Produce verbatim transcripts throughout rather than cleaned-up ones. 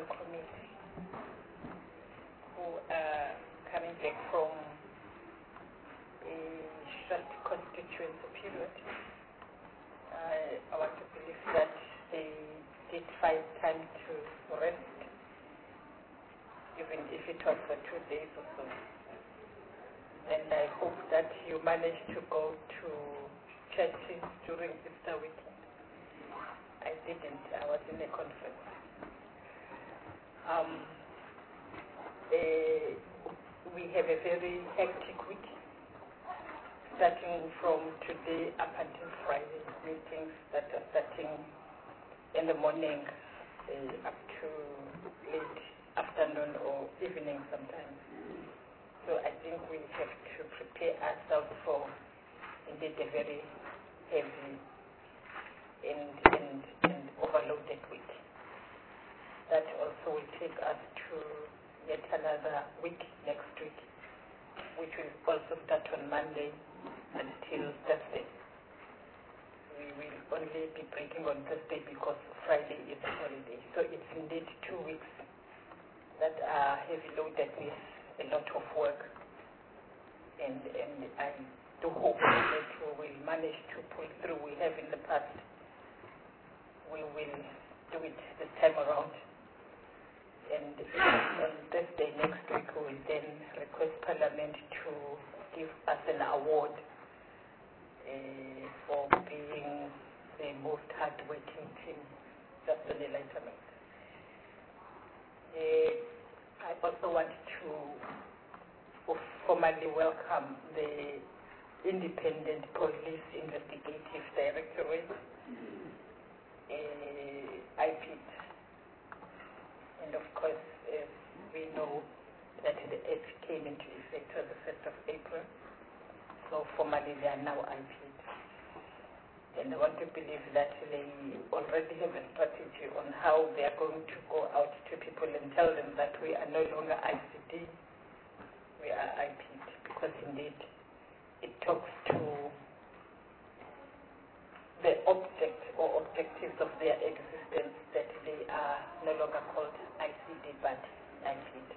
Committee who are coming back from a short constituency period. I, I want to believe that they did find time to rest, even if it was for two days or so. And I hope that you managed to go to churches during Easter weekend. I didn't. I was in a conference. Um, uh, we have a very hectic week, starting from today up until Friday. Meetings that are starting in the morning uh, up to late afternoon or evening sometimes. So I think we have to prepare ourselves for indeed a very heavy and, and, and overloaded week. That also will take us to yet another week next week, which will also start on Monday until Thursday. We will only be breaking on Thursday because Friday is a holiday. So it's indeed two weeks that are heavy loaded with a lot of work. And, and I do hope that we will manage to pull through. We have in the past. We will do it this time around. And on Thursday next week, we will then request Parliament to give us an award uh, for being the most hard-working team, just an enlightenment. Uh, I also want to formally welcome the Independent Police Investigative Directorate, uh, I P I T. And of course, as we know that the Act came into effect on the first of April, so formally they are now I P I T. And I want to believe that they already have a strategy on how they are going to go out to people and tell them that we are no longer I C D, we are I P I T, because indeed it talks to the object or objectives of their existence, that they are no longer called I C D but I P I T.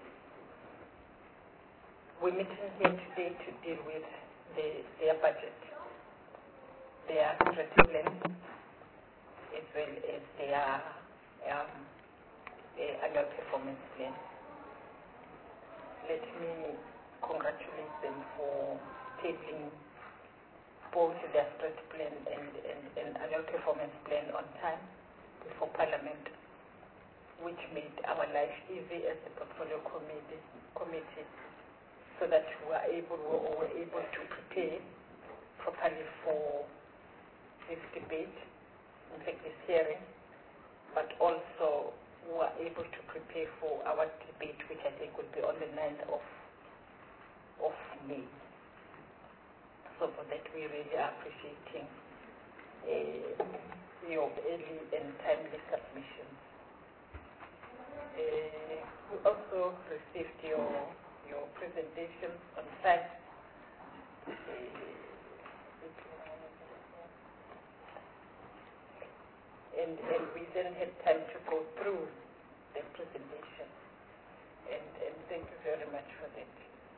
We're meeting here today to deal with the, their budget, their strategy plan, as well as their um, uh, annual performance plan. Let me congratulate them for tabling both their strategy plan and, and, and annual performance plan on time before Parliament, which made our life easy as the portfolio committee, committee so that we were able, we were able to prepare properly for this debate, in fact this hearing, but also we were able to prepare for our debate, which I think will be on the ninth of, of May. So for that we really are appreciating uh, your early and timely submissions. Uh, we also received your your presentation on time. Uh, and, and we then had time to go through the presentation. And, and thank you very much for that.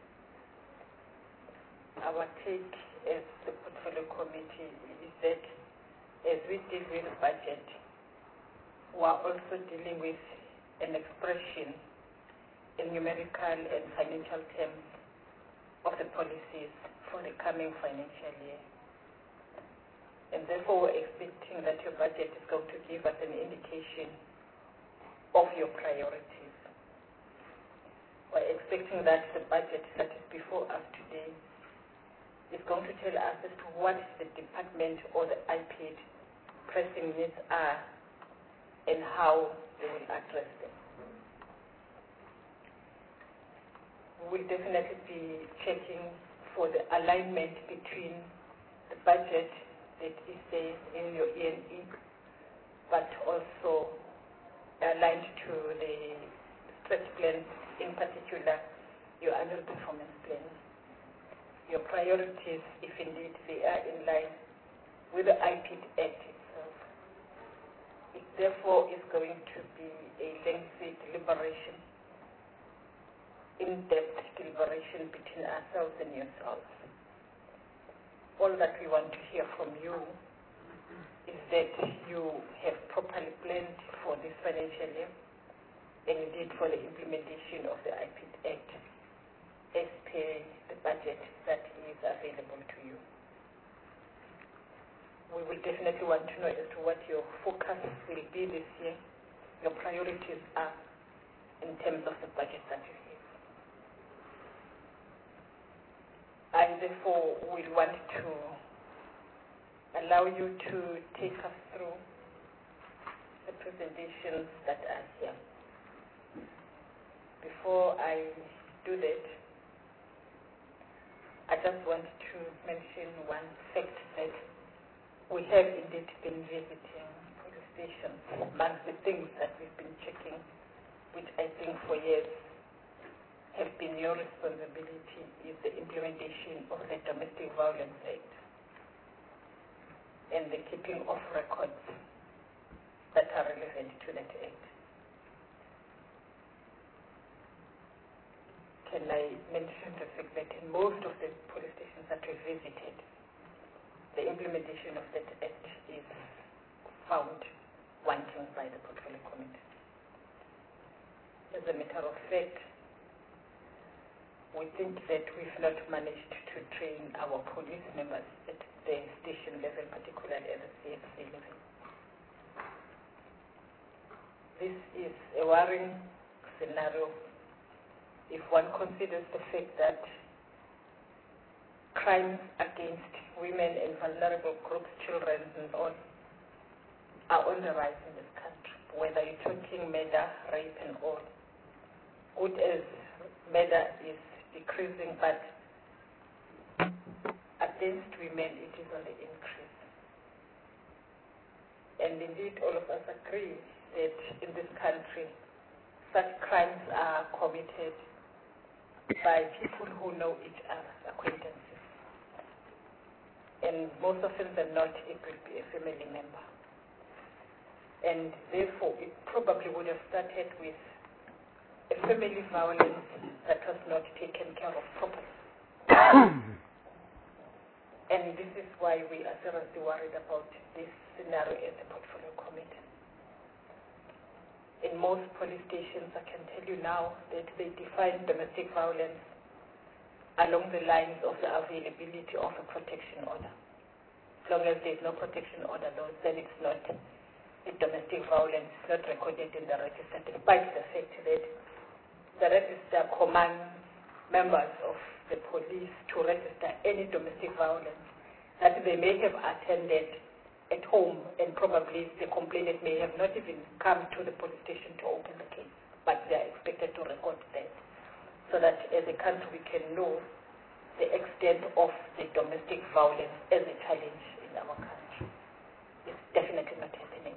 Our take as the portfolio committee is that as we deal with the budget, we are also dealing with an expression in numerical and financial terms of the policies for the coming financial year. And therefore we're expecting that your budget is going to give us an indication of your priorities. We're expecting that the budget that is before us today is going to tell us as to what the department or the I P I T pressing needs are and how they will address them. We will definitely be checking for the alignment between the budget that is there in your E and E, but also aligned to the stretch plan, in particular your annual performance plan. Your priorities, if indeed they are in line with the I P I T Act itself. It therefore is going to be a lengthy deliberation, in-depth deliberation between ourselves and yourselves. All that we want to hear from you is that you have properly planned for this financial year and indeed for the implementation of the I P I D Act as per the budget that is available to you. We will definitely want to know as to what your focus will be this year, your priorities are in terms of the budget that you have. I therefore will want to allow you to take us through the presentations that are here. Before I do that, I just want to mention one fact that we have indeed been visiting police stations. Among the things that we've been checking, which I think for years have been your responsibility, is the implementation of the Domestic Violence Act and the keeping of records that are relevant to that act. Can I mention the fact that in most of the police stations that we visited, the implementation of that act is found wanting by the Portfolio Committee. As a matter of fact, we think that we've not managed to train our police members at the station level, particularly at the C F C level. This is a worrying scenario if one considers the fact that crimes against women and vulnerable groups, children and all, are on the rise in this country, whether you're talking murder, rape and all. Good as murder is decreasing, but against women it is on the increase. And indeed all of us agree that in this country such crimes are committed by people who know each other, acquaintances. And most often than not, it will be a family member. And therefore, it probably would have started with a family violence that was not taken care of properly. And this is why we are seriously worried about this scenario at the Portfolio Committee. In most police stations, I can tell you now that they define domestic violence along the lines of the availability of a protection order. As long as there is no protection order, though, then it's not a domestic violence, it's not recorded in the register, despite the fact that the register commands members of the police to register any domestic violence that they may have attended at home, and probably the complainant may have not even come to the police station to open the case, but they are expected to record that, so that as a country we can know the extent of the domestic violence as a challenge in our country. It's definitely not happening.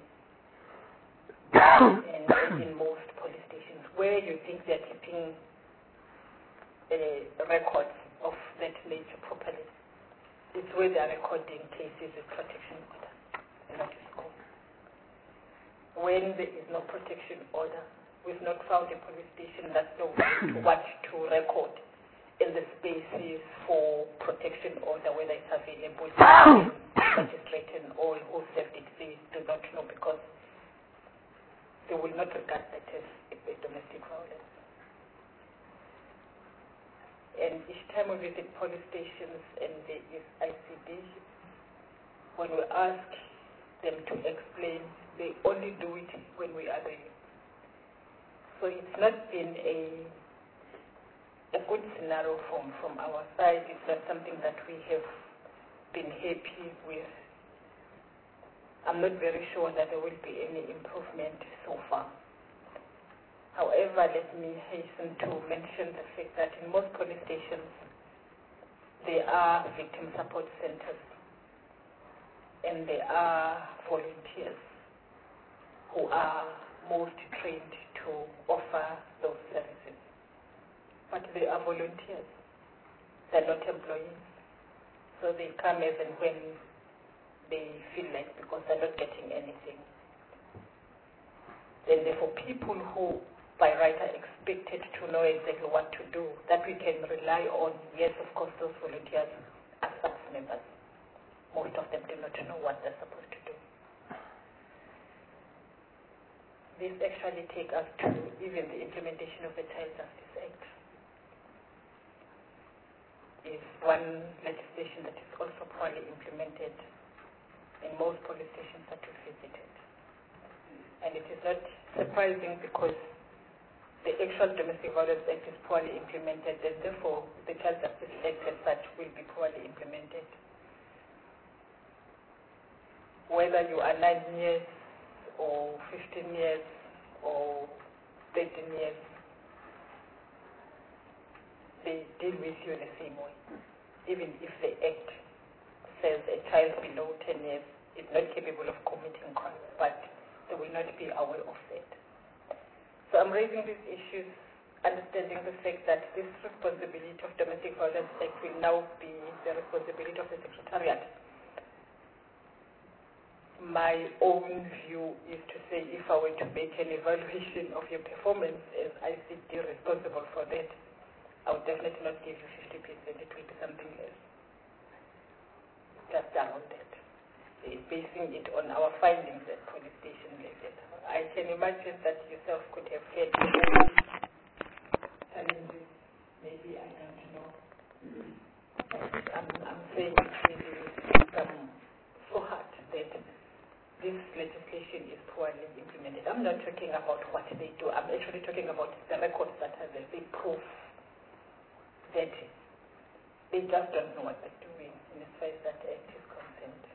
And in most police stations where you think they're keeping uh, records of that nature properly, it's where they're recording cases with protection order. When there is no protection order, we've not found a police station that knows what to record in the spaces for protection order, whether it's available to magistrate and all who served it, they do not know, because they will not regard that as a domestic violence. And each time we visit police stations and there is I C D, when we ask them to explain, they only do it when we are there. So it's not been a a good scenario from, from our side. It's not something that we have been happy with. I'm not very sure that there will be any improvement so far. However, let me hasten to mention the fact that in most police stations, there are victim support centers, and there are volunteers who are most trained to offer those services. But they are volunteers. They're not employees. So they come as and when they feel like, because they're not getting anything. then therefore people who by right are expected to know exactly what to do, that we can rely on. Yes, of course, those volunteers are staff members. Most of them do not know what they're supposed to do. This actually takes us to even the implementation of the Child Justice Act. Is one legislation that is also poorly implemented in most police stations that we visited. And it is not surprising because the actual Domestic Violence Act is poorly implemented, and therefore the Child Justice Act as such will be poorly implemented. Whether you are nine years or fifteen years or thirteen years, they deal with you in the same way. Even if the Act says a child below ten years is not capable of committing crime, but they will not be aware of that. So I'm raising these issues, understanding the fact that this responsibility of Domestic Violence Act will now be the responsibility of the Secretariat. My own view is to say, if I were to make an evaluation of your performance as I C D responsible for that, I would definitely not give you fifty percent, it will be something less. Just around that. Basing it on our findings at police station level. I can imagine that yourself could have had challenges, maybe, I don't know. I'm, I'm saying it really um, so hard that this legislation is poorly implemented. I'm not talking about what they do. I'm actually talking about the records that are there. They prove that they just don't know what they're doing in as far as that act is concerned.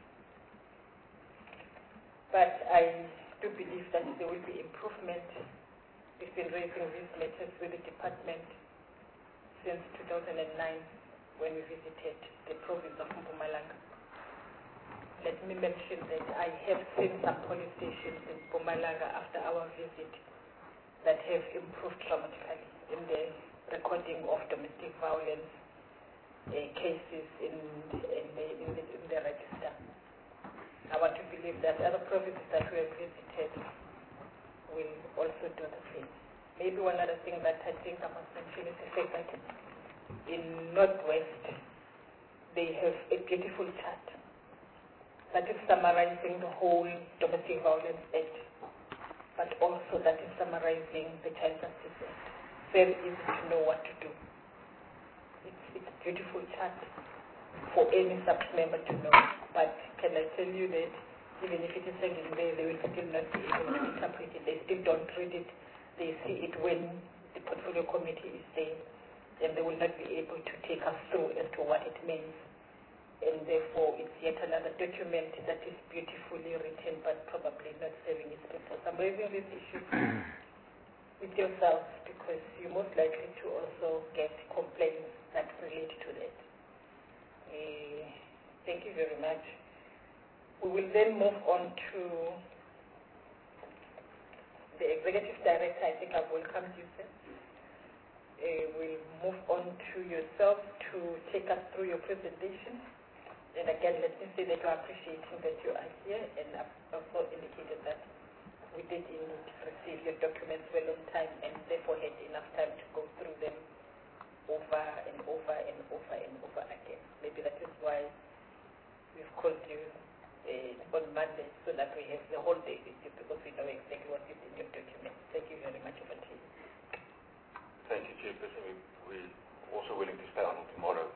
But I do believe that there will be improvement. We've been raising these matters with the department since two thousand nine when we visited the province of Mpumalanga. Let me mention that I have seen some police stations in Mpumalanga after our visit that have improved dramatically in the recording of domestic violence uh, cases in, in, the, in, the, in the register. I want to believe that other provinces that we have visited will also do the same. Maybe one other thing that I think I must mention is the fact that in Northwest, they have a beautiful chart that is summarizing the whole Domestic Violence Act, but also that is summarizing the Child Justice Act. Very easy to know what to do. It's, it's a beautiful chart for any sub-member to know. But can I tell you that even if it is hanging there, they will still not be able to interpret it. They still don't read it. They see it when the portfolio committee is there, and they will not be able to take us through as to what it means. And therefore, it's yet another document that is beautifully written, but probably not serving its purpose. I'm raising this issue with yourself because you're most likely to also get complaints that relate to that. Uh, thank you very much. We will then move on to the Executive Director. I think I've welcomed you, sir. Uh, we'll move on to yourself to take us through your presentation. And again, let me say that we're appreciating that you are here, and I've also indicated that we did indeed receive your documents well on time and therefore had enough time to go through them over and over and over and over again. Maybe that is why we've called you uh, on Monday so that we have the whole day with you because we know exactly what is in your documents. Thank you very much for taking. Thank you, Chairperson. We're also willing to stay on tomorrow.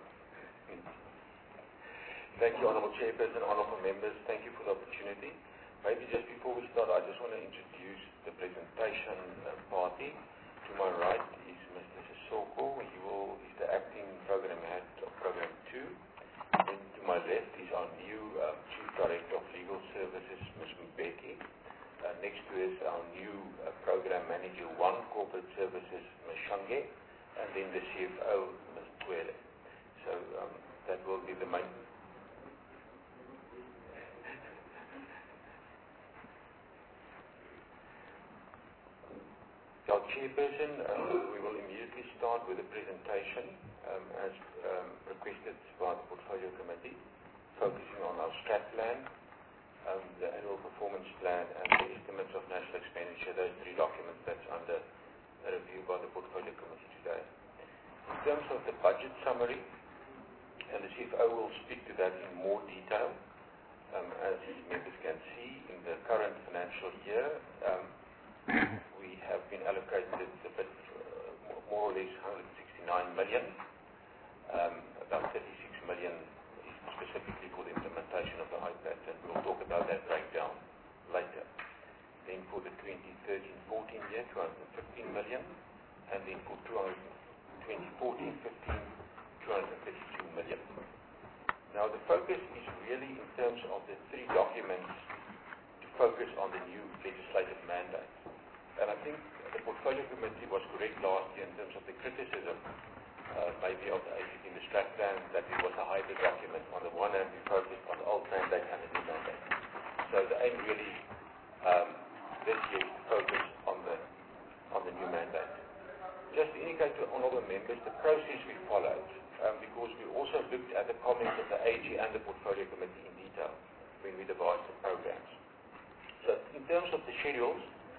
Thank you, Honourable Chairperson, Honourable Members. Thank you for the opportunity. Maybe just before we start, I just want to introduce the presentation party. To my right is Mister Sissoko. He will, he's the acting program head of Program two. And to my left is our new uh, Chief Director of Legal Services, Miz Mbeki. Uh, next to us, our new uh, Program Manager one, Corporate Services, Miz Shange. And then the C F O, Miz Twele. So um, that will be the main... Our Chairperson, um, we will immediately start with the presentation um, as um, requested by the Portfolio Committee, focusing on our strat plan, um, the annual performance plan, and the estimates of national expenditure each of those three documents that's under review by the Portfolio Committee today. In terms of the budget summary, and the C F O will speak to that in more detail, um, as members can see, in the current financial year, um, we have been allocated a bit, uh, more or less one hundred sixty-nine million. Um, about thirty-six million is specifically for the implementation of the I P A D, and we'll talk about that breakdown later. Then for the twenty thirteen fourteen year, two hundred fifteen million, and then for twenty fourteen fifteen, two hundred thirty-two million. Now the focus is really in terms of the three documents to focus on the new legislative mandate. And I think the Portfolio Committee was correct last year in terms of the criticism Uh, maybe of the A C T in the strat plan, that it was a hybrid document. On the one hand, we focused on the old mandate and the new mandate. So the aim really um, this year is to focus on the on the new mandate. Just to indicate to honourable members the process we followed, um, because we also looked at the comments of the A G and the Portfolio Committee in detail when we devised the programs. So in terms of the schedules,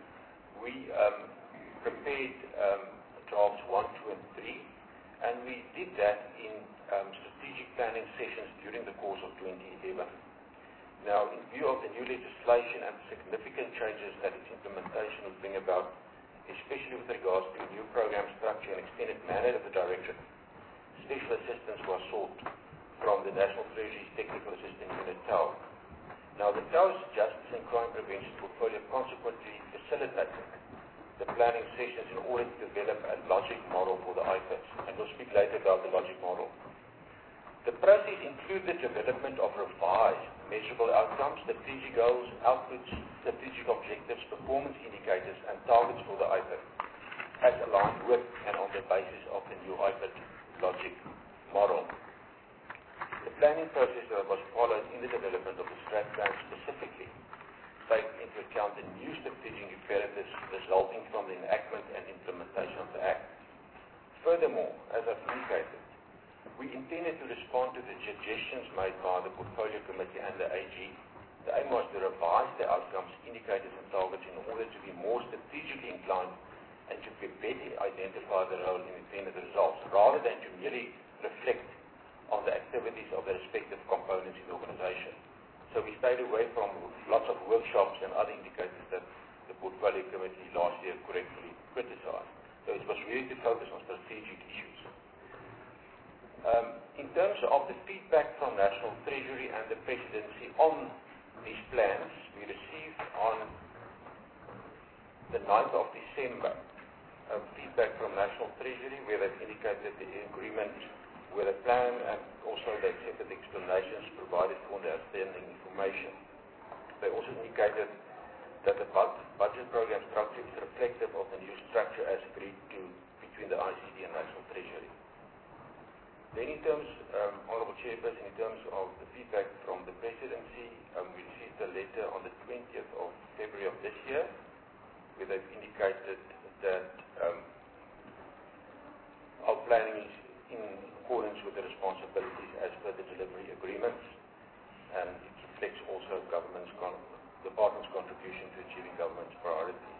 we um, prepared um, drafts one, two, and three. And we did that in um, strategic planning sessions during the course of twenty eleven. Now, in view of the new legislation and the significant changes that its implementation will bring about, especially with regards to the new program structure and extended mandate of the Directorate, special assistance was sought from the National Treasury's Technical Assistance Unit, T A O. Now, the T A O's Justice and Crime Prevention portfolio consequently facilitated the planning sessions in order to develop a logic model for the I P A Ds, and we'll speak later about the logic model. The process included development of revised measurable outcomes, strategic goals, outputs, strategic objectives, performance indicators, and targets for the I P A D, as aligned with and on the basis of the new I P A D logic model. The planning process that was followed in the development of the strat plan specifically take into account the new strategic imperatives resulting from the enactment and implementation of the Act. Furthermore, as I've indicated, we intended to respond to the suggestions made by the Portfolio Committee and the A G. The aim was to revise the outcomes, indicators and targets in order to be more strategically inclined and to better identify the role in intended results, rather than to merely reflect on the activities of the respective components in the organization. So we stayed away from lots of workshops and other indicators that the Portfolio Committee last year correctly criticized. So it was really to focus on strategic issues. Um, in terms of the feedback from National Treasury and the Presidency on these plans, we received on the ninth of December uh, feedback from National Treasury where they've indicated the agreement with a plan and also they accepted the explanations provided for the outstanding information. They also indicated that the budget program structure is reflective of the new structure as agreed to between the I C D and National Treasury. Then in terms, um, Honourable Chairperson, in terms of the feedback from the Presidency, um, we received a letter on the twentieth of February of this year where they've indicated that um, our planning is in accordance with the responsibilities as per the delivery agreements, and it reflects also government's con department's contribution to achieving government's priorities.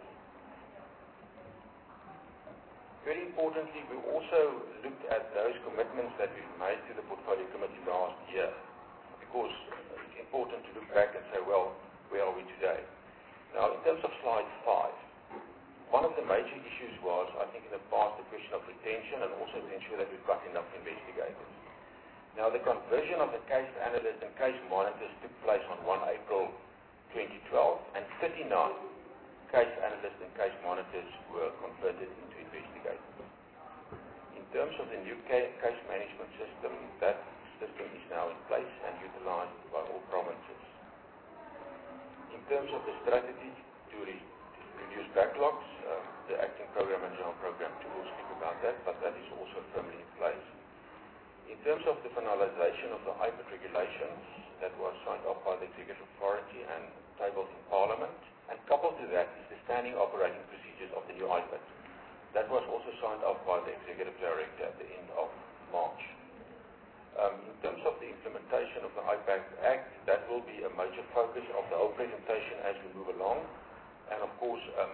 Very importantly, we also looked at those commitments that we've made to the Portfolio Committee last year, because it's important to look back and say, well, where are we today? Now, in terms of slide five, one of the major issues was, I think in the past, the question of retention and also to ensure that we've got enough investigators. Now, the conversion of the case analysts and case monitors took place on the first of April twenty twelve, and thirty-nine case analysts and case monitors were converted into investigators. In terms of the new case management system, that system is now in place and utilized by all provinces. In terms of the strategy to re reduce backlogs, um, the acting program and general program two will speak about that, but that is also firmly in place. In terms of the finalization of the I P A D regulations that was signed off by the Executive Authority and tabled in Parliament, and coupled to that is the standing operating procedures of the new I P A D. That was also signed off by the Executive Director at the end of March. Um, in terms of the implementation of the I P A D Act, that will be a major focus of the whole presentation as we move along. And of course, um,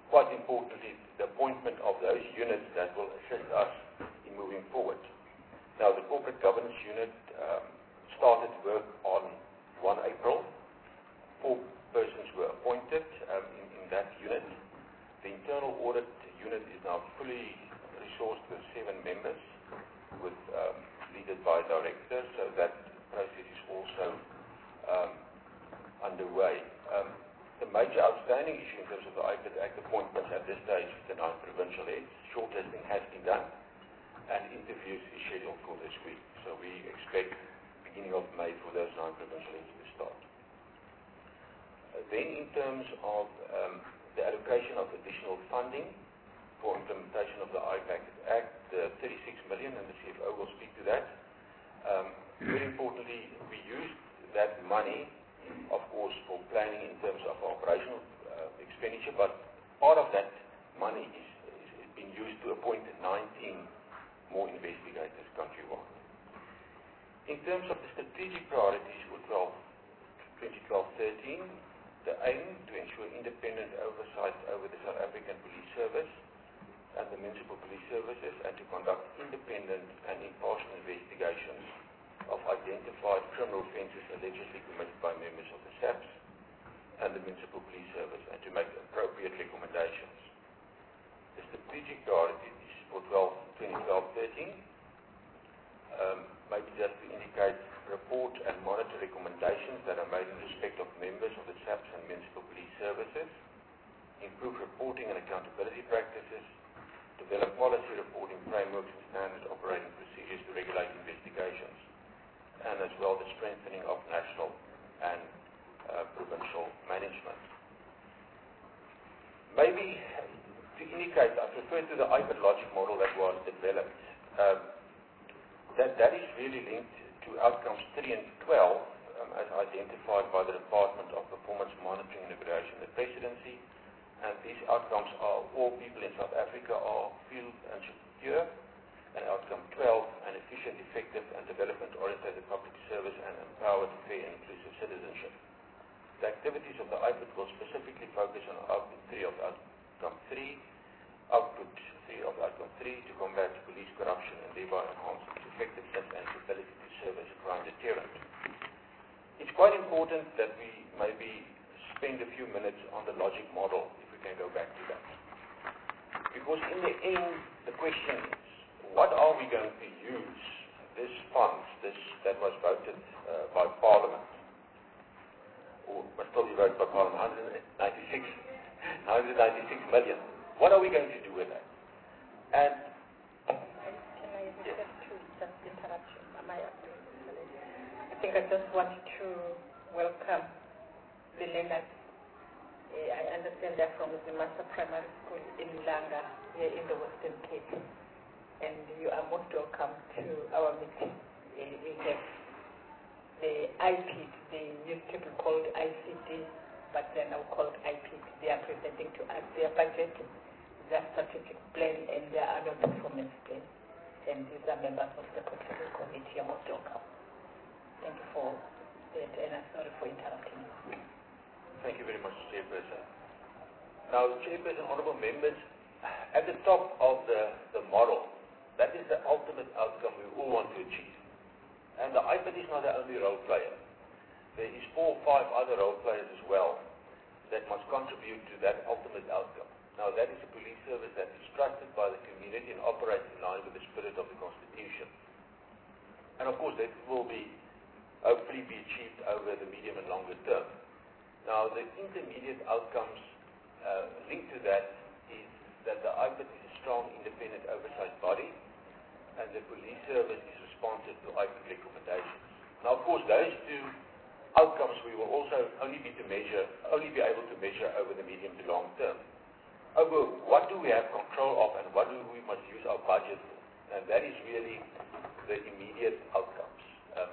quite importantly, the appointment of those units that will assist us in moving forward. Now, the corporate governance unit um, started work on the first of April. Four persons were appointed um, in, in that unit. The internal audit unit is now fully resourced with seven members, with um, leaded by directors, so that process is also um, underway. Um, the major outstanding issue in terms of the I P I D Act appointments at this stage with the nine provincial heads, shortlisting has been done, and interviews is scheduled for this week. So we expect beginning of May for those nine provincial heads to start. Uh, then in terms of um, the allocation of additional funding for implementation of the I P A C Act, the thirty-six million, and the C F O will speak to that. Um, very importantly, we used that money, of course, for planning in terms of operational uh, expenditure, but part of that money is, is, is being used to appoint nineteen more investigators countrywide. In terms of the strategic priorities for twenty twelve thirteen, the aim to ensure independent oversight over the South African Police Service and the municipal police services, and to conduct independent and impartial investigations of identified criminal offences allegedly committed by members of the S A P S and the municipal police service, and to make appropriate recommendations. The strategic priorities for twenty twelve thirteen, um, maybe just to indicate, report and monitor recommendations that are made in respect of members of the S A P S and municipal police services, improve reporting and accountability practices, develop policy reporting frameworks and standard operating procedures to regulate investigations, and as well the strengthening of national and uh, provincial management. Maybe to indicate, I refer to the I P I D logic model that was developed. Um, that, that is really linked to outcomes three and twelve, um, as identified by the Department of Performance Monitoring and Evaluation, the Presidency. And these outcomes are all people in South Africa are feel and secure. And outcome twelve, an efficient, effective, and development-oriented public service and empowered, fair, and inclusive citizenship. The activities of the I P I D will specifically focus on output three of outcome three, output three of outcome three to combat police corruption and thereby enhance its effectiveness and ability to serve as a crime deterrent. It's quite important that we maybe spend a few minutes on the logic model, if we can go back to that. Because in the end, the question is, what are we going to use this funds, this that was voted uh, by Parliament, or was still be voted by Parliament, one hundred ninety-six million. What are we going to do with that? And can I refer yes. to just interruption? Am I up to I think I just want to welcome the learners. Uh, I understand they're from the Master Primary School in Langa, here in the Western Cape. And you are most welcome to our meeting. Uh, we have the I P I D, they used to be called I C D, but they're now called I P I D. They are presenting to us their budget, their strategic plan, and their annual performance plan. And these are members of the Portfolio Committee. You're most welcome. Thank you for that, and I'm sorry for interrupting you. Thank you very much, Chairperson. Now, Chairperson, honourable members, at the top of the, the model, that is the ultimate outcome we all want to achieve. And the I P I D is not the only role player. There is four or five other role players as well that must contribute to that ultimate outcome. Now, that is a police service that is trusted by the community and operates in line with the spirit of the Constitution. And of course, that will be hopefully be achieved over the medium and longer term. Now, the intermediate outcomes uh, linked to that is that the I P I D is a strong independent oversight body, and the police service is responsive to I P I D recommendations. Now, of course, those two outcomes we will also only be to measure, only be able to measure over the medium to long term. Over what do we have control of, and what do we must use our budget for, and that is really the immediate outcomes. Um,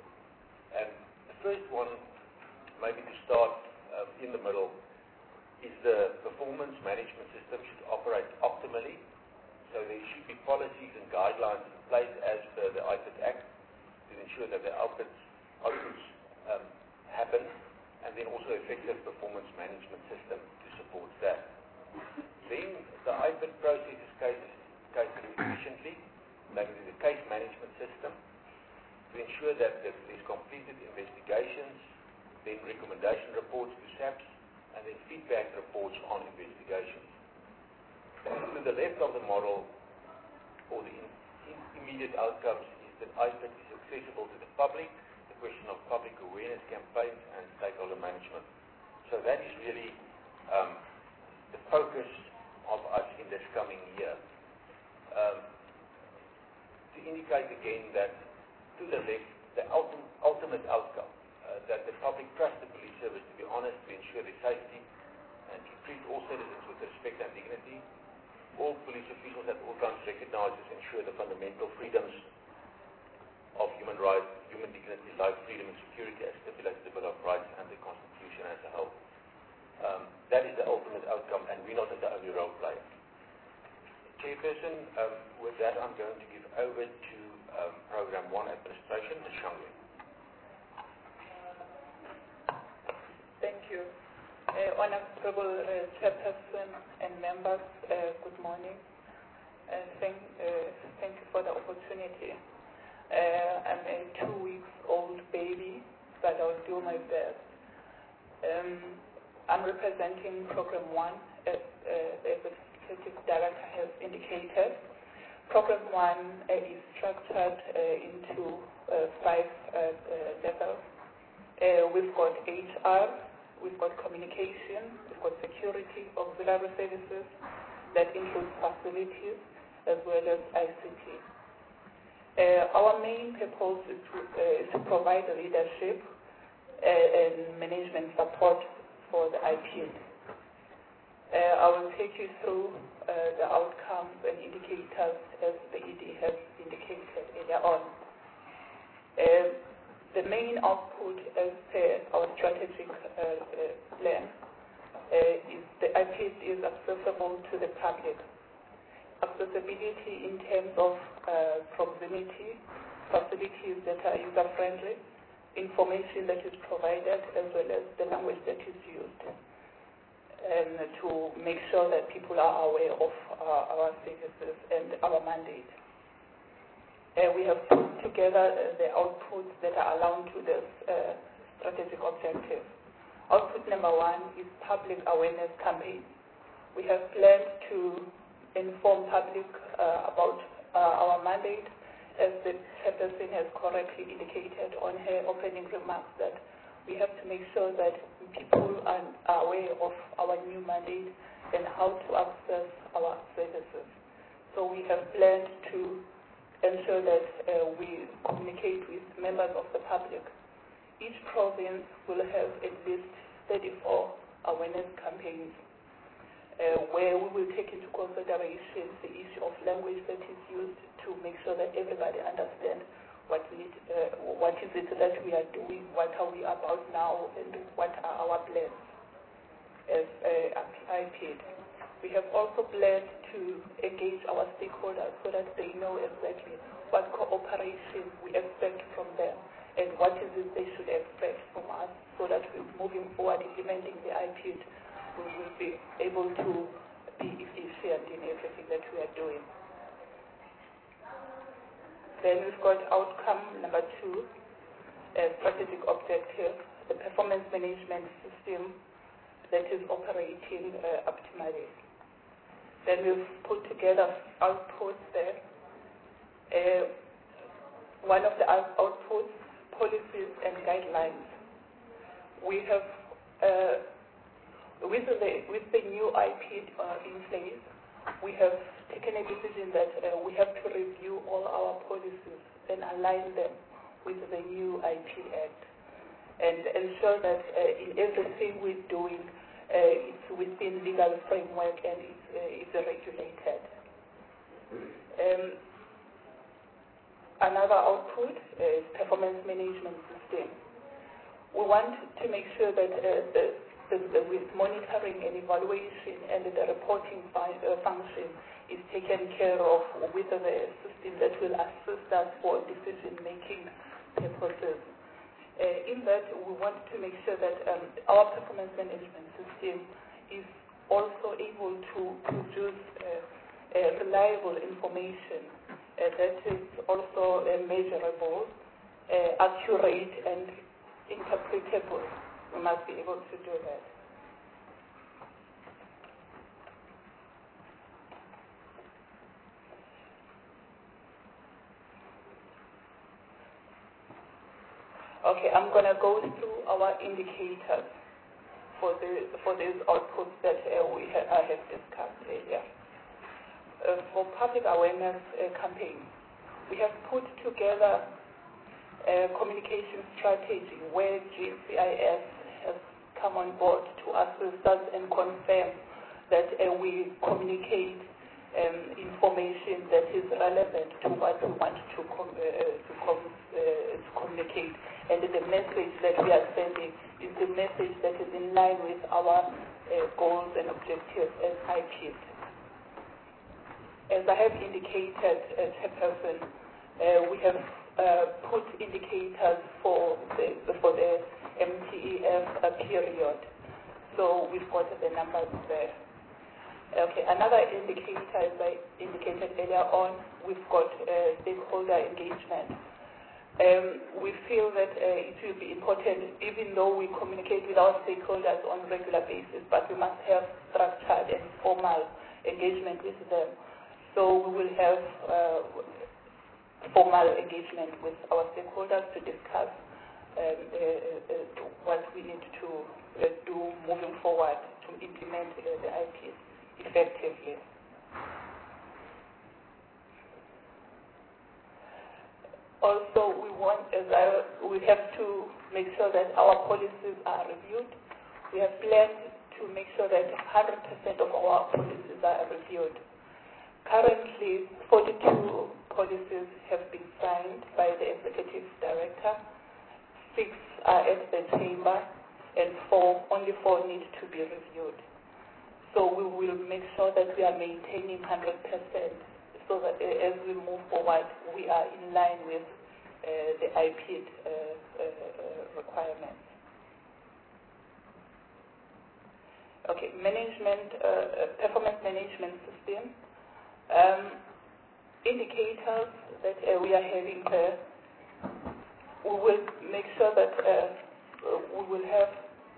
and the first one, maybe to start um, in the middle, is the performance management system should operate optimally. So there should be policies and guidelines in place as per the I P I D Act to ensure that the outputs, outputs um, happen, and then also effective performance management system to support that. Then the I P I D processes cases, cases efficiently, namely the case management system, to ensure that there's completed investigations, then recommendation reports to SAPS, and then feedback reports on investigations. To the left of the model, or the in, in immediate outcomes, is that I P I D is accessible to the public, the question of public awareness campaigns and stakeholder management. So that is really um, the focus of us in this coming year. Um, to indicate again that to the left, the ultim ultimate outcome, uh, that the public trust the police service to be honest, to ensure their safety, and to treat all citizens with respect and dignity. All police officials at all times recognize and ensure the fundamental freedoms of human rights, human dignity, life, freedom, and security as stipulated in the Bill of Rights and the Constitution as a whole. Um, that is the ultimate outcome, and we're not the only role player. Chairperson, um, with that, I'm going to give over to um, Program one Administration, Miz Shangwe. Thank you. Uh, Honorable uh, Chairperson and members, uh, good morning. Uh, thank, uh, thank you for the opportunity. Uh, I'm a two weeks old baby, but I'll do my best. Um, I'm representing Program one, as uh, the Executive Director has indicated. Program one uh, is structured uh, into uh, five uh, uh, levels. Uh, we've got H R, we've got communication, we've got security, auxiliary services, that includes facilities, as well as I C T. Uh, our main purpose is to, uh, is to provide leadership uh, and management support for the I P I D. Uh, I will take you through uh, the outcomes and indicators as the E D has indicated earlier on. Uh, the main output as per our strategic uh, uh, plan uh, is the I P I D is accessible to the public. Accessibility in terms of uh, proximity, facilities that are user-friendly, information that is provided, as well as the language that is used, and to make sure that people are aware of uh, our services and our mandate. Uh, we have put together uh, the outputs that are aligned to this uh, strategic objective. Output number one is public awareness campaign. We have planned to inform public uh, about uh, our mandate, as the chairperson has correctly indicated on her opening remarks, that we have to make sure that people are aware of our new mandate and how to access our services. So we have planned to ensure that uh, we communicate with members of the public. Each province will have at least thirty-four awareness campaigns uh, where we will take into consideration the issue of language that is used to make sure that everybody understands what we need, uh, what is it that we are doing, what are we about now, and what are our plans as uh, I P I D. We have also planned to engage our stakeholders so that they know exactly what cooperation we expect from them and what is it they should expect from us, so that we're moving forward implementing the I P I D, we will be able to be efficient in everything that we are doing. Then we've got outcome number two, a strategic objective, the performance management system that is operating uh, optimally. Then we've put together outputs there. Uh, one of the outputs, policies and guidelines. We have, uh, with, the, with the new I P I D uh, in place, we have taken a decision that uh, we have to review all our policies and align them with the new I P Act and ensure that uh, in everything we're doing, uh, it's within legal framework and it's, uh, it's regulated. Um, another output is performance management system. We want to make sure that uh, the, the, the, with monitoring and evaluation and the reporting fi uh, function is taken care of with the system that will assist us for decision-making purposes. Uh, in that, we want to make sure that um, our performance management system is also able to produce uh, uh, reliable information uh, that is also uh, measurable, uh, accurate, and interpretable. We must be able to do that. Okay, I'm going to go through our indicators for the for these outputs that uh, we ha I have discussed earlier. Uh, for public awareness uh, campaign, we have put together a communication strategy where G C I S has come on board to assist us and confirm that uh, we communicate um, information that is relevant to what we want to, com uh, to, com uh, to communicate. And the message that we are sending is the message that is in line with our uh, goals and objectives as I P I D. As I have indicated, uh, Chairperson, uh, we have uh, put indicators for the, for the M T E F uh, period. So we've got the numbers there. Okay, another indicator, as I indicated earlier on, we've got uh, stakeholder engagement. Um, we feel that uh, it will be important, even though we communicate with our stakeholders on a regular basis, but we must have structured and formal engagement with them. So we will have uh, formal engagement with our stakeholders to discuss um, uh, uh, what we need to uh, do moving forward to implement uh, the I P effectively. Also, we want, as I, we have to make sure that our policies are reviewed. We have planned to make sure that one hundred percent of our policies are reviewed. Currently, forty-two policies have been signed by the Executive Director. Six are at the Chamber, and four, only four need to be reviewed. So we will make sure that we are maintaining one hundred percent. So that uh, as we move forward, we are in line with uh, the I P I D uh, uh, uh, requirements. Okay, management, uh, performance management system. Um, indicators that uh, we are having there, we will make sure that uh, we will have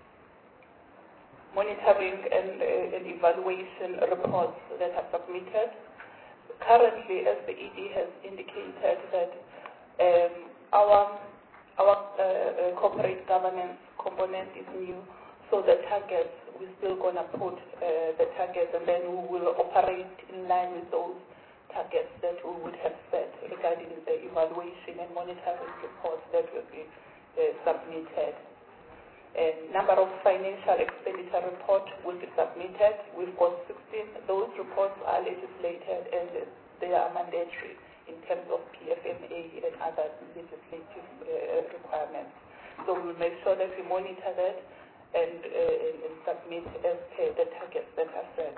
monitoring and, uh, and evaluation reports that are submitted. Currently, as the E D has indicated that um, our, our uh, uh, corporate governance component is new, so the targets, we're still going to put uh, the targets, and then we will operate in line with those targets that we would have set regarding the evaluation and monitoring reports that will be uh, submitted. A number of financial expenditure reports will be submitted. We've got sixteen. Those reports are legislated and they are mandatory in terms of P F M A and other legislative uh, requirements. So we'll make sure that we monitor that and, uh, and submit as per the targets that are set.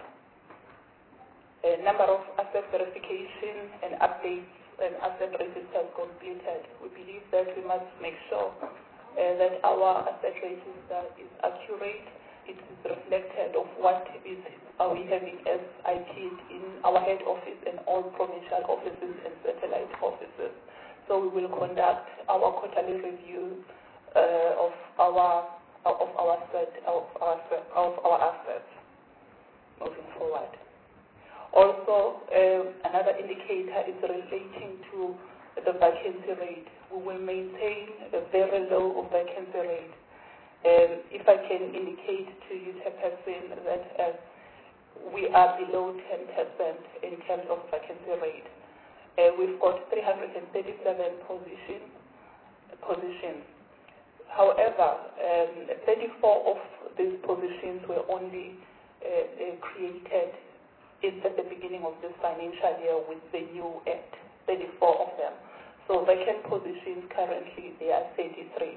A number of asset verification and updates and asset registers completed. We believe that we must make sure Uh, that our asset register is accurate, it is reflected of what is are we having as I P in our head office and all provincial offices and satellite offices. So we will conduct our quarterly review uh, of our of our set of our of our assets moving forward. Also, uh, another indicator is relating to the vacancy rate. We will maintain a very low vacancy rate. Um, if I can indicate to you, Chairperson, that uh, we are below ten percent in terms of vacancy rate. Uh, we've got three hundred thirty-seven positions. positions. However, um, thirty-four of these positions were only uh, uh, created at the beginning of this financial year with the new Act, thirty-four of them. So vacant positions currently, they are thirty-three.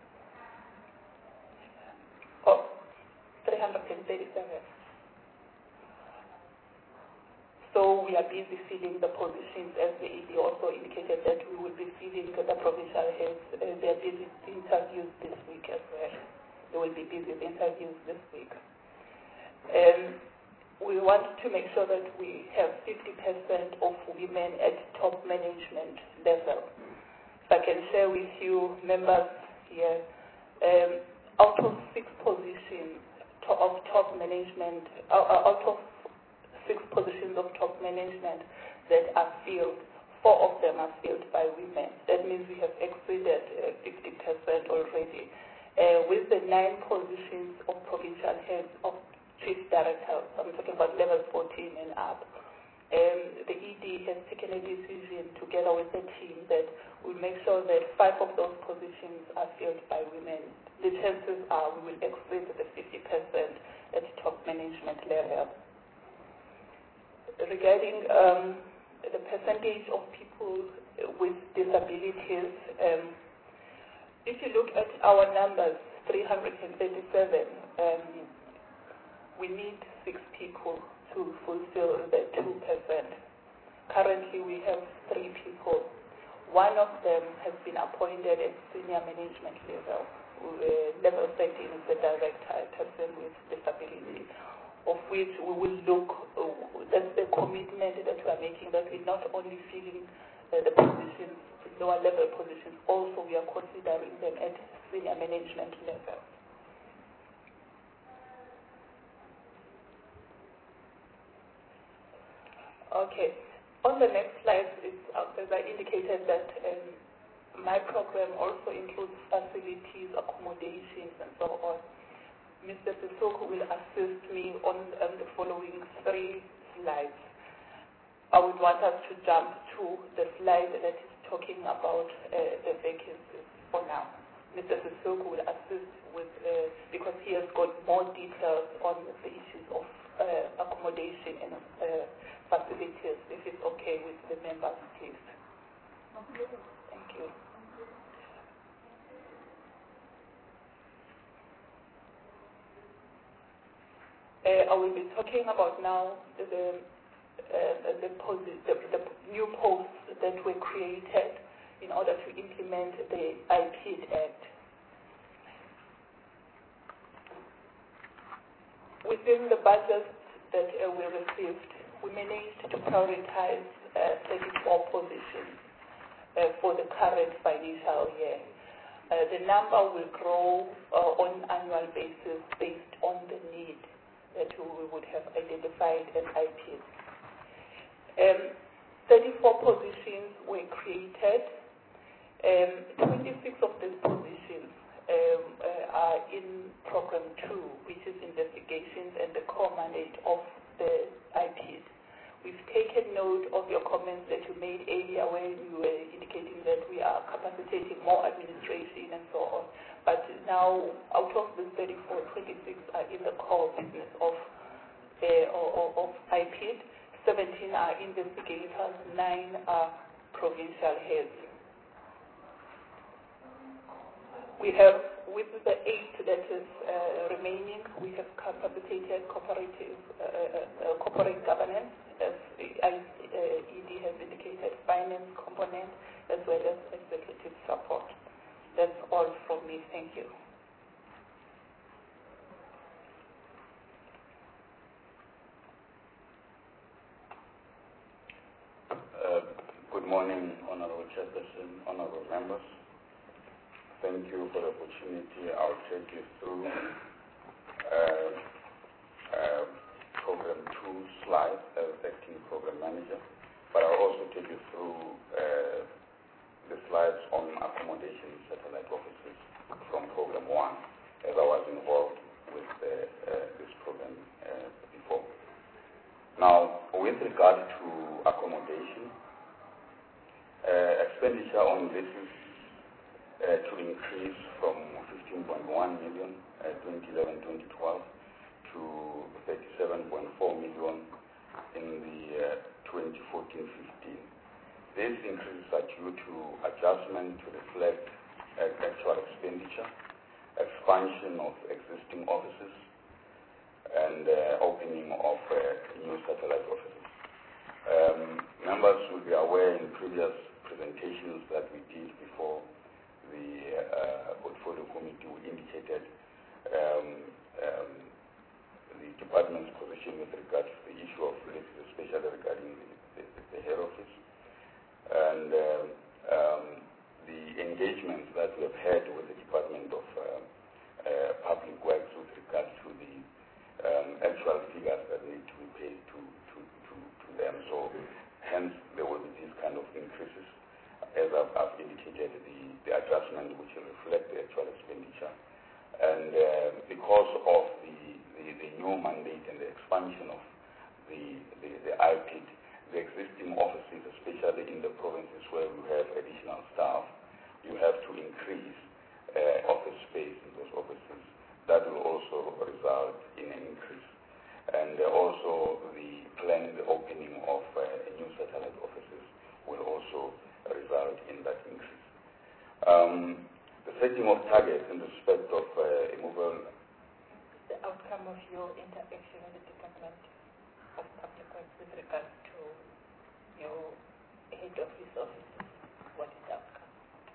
Oh, three hundred thirty-seven. So we are busy filling the positions, as the E D also indicated that we will be filling the provincial heads. Uh, they are busy with interviews this week as well. They will be busy with interviews this week. Um, we want to make sure that we have fifty percent of women at top management level. If I can share with you, members here, um, out of six positions to, of top management, uh, out of six positions of top management that are filled, four of them are filled by women. That means we have exceeded uh, fifty percent already. Uh, with the nine positions of provincial heads of chief directors, I'm talking about level fourteen and up, um, the E D has taken a decision together with the team that we make sure that five of those positions are filled by women. The chances are we will exceed the fifty percent at top management level. Regarding um, the percentage of people with disabilities, um, if you look at our numbers, three hundred thirty-seven, um, we need six people to fulfill the two percent. Currently, we have three people. One of them has been appointed at senior management level. Uh, level thirteen is the director, a person with disability, of which we will look, uh, that's the commitment that we are making, that we're not only filling uh, the positions, lower level positions, also we are considering them at senior management level. Okay, on the next slide, it's, uh, as I indicated that um, my program also includes facilities, accommodations, and so on. Mister Sissoko will assist me on um, the following three slides. I would want us to jump to the slide that is talking about uh, the vacancies for now. Mister Sissoko will assist with, uh, because he has got more details on the issues of uh, accommodation and uh, facilities, if it's okay with the members, please. Thank you. Uh, I will be talking about now the, uh, the, posi the, the new posts that were created in order to implement the I P E D Act. Within the budget that uh, we received, we managed to prioritize uh, thirty-four positions uh, for the current financial year. Uh, the number will grow uh, on an annual basis based on the need that we would have identified as I P E D. Um, thirty-four positions were created. Um, twenty-six of these positions um, uh, are in Program two, which is investigations and the core mandate of the I P E D. We've taken note of your comments that you made earlier where you were indicating that we are capacitating more administration and so on. But now, out of the thirty-four, twenty-six are in the core business of, uh, of, of I P E D, seventeen are investigators, nine are provincial heads. We have, with the eight that is uh, remaining, we have capacitated cooperative, uh, uh, corporate governance, as uh, E D has indicated, finance component, as well as executive support. That's all from me. Thank you. Uh, good morning, Honorable Chairperson, Honorable members. Thank you for the opportunity. I'll take you through uh, uh, Program two slides as Acting Program Manager, but I'll also take you through uh, the slides on accommodation satellite offices from Program one, as I was involved with uh, uh, this program uh, before. Now, with regard to accommodation, uh, expenditure on this is Uh, to increase from fifteen point one million uh, twenty eleven twenty twelve to thirty-seven point four million in the uh, twenty fourteen fifteen. These increases are due to adjustment to reflect uh, actual expenditure, expansion of existing offices, and uh, opening of uh, new satellite offices. Um, members will be aware in previous presentations that we did before the uh, portfolio committee, we indicated um, um, the department's position with regard to the issue of lifts, especially regarding the, the, the head office, and um, um, the engagements that we have had with the Department of uh, uh, Public Works with regard to the um, actual figures that need to be paid to, to, to, to them. So hence there will be these kind of increases. As I've, I've indicated, the, the adjustment which will reflect the actual expenditure. And uh, because of the, the, the new mandate and the expansion of the, the, the I P I D, the existing offices, especially in the provinces where you have additional staff, you have to increase uh, office space in those offices. That will also result in an increase. And uh, also the planned opening of uh, new satellite offices will also result in that increase. Um, the setting of targets in respect of uh, immovable. The outcome of your interaction with the Department of Public Works with regard to your head office offices, what is the outcome?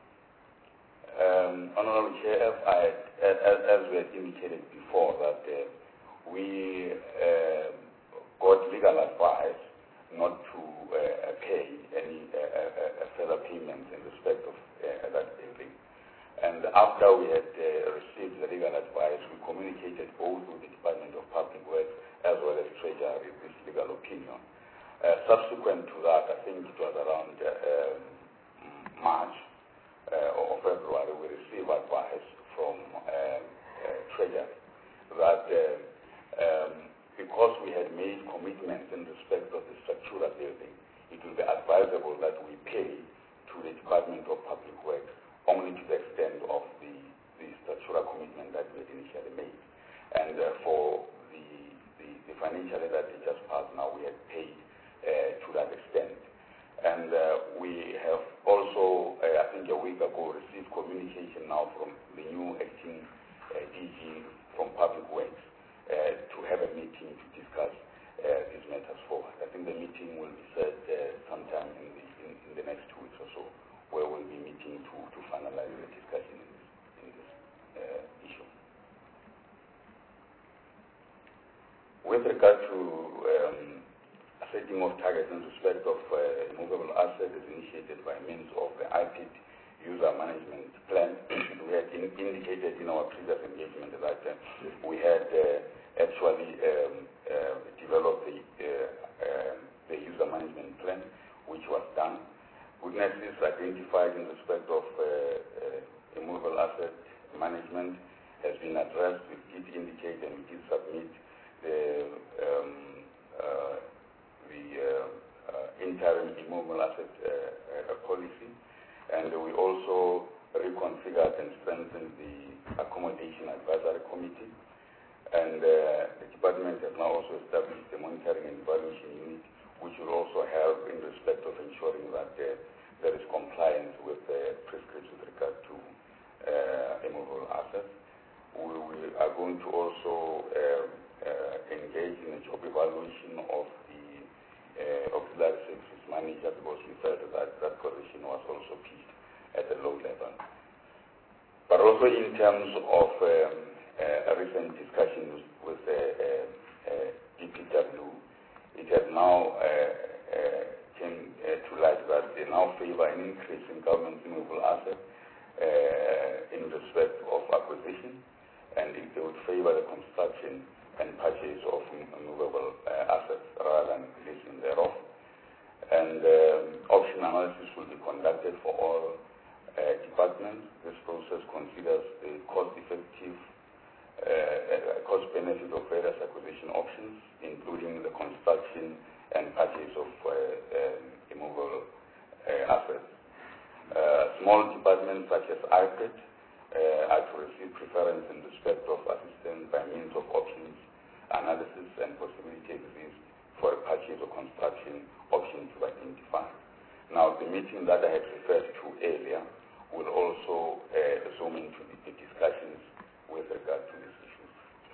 Um, Honorable Chair, as, I, as, as we had indicated before, that uh, we uh, got legal advice not to uh, pay any uh, uh, further payments in respect of uh, that building. And after we had uh, received the legal advice, we communicated both with the Department of Public Works as well as Treasury this legal opinion. Uh, subsequent to that, I think it was around uh, um, March uh, or February, we received advice from uh, uh, Treasury that uh, um, because we had made commitments in respect of the structural building, it will be advisable that we pay to the Department of Public Works only to the extent of the, the structural commitment that we had initially made. And uh, for the, the, the financial year that we just passed now, we had paid uh, to that extent. And uh, we have also, uh, I think a week ago, received communication now from the new acting uh, D G from Public Works uh, to have a meeting to discuss uh, these matters forward. I think the meeting will be set uh, sometime in the, in, in the next two weeks or so, where we'll be meeting to, to finalize the discussion in this, in this uh, issue. With regard to um, setting of targets in respect of uh, movable assets is initiated by means of the I P I D user management plan. We had in, indicated in our previous engagement that uh, we had uh, actually um, uh, developed the, uh, uh, the user management plan, which was done. Weaknesses identified in respect of uh, uh, immovable asset management has been addressed. We did indicate and we did submit the, um, uh, the uh, uh, interim immovable asset uh, uh, policy, and we also reconfigured and strengthened the accommodation advisory committee, and uh, the department has now also established the monitoring and evaluation unit, which will also help in respect of ensuring that uh, there is compliance with the prescriptions with regard to uh, immovable assets. We, we are going to also uh, uh, engage in a job evaluation of the uh, auxiliary services manager, because we felt that that position was also pitched at a low level. But also in terms of um, uh, a recent discussion with the uh, uh, D P W, it has now uh, uh, came uh, to light that they now favor an increase in government immovable assets uh, in respect of acquisition, and if they would favor the construction and purchase of immovable uh, assets rather than leasing thereof. And um, option analysis will be conducted for all uh, departments. This process considers the cost-effective uh, cost-benefit of various acquisition options, including the construction and purchase of uh, um, immovable uh, assets. Uh, small departments such as I P I D uh, are to receive preference in respect of assistance by means of options analysis and possibility exists for a purchase or construction option to identify. Now, the meeting that I had referred to earlier will also uh, zoom into the, the discussions with regard to these issues.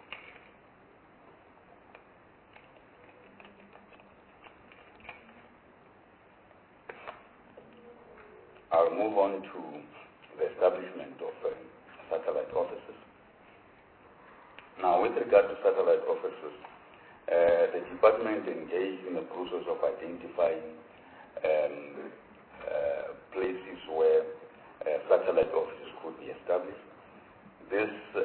I'll move on to the establishment of uh, satellite offices. Now, with regard to satellite offices, Uh, the department engaged in the process of identifying um, uh, places where uh, satellite offices could be established. This uh,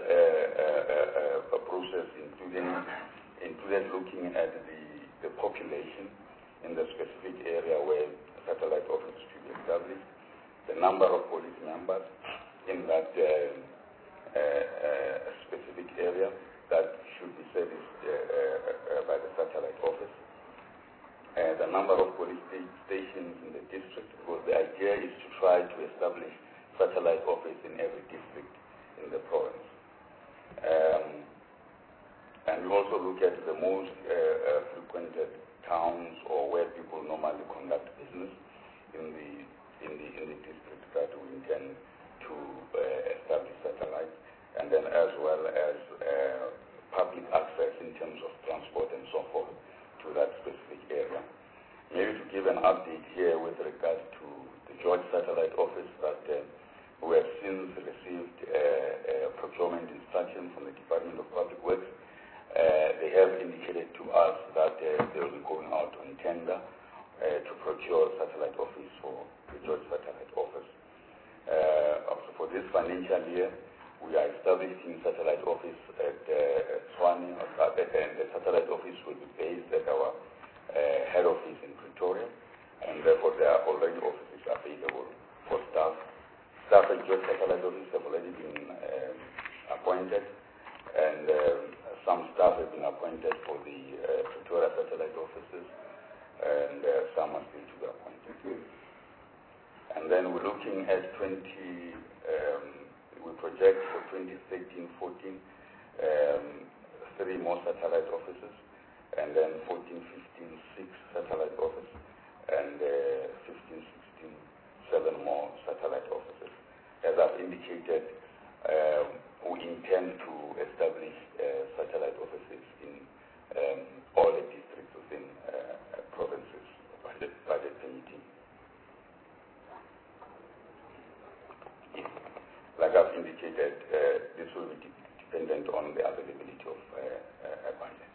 uh, uh, process included, included looking at the, the population in the specific area where satellite offices should be established, the number of police members in that uh, uh, uh, specific area that should be serviced uh, uh, by the satellite office, uh, the number of police stations in the district, because the idea is to try to establish satellite office in every district in the province. Um, and we also look at the most uh, uh, frequented towns or where people normally conduct business in the in the in the district that we intend to uh, establish satellites, and then as well as uh, public access in terms of transport and so forth to that specific area. Maybe to give an update here with regard to the George Satellite Office, that uh, we have since received uh, uh, procurement instruction from the Department of Public Works. Uh, they have indicated to us that uh, they will be going out on tender uh, to procure satellite office for the George Satellite Office. Uh, also for this financial year, we are establishing satellite office at uh, Tshwane, and the satellite office will be based at our uh, head office in Pretoria, and therefore there are already offices available for staff. Staff at George Satellite Office have already been um, appointed, and um, some staff have been appointed for the uh, Pretoria Satellite Offices, and uh, some are still to be appointed. And then we're looking at twenty, um, we project for twenty thirteen fourteen, um, three more satellite offices, and then fourteen fifteen, six satellite offices, and uh, fifteen sixteen, seven more satellite offices. As I've indicated, uh, we intend to establish uh, satellite offices in um, all the districts within uh, provinces, budget, budget permitting. Like I've indicated, uh, this will be de dependent on the availability of uh, uh, budget.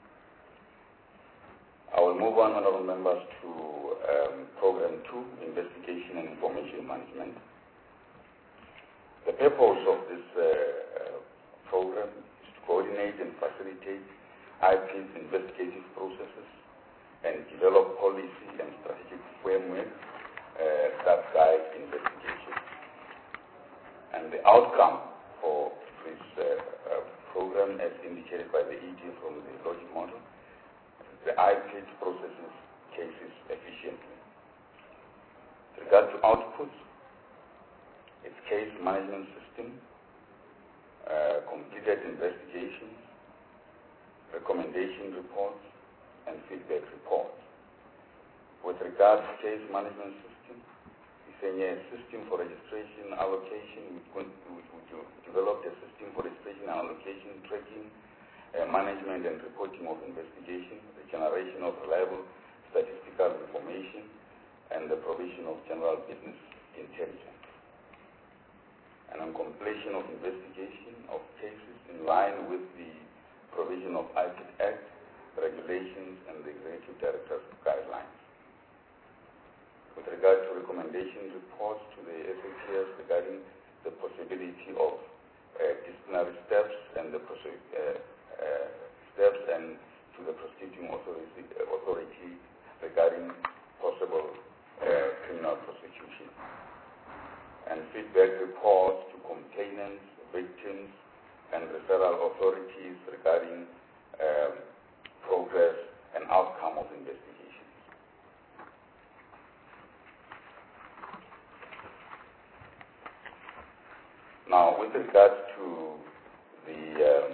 I will move on, honorable members, to um, Program two, Investigation and Information Management. The purpose of this uh, uh, program is to coordinate and facilitate I P's investigative processes and develop policy and strategic framework uh, that guide investigation. And the outcome for this uh, uh, program, as indicated by the E D from the logic model, the I P processes cases efficiently. With regard to outputs, its case management system, uh, completed investigations, recommendation reports, and feedback reports. With regard to case management system, it's a system for registration, allocation. We, we, we developed a system for registration, allocation, tracking, uh, management, and reporting of investigation, the generation of reliable statistical information, and the provision of general business intelligence. And on completion of investigation of cases in line with the provision of I P Act, regulations, and the Executive Director's guidelines. With regard to recommendation reports to the S A P S regarding the possibility of uh, disciplinary steps and the uh, uh, steps and to the prosecuting authority, uh, authority regarding possible uh, criminal prosecution. And feedback reports to complainants, victims, and referral authorities regarding um, progress and outcome of investigations. Now, with regards to the um,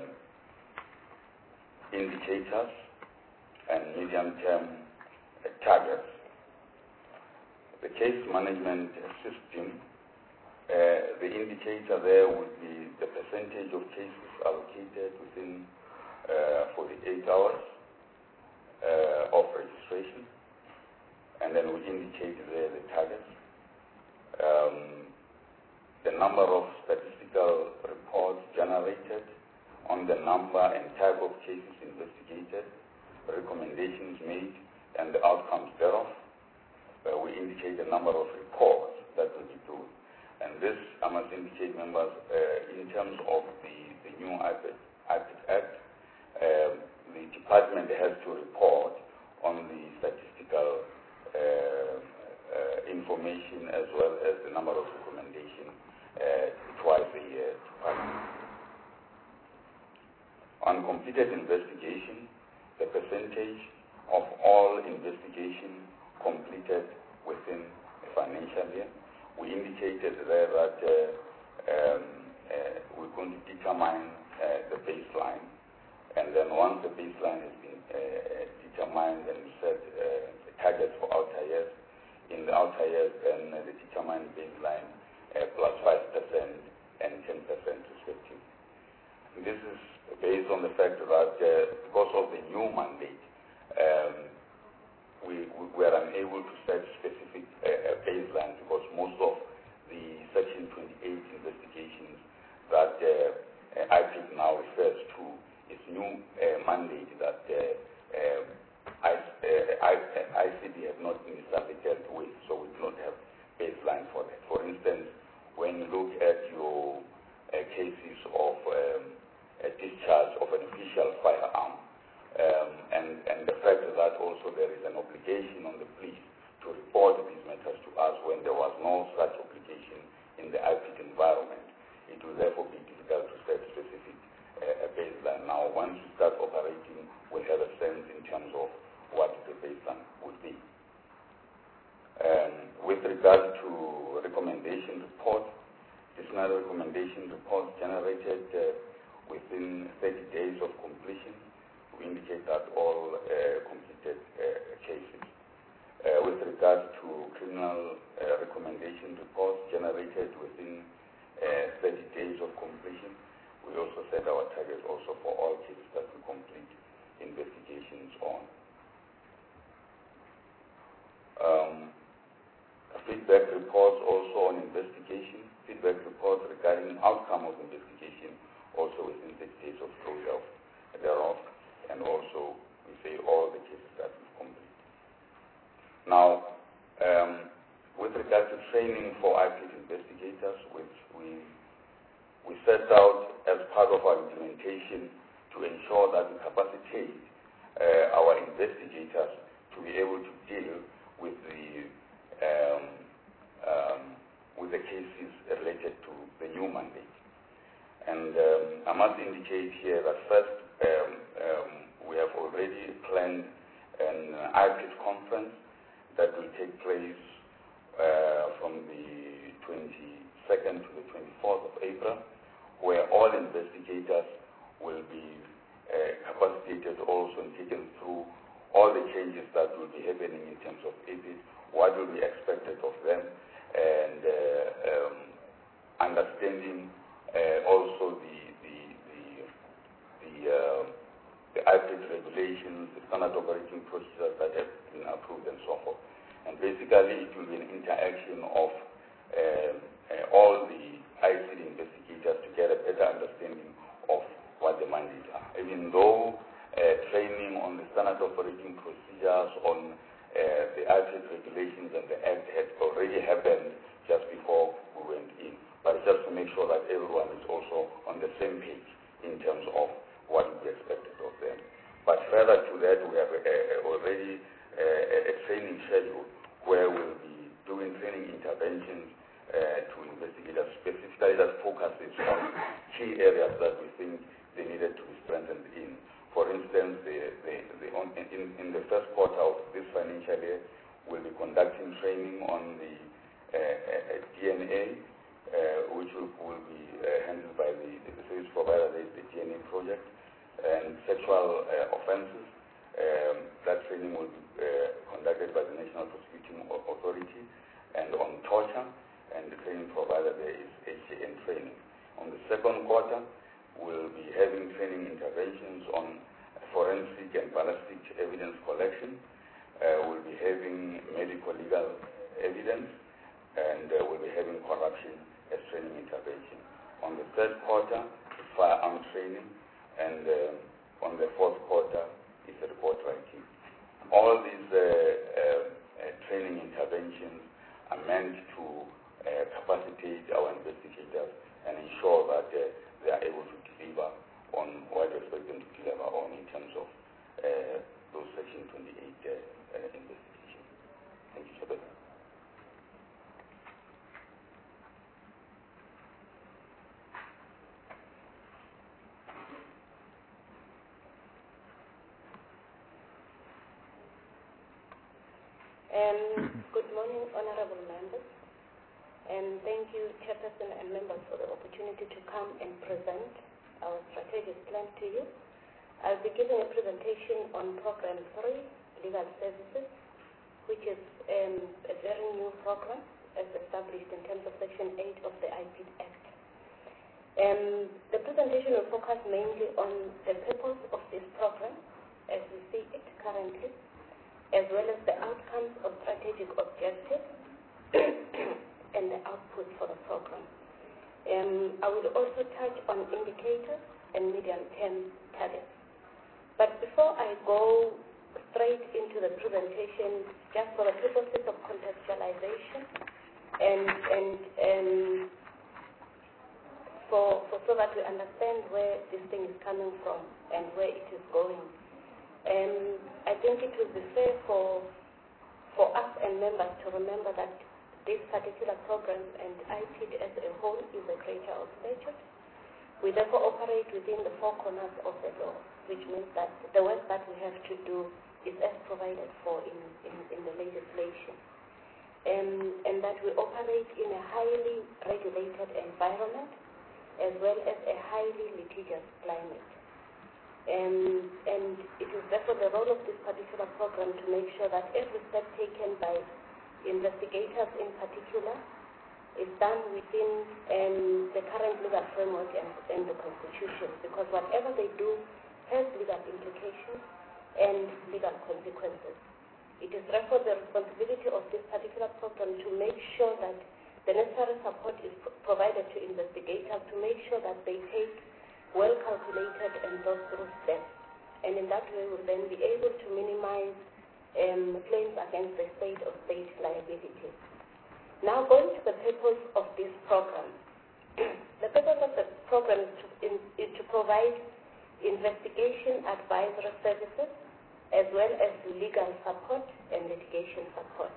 indicators and medium-term uh, targets, the case management system, Uh, the indicator there would be the percentage of cases allocated within uh, forty-eight hours uh, of registration, and then we indicate there the targets, um, the number of statistical reports generated on the number and type of cases investigated, recommendations made and the outcomes thereof. Uh, we indicate the number of reports that will be due. And this, I must indicate, members, uh, in terms of the, the new I P E D Act, uh, the department has to report on the statistical uh, uh, information as well as the number of recommendations uh, twice a year. On completed investigation, the percentage of all investigation completed within a financial year, we indicated there that uh, um, uh, we're going to determine uh, the baseline, and then once the baseline has been uh, determined and set uh, targets for outer years, in the outer years then uh, the determined baseline uh, plus five percent and ten percent respectively. This is based on the fact that uh, because of the new mandate, um, we, we were unable to set specific uh, baseline because most of the Section twenty-eight investigations that uh, I P I D now refers to is new uh, mandate that uh, uh, I, uh, I, I C D have not been necessarily dealt with, so we do not have baseline for that. For instance, when you look at your uh, cases of um, a discharge of an official firearm, um, and, and the fact that also there is an obligation on the police to report these matters to us when there was no such obligation in the I P I D environment, it will therefore be difficult to set specific uh, baseline. Now, once you start operating, we'll have a sense in terms of what the baseline would be. Um, with regard to recommendation report, additional recommendation reports generated uh, within thirty days of completion, we indicate that all uh, completed uh, cases. Uh, with regard to criminal uh, recommendation reports generated within uh, thirty days of completion, we also set our target also for all cases that we complete investigations on. Um, feedback reports also on investigation, feedback reports regarding outcome of investigation also within thirty days of closure thereof, and also we say all the cases that we've completed. Now, um, with regard to training for I P I D investigators, which we we set out as part of our implementation to ensure that we capacitate uh, our investigators to be able to deal with the um, um, with the cases related to the new mandate. And um, I must indicate here that first, um, um, we have already planned an I P I D conference that will take place uh, from the twenty-second to the twenty-fourth of April, where all investigators will be uh, capacitated also and taken through all the changes that will be happening in terms of I P I D, what will be expected of them, and uh, um, understanding Uh, also the the the the, uh, the I P I D regulations, the standard operating procedures that have been approved, and so forth. And basically, it will be an interaction of uh, uh, all the I C D investigators to get a better understanding of what the mandates are. Even though uh, training on the standard operating procedures, on uh, the I P I D regulations and the Act had already happened just before we went in. But just to make sure that everyone is also on the same page in terms of what is expected of them. But further to that, we have uh, already uh, a training schedule where we'll be doing training interventions uh, to investigators specifically that focuses on key areas that we think they needed to be strengthened in. For instance, the, the, the on, in, in the first quarter of this financial year, we'll be conducting training on the uh, uh, D N A, Uh, which will, will be uh, handled by the, the service provider, the, the D N A project, and sexual uh, offenses. Um, that training will be uh, conducted by the National Prosecuting Authority, and on torture, and the training provider there is H C N training. On the second quarter, we'll be having training interventions on forensic and ballistic evidence collection. Uh, we'll be having medical legal evidence, and uh, we'll be having corruption as training intervention. On the third quarter, firearm training, and uh, on the fourth quarter, is report writing. All these uh, uh, uh, training interventions are meant to uh, capacitate our investigators and ensure that uh, they are able to deliver on what we expect them to deliver on in terms of uh, those Section twenty-eight uh, uh, investigations. Thank you, Chairperson. Um, good morning, honorable members, and thank you, Chairperson and members, for the opportunity to come and present our strategic plan to you. I'll be giving a presentation on Program three, Legal Services, which is um, a very new program as established in terms of Section eight of the I P D Act. Um, the presentation will focus mainly on the purpose of this program as we see it currently, as well as the outcomes of strategic objectives and the output for the program. Um, I will also touch on indicators and medium-term targets. But before I go straight into the presentation, just for the purposes of contextualization and, and, and for, for so that we understand where this thing is coming from and where it is going. Um, I think it would be fair for, for us and members to remember that this particular program and I P D as a whole is a creature of statute. We therefore operate within the four corners of the law, which means that the work that we have to do is as provided for in, in, in the legislation. Um, and that we operate in a highly regulated environment as well as a highly litigious climate. And, and it is therefore the role of this particular program to make sure that every step taken by investigators in particular is done within um, the current legal framework and, and the Constitution, because whatever they do has legal implications and legal consequences. It is therefore the responsibility of this particular program to make sure that the necessary support is pro provided to investigators to make sure that they take well-calculated and thought-through steps. And in that way, we'll then be able to minimize um, claims against the state of state liability. Now, going to the purpose of this program. The purpose of the program is to, in, is to provide investigation advisory services as well as legal support and litigation support.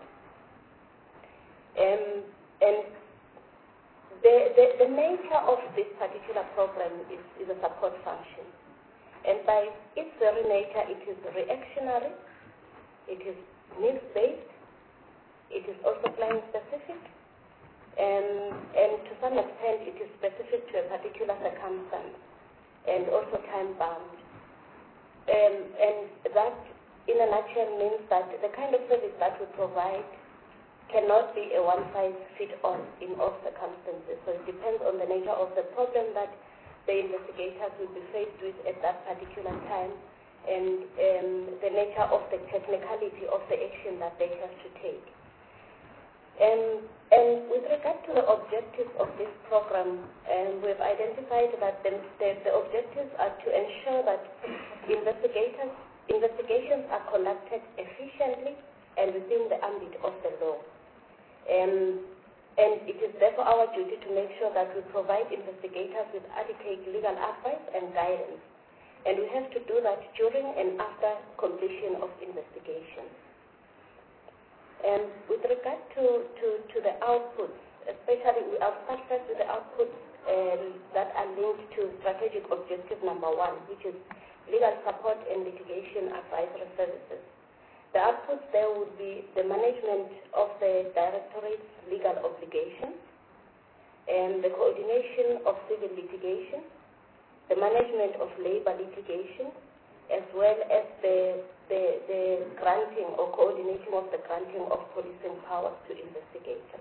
Um, and The, the, the nature of this particular program is, is a support function. And by its very nature, it is reactionary, it is needs-based, it is also client-specific, and, and to some extent, it is specific to a particular circumstance, and also time-bound. Um, and that, in a nutshell, means that the kind of service that we provide cannot be a one-size-fits-all in all circumstances. So it depends on the nature of the problem that the investigators will be faced with at that particular time and um, the nature of the technicality of the action that they have to take. Um, and with regard to the objectives of this program, um, we've identified that the, the, the objectives are to ensure that investigators, investigations are conducted efficiently and within the ambit of the law. Um, and it is therefore our duty to make sure that we provide investigators with adequate legal advice and guidance. And we have to do that during and after completion of investigation. And with regard to, to, to the outputs, especially, I'll start first with the outputs um, that are linked to strategic objective number one, which is legal support and litigation advisory services. The outputs there would be the management of the Directorate's legal obligations and the coordination of civil litigation, the management of labor litigation, as well as the, the, the granting or coordinating of the granting of policing powers to investigators.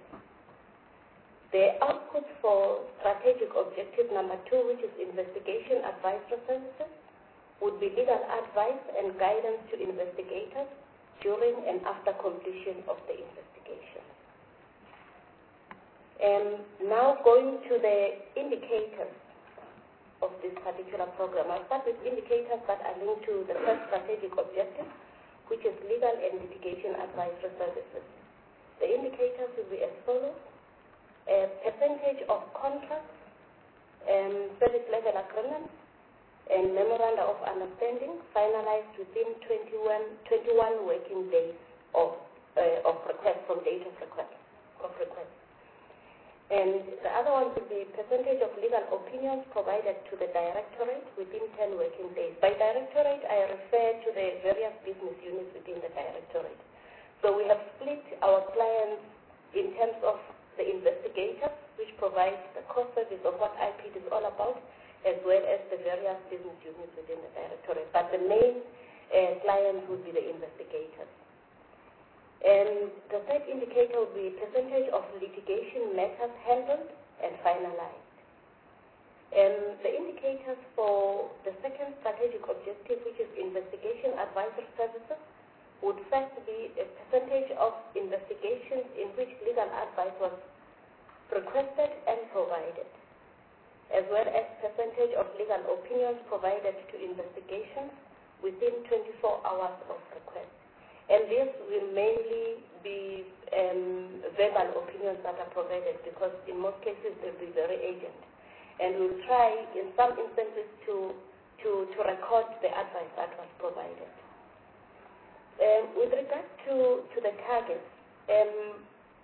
The outputs for strategic objective number two, which is investigation advisory services, would be legal advice and guidance to investigators during and after completion of the investigation. And now going to the indicators of this particular program. I'll start with indicators that are linked to the first strategic objective, which is legal and litigation advisory services. The indicators will be as follows. A percentage of contracts, um, service level agreements, and memoranda of understanding finalized within twenty-one, twenty-one working days of, uh, of request, from date of request. Of request. And the other one would be percentage of legal opinions provided to the directorate within ten working days. By directorate, I refer to the various business units within the directorate. So we have split our clients in terms of the investigators, which provide the core service of what I P I D is all about, as well as the various business units within the directorate. But the main uh, clients would be the investigators. And the third indicator will be percentage of litigation matters handled and finalized. And the indicators for the second strategic objective, which is investigation advisory services, would first be a percentage of investigations in which legal advice was requested and provided, as well as percentage of legal opinions provided to investigations within twenty-four hours of request. And this will mainly be um, verbal opinions that are provided, because in most cases they'll be very urgent. And we'll try in some instances to, to, to record the advice that was provided. Um, with regard to, to the targets, um,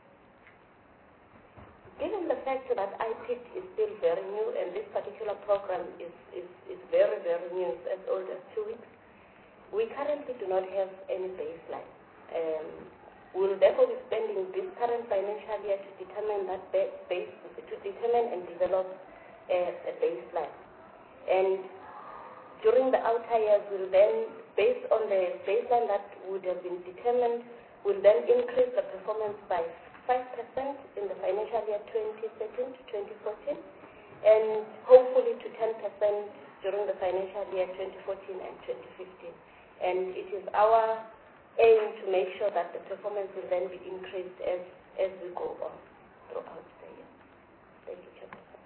given the fact that I P I D is still very new, and this particular program is, is, is very, very new, it's as old as two weeks, we currently do not have any baseline. Um, we will therefore be spending this current financial year to determine that base, to determine and develop a, a baseline. And during the outer years, we'll then, based on the baseline that would have been determined, we'll then increase the performance by five percent in the financial year twenty thirteen to twenty fourteen, and hopefully to ten percent during the financial year twenty fourteen and twenty fifteen. And it is our aim to make sure that the performance will then be increased as, as we go on throughout the year. Thank you, Chairperson.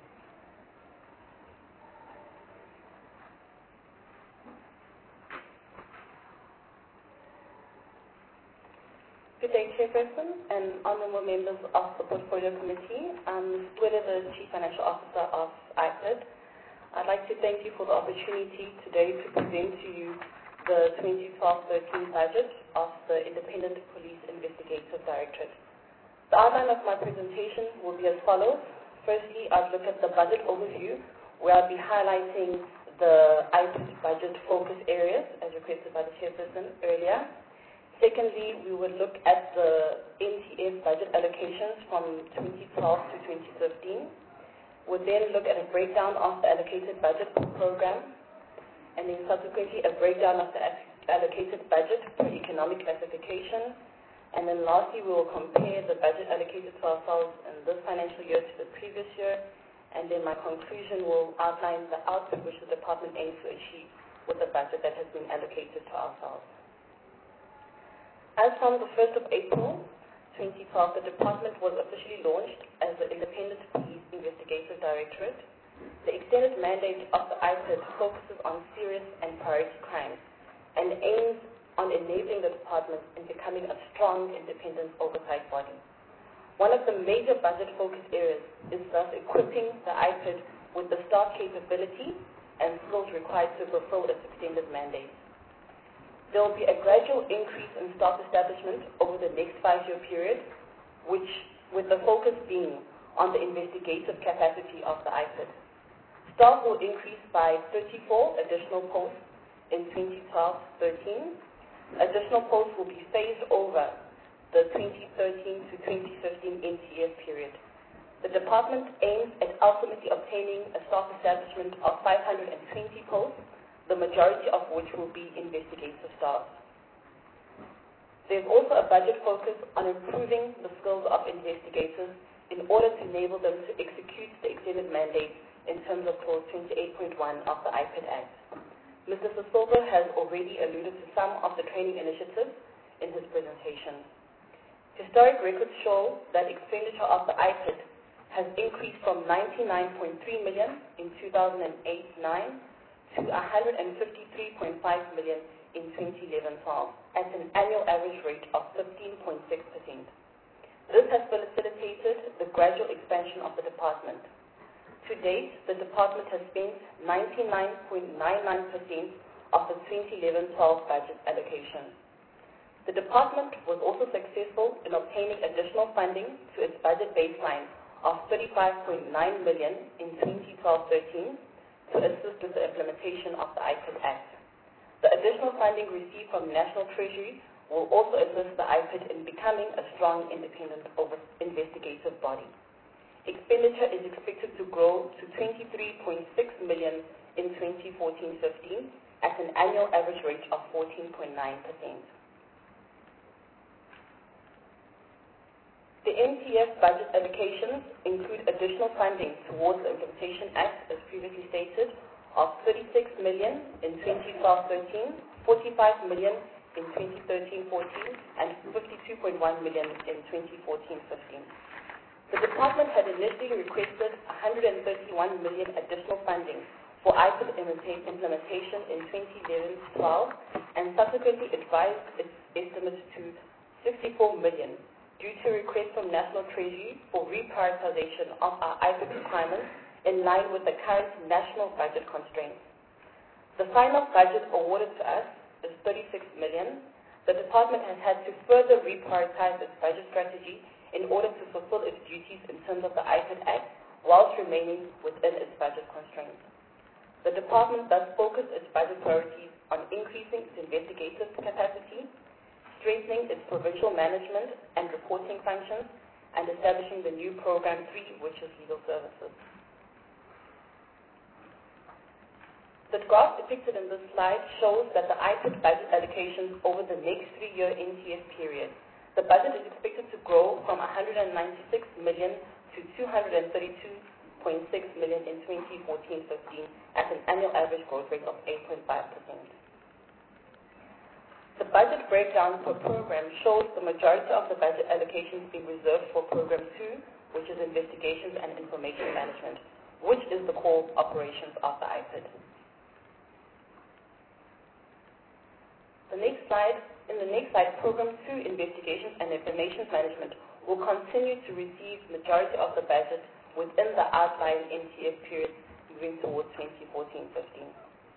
Good day, Chairperson and honorable members of the Portfolio Committee. I'm Swela, the Chief Financial Officer of I P I D. I'd like to thank you for the opportunity today to present to you the twenty twelve thirteen budget of the Independent Police Investigative Directorate. The outline of my presentation will be as follows. Firstly, I'll look at the budget overview, where I'll be highlighting the I P I D budget focus areas, as requested by the Chairperson earlier. Secondly, we will look at the N T F budget allocations from twenty twelve to twenty fifteen. We'll then look at a breakdown of the allocated budget per program, and then subsequently a breakdown of the allocated budget per economic classification. And then lastly, we will compare the budget allocated to ourselves in this financial year to the previous year. And then my conclusion will outline the output which the department aims to achieve with the budget that has been allocated to ourselves. As from the first of April twenty twelve, the department was officially launched as the Independent Police Investigative Directorate. The extended mandate of the I P I D focuses on serious and priority crimes and aims on enabling the department in becoming a strong independent oversight body. One of the major budget focus areas is thus equipping the I P I D with the staff capability and skills required to fulfill its extended mandate. There will be a gradual increase in staff establishment over the next five-year period, which, with the focus being on the investigative capacity of the I P I D. Staff will increase by thirty-four additional posts in twenty twelve thirteen. Additional posts will be phased over the twenty thirteen to twenty fifteen N T F period. The department aims at ultimately obtaining a staff establishment of five hundred twenty posts, the majority of which will be investigative staff. There's also a budget focus on improving the skills of investigators in order to enable them to execute the extended mandate in terms of Clause twenty-eight point one of the I P I D Act. Mister Sisova has already alluded to some of the training initiatives in his presentation. Historic records show that expenditure of the I P I D has increased from ninety-nine point three million in two thousand eight nine to one hundred fifty-three point five million in twenty eleven twelve, at an annual average rate of fifteen point six percent. This has facilitated the gradual expansion of the department. To date, the department has spent ninety-nine point nine nine percent of the twenty eleven twelve budget allocation. The department was also successful in obtaining additional funding to its budget baseline of thirty-five point nine million in twenty twelve thirteen to assist with the implementation of the I P I D Act. The additional funding received from National Treasury will also assist the I P I D in becoming a strong, independent investigative body. Expenditure is expected to grow to twenty-three point six million in twenty fourteen fifteen at an annual average rate of fourteen point nine percent. The N T F budget allocations include additional funding towards the Implementation Act, as previously stated, of thirty-six million in twenty twelve thirteen, forty-five million in twenty thirteen fourteen, and fifty-two point one million in twenty fourteen fifteen. The department had initially requested one hundred thirty-one million additional funding for I P I D implementation in twenty eleven twelve, and subsequently advised its estimate to sixty-four million due to requests from National Treasury for reprioritization of our I P I D requirements in line with the current national budget constraints. The final budget awarded to us is thirty-six million. The department has had to further reprioritize its budget strategy in order to fulfill its duties in terms of the I P I D Act whilst remaining within its budget constraints. The department thus focused its budget priorities on increasing its investigative capacity, strengthening its provincial management and reporting functions, and establishing the new Program three, which is legal services. The graph depicted in this slide shows that the I P I D budget allocations over the next three-year N T F period. The budget is expected to grow from one hundred ninety-six million to two hundred thirty-two point six million in twenty fourteen fifteen at an annual average growth rate of eight point five percent. The budget breakdown per program shows the majority of the budget allocations being reserved for Program two, which is Investigations and Information Management, which is the core operations of the I P I D. The next slide, in the next slide, Program two, Investigations and Information Management, will continue to receive majority of the budget within the outlined N T F period moving towards twenty fourteen fifteen.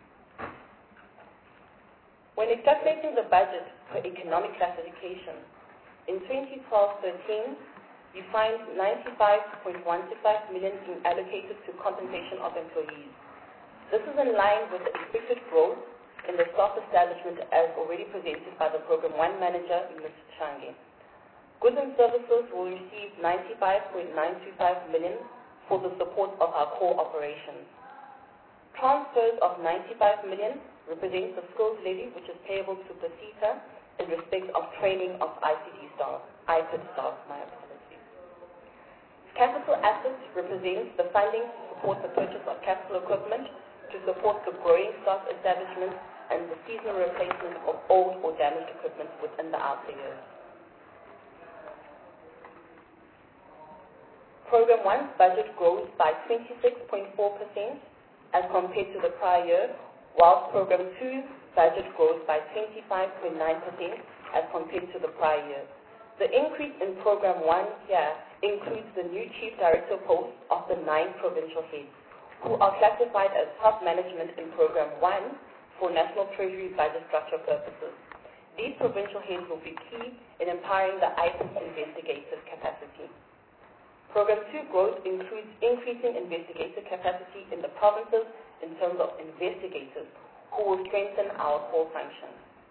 When calculating the budget for economic classification, in twenty twelve thirteen, you find ninety-five point one six five million being allocated to compensation of employees. This is in line with the expected growth in the staff establishment as already presented by the Program one Manager, Miz Shange. Goods and services will receive ninety-five point nine two five million for the support of our core operations. Transfers of ninety-five million represents the skills levy, which is payable to PACITA in respect of training of I C D staff, I P I D staff, my apologies. Capital assets represents the funding to support the purchase of capital equipment to support the growing staff establishment and the seasonal replacement of old or damaged equipment within the outer years. Program one's budget grows by twenty-six point four percent as compared to the prior year, whilst Program two's budget grows by twenty-five point nine percent as compared to the prior year. The increase in Program one here includes the new Chief Director post of the nine provincial heads, who are classified as top management in Program one for National Treasury budget structure purposes. These provincial heads will be key in empowering the I P I D investigative capacity. Program two growth includes increasing investigative capacity in the provinces in terms of investigators who will strengthen our core functions.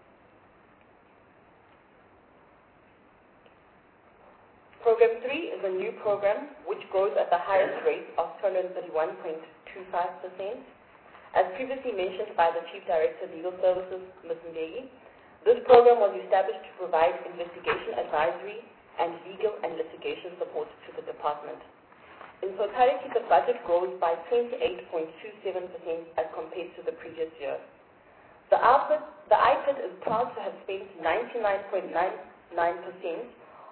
Program three is a new program which grows at the highest rate of two hundred thirty-one point two five percent. As previously mentioned by the Chief Director of Legal Services, Miz Mbeki, this program was established to provide investigation advisory and legal and litigation support to the department. In totality, the budget grows by twenty-eight point two seven percent as compared to the previous year. The output, the I P I D is proud to have spent ninety-nine point nine nine percent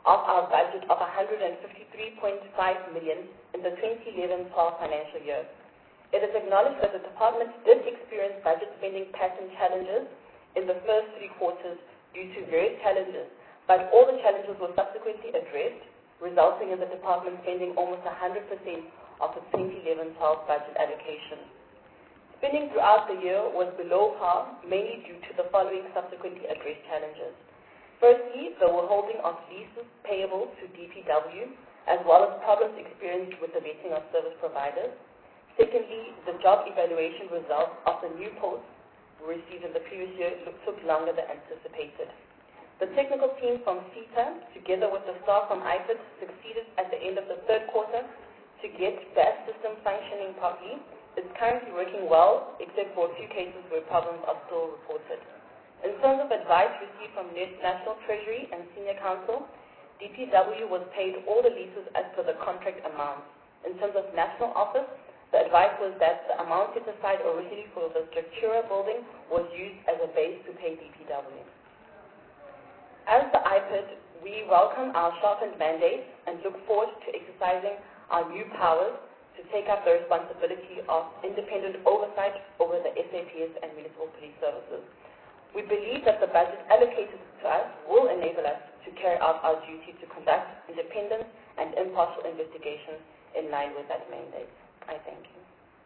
of our budget of one hundred fifty-three point five million dollars in the twenty eleven twelve financial year. It is acknowledged that the department did experience budget spending pattern challenges in the first three quarters due to various challenges, but all the challenges were subsequently addressed, resulting in the department spending almost one hundred percent of its twenty eleven twelve budget allocation. Spending throughout the year was below par, mainly due to the following subsequently addressed challenges. Firstly, the withholding of leases payable to D P W, as well as problems experienced with the vetting of service providers. Secondly, the job evaluation results of the new posts received in the previous year took longer than anticipated. The technical team from CETA, together with the staff from I F I D, succeeded at the end of the third quarter to get that system functioning properly. It's currently working well, except for a few cases where problems are still reported. In terms of advice received from National Treasury and Senior Counsel, D P W was paid all the leases as per the contract amount. In terms of National Office, the advice was that the amount set aside originally for the Structura building was used as a base to pay D P W. As the I P I D, we welcome our sharpened mandate and look forward to exercising our new powers to take up the responsibility of independent oversight over the S A P S and municipal police services. We believe that the budget allocated to us will enable us to carry out our duty to conduct independent and impartial investigations in line with that mandate. I thank you.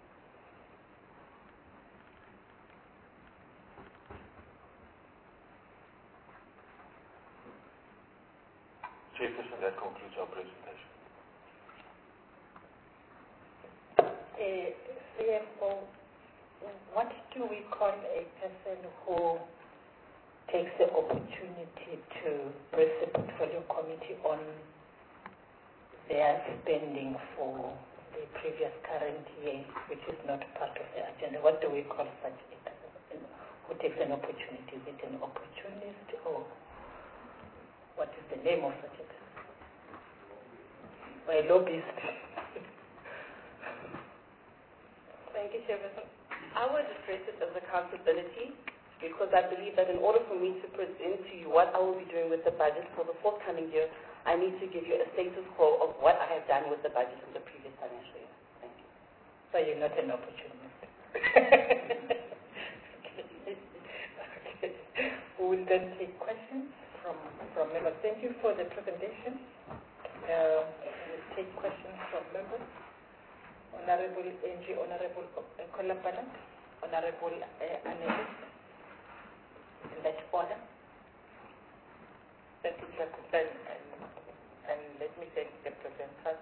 Chairperson, that concludes our presentation. Uh, C F O, what do we call a person who takes the opportunity to brief the portfolio committee on their spending for the previous current year, which is not part of the agenda? What do we call such a person who takes an opportunity? Is it an opportunist, or what is the name of such a person? Or a lobbyist? Thank you, Chairperson. I would address it as accountability, because I believe that in order for me to present to you what I will be doing with the budget for the forthcoming year, I need to give you a status quo of what I have done with the budget in the previous financial year. Thank you. So you're not an opportunist. Okay. We will then take questions from, from members. Thank you for the presentation. Uh, we'll take questions from members. Honorable Angie, Honorable Kolapana, Honorable uh, Analyst, in that order. Thank you, Chairperson, and, and let me thank the presenters.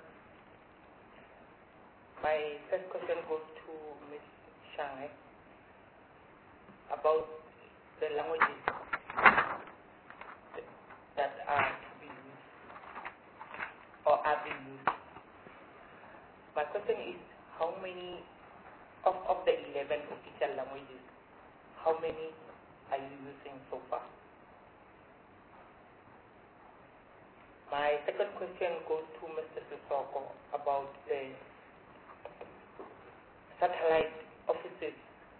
My first question goes to Miz Shanghai about the languages that are to be used or are being used. My question is, how many of, of the eleven official languages, how many are you using so far? My second question goes to Mister Sissoko about the satellite offices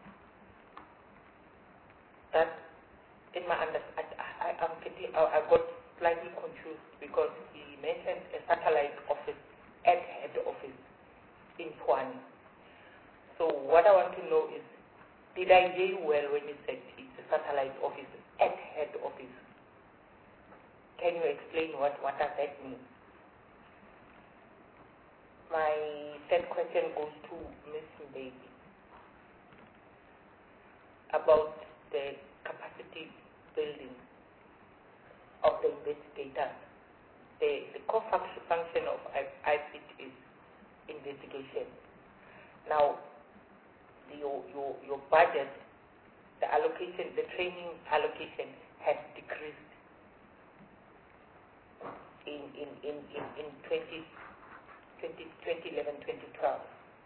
that, in my understanding, I, I, I'm getting, I, I got slightly confused because he mentioned a satellite office at head office in Pwani. So what I want to know is, did I hear you well when you said it's a satellite office at head office? Can you explain what, what does that mean? My third question goes to Miz Mbeki about the capacity building of the investigators. The, the core function of I P I D is investigation. Now, the, your, your, your budget, the allocation, the training allocation has decreased in, in, in, in, in twenty eleven twenty twelve.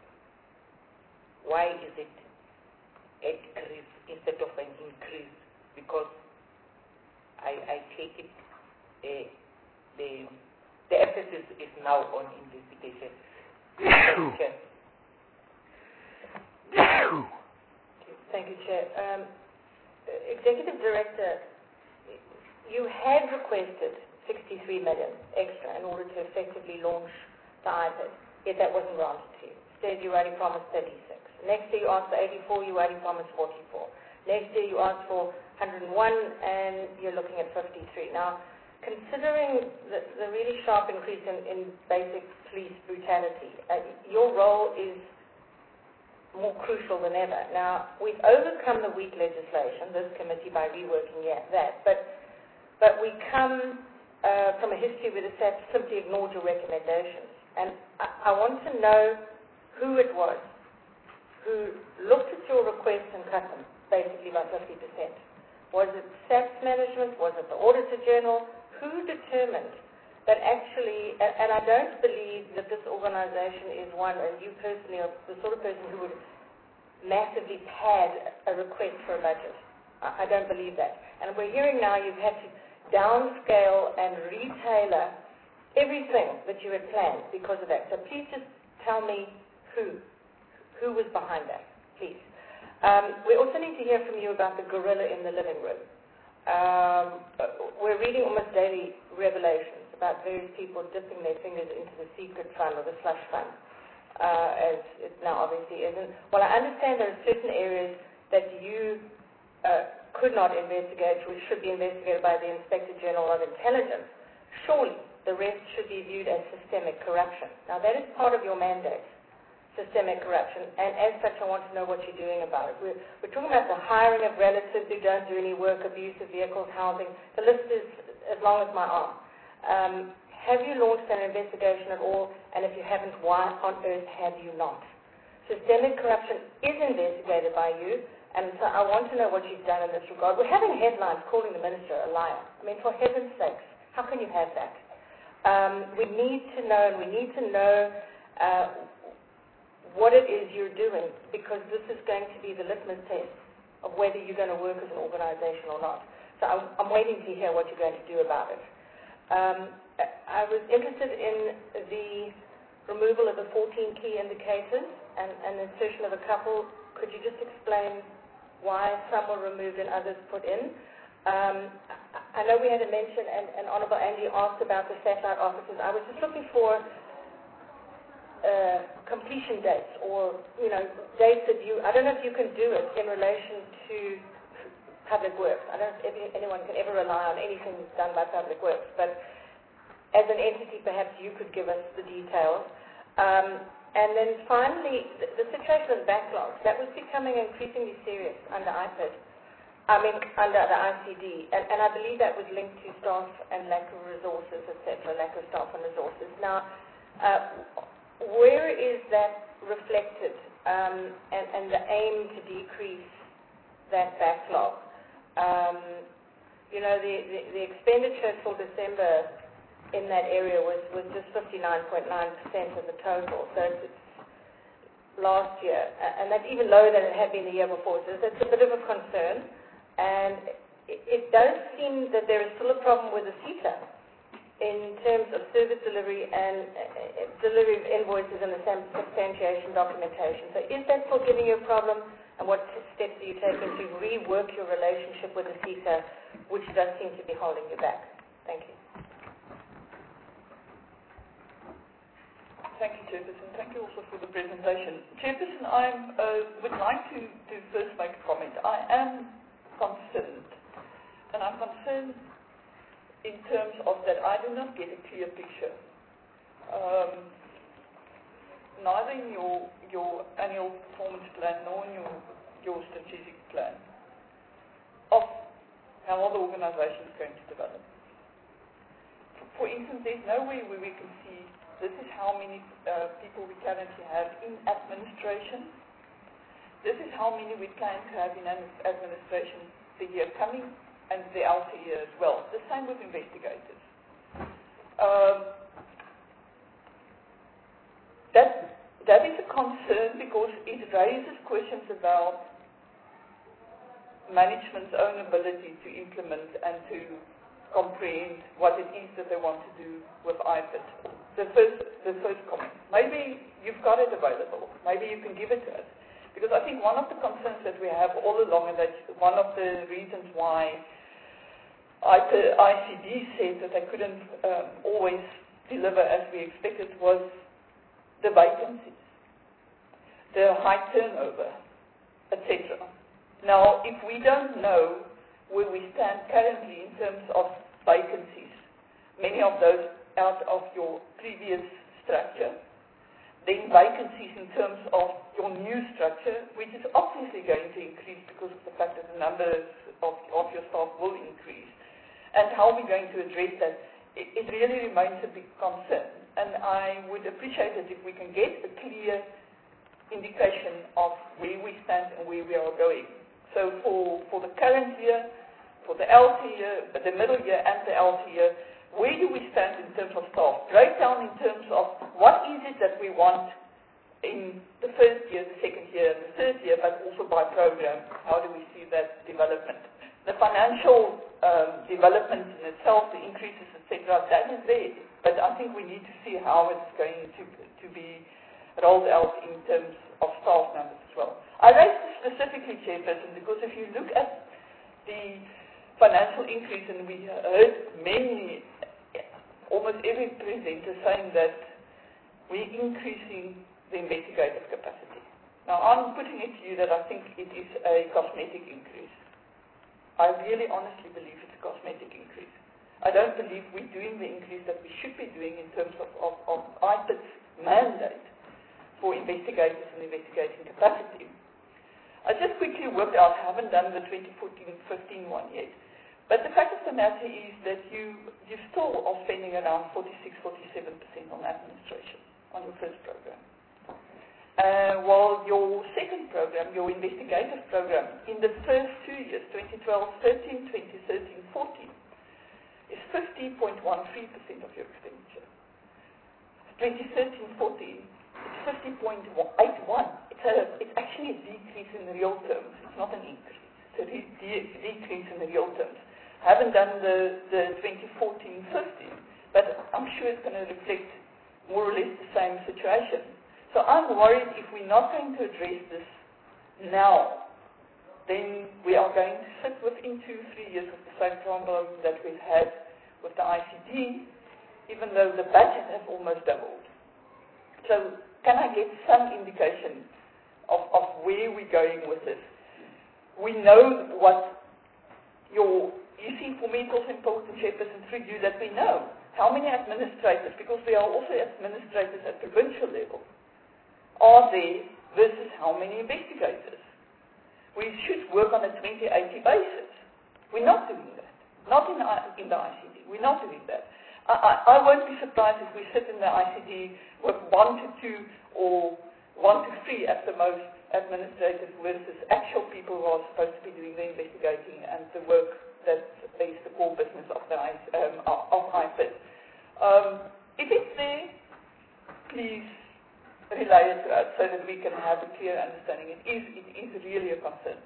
Why is it a decrease instead of an increase? Because I, I take it uh, the, the emphasis is now on investigation. Okay. Thank you, Chair. Um, Executive Director, you had requested to sixty-three million extra in order to effectively launch the iPad, yet that wasn't granted to you. Instead, you only promised thirty-six. Next year, you asked for eighty-four, you only promised forty-four. Next year, you asked for one hundred one, and you're looking at fifty-three. Now, considering the, the really sharp increase in, in basic police brutality, uh, your role is more crucial than ever. Now, we've overcome the weak legislation, this committee, by reworking that, but but we come uh, from a history where the S A P simply ignored your recommendations. And I, I want to know who it was who looked at your requests and cut them, basically by fifty percent. Was it S A P's management? Was it the Auditor General? Who determined that actually, and, and I don't believe that this organization is one, and you personally are the sort of person who would massively pad a request for a budget. I, I don't believe that. And we're hearing now you've had to downscale and retailer everything that you had planned because of that. So please just tell me who, who was behind that, please. Um, we also need to hear from you about the gorilla in the living room. Um, we're reading almost daily revelations about various people dipping their fingers into the secret fund or the slush fund, uh, as it now obviously isn't. Well, I understand there are certain areas that you uh, could not investigate, which should be investigated by the Inspector General of Intelligence. Surely the rest should be viewed as systemic corruption. Now, that is part of your mandate, systemic corruption, and as such, I want to know what you're doing about it. We're, we're talking about the hiring of relatives who don't do any work, abuse of vehicles, housing. The list is as long as my arm. Um, have you launched an investigation at all? And if you haven't, why on earth have you not? Systemic corruption is investigated by you, and so I want to know what you've done in this regard. We're having headlines calling the minister a liar. I mean, for heaven's sakes, how can you have that? Um, we need to know, and we need to know uh, what it is you're doing, because this is going to be the litmus test of whether you're going to work as an organization or not. So I'm, I'm waiting to hear what you're going to do about it. Um, I was interested in the removal of the fourteen key indicators and, and insertion of a couple. Could you just explain why some were removed and others put in? Um, I know we had a mention, and, and Honourable Angie asked about the satellite offices. I was just looking for uh, completion dates, or you know, dates that you. I don't know if you can do it in relation to public works. I don't know if anyone can ever rely on anything done by public works, but as an entity, perhaps you could give us the details. Um, and then finally, the, the situation of backlogs, that was becoming increasingly serious under I P I D, I mean, under the I C D, and, and I believe that was linked to staff and lack of resources, et cetera, lack of staff and resources. Now, uh, where is that reflected, um, and, and the aim to decrease that backlog? Um, you know, the, the, the expenditure for December in that area was, was just fifty-nine point nine percent of the total. So it's, it's last year, and that's even lower than it had been the year before. So that's a bit of a concern. And it, it does seem that there is still a problem with the CETA in terms of service delivery and uh, delivery of invoices and the substantiation documentation. So is that still giving you a problem? And what steps are you taking to rework your relationship with the CETA, which does seem to be holding you back? Thank you. Thank you, Chairperson. Thank you also for the presentation. Chairperson, I uh, would like to, to first make a comment. I am concerned, and I'm concerned in terms of that I do not get a clear picture, um, neither in your, your annual performance plan nor in your, your strategic plan, of how the organization is going to develop. For instance, there's no way where we can see this is how many uh, people we currently have in administration. This is how many we plan to have in administration the year coming and the outer year as well. The same with investigators. Um, that, that is a concern because it raises questions about management's own ability to implement and to comprehend what it is that they want to do with I P I D. The first, the first comment. Maybe you've got it available. Maybe you can give it to us. Because I think one of the concerns that we have all along, and that's one of the reasons why I C D said that they couldn't um, always deliver as we expected was the vacancies, the high turnover, et cetera. Now, if we don't know where we stand currently in terms of vacancies, many of those out of your previous structure, then vacancies in terms of your new structure, which is obviously going to increase because of the fact that the numbers of, of your staff will increase, and how we're going to address that, it, it really remains a big concern. And I would appreciate it if we can get a clear indication of where we stand and where we are going. So for, for the current year, for the L T year, the middle year and the L T year, where do we stand in terms of staff? Breakdown in terms of what is it that we want in the first year, the second year, and the third year, but also by program. How do we see that development? The financial um, development in itself, the increases, et cetera, that is there. But I think we need to see how it's going to, to be rolled out in terms of staff numbers as well. I raised this specifically, Chairperson, because if you look at the financial increase, and we heard many, almost every presenter saying that we're increasing the investigative capacity. Now, I'm putting it to you that I think it is a cosmetic increase. I really honestly believe it's a cosmetic increase. I don't believe we're doing the increase that we should be doing in terms of, of, of I P I D's mandate for investigators and investigating capacity. I just quickly worked out, I haven't done the twenty fourteen fifteen one yet, but the fact of the matter is that you, you still are spending around forty-six, forty-seven percent on administration on your first program. Uh, while your second program, your investigative program, in the first two years, twenty twelve thirteen, twenty thirteen fourteen, is fifty point one three percent of your expenditure. twenty thirteen fourteen, it's fifty point eight one. It's, a, it's actually a decrease in real terms. It's not an increase. It's a re- de- decrease in real terms. I haven't done the, the twenty fourteen fifteen, but I'm sure it's going to reflect more or less the same situation. So I'm worried if we're not going to address this now, then we are going to sit within two, three years with the same problem that we've had with the I C D, even though the budget has almost doubled. So can I get some indication of, of where we're going with this? We know what your, you see, for me it's also important, Chairperson, through you, that we know how many administrators, because there are also administrators at provincial level, are there versus how many investigators. We should work on a twenty eighty basis. We're not doing that. Not in, in the I C D. We're not doing that. I, I, I won't be surprised if we sit in the I C D with one to two or one to three at the most administrators versus actual people who are supposed to be doing the investigating and the work that is the core business of the um, of I P I D. Um, if it's there, please relay it to us so that we can have a clear understanding. It is, it is really a concern.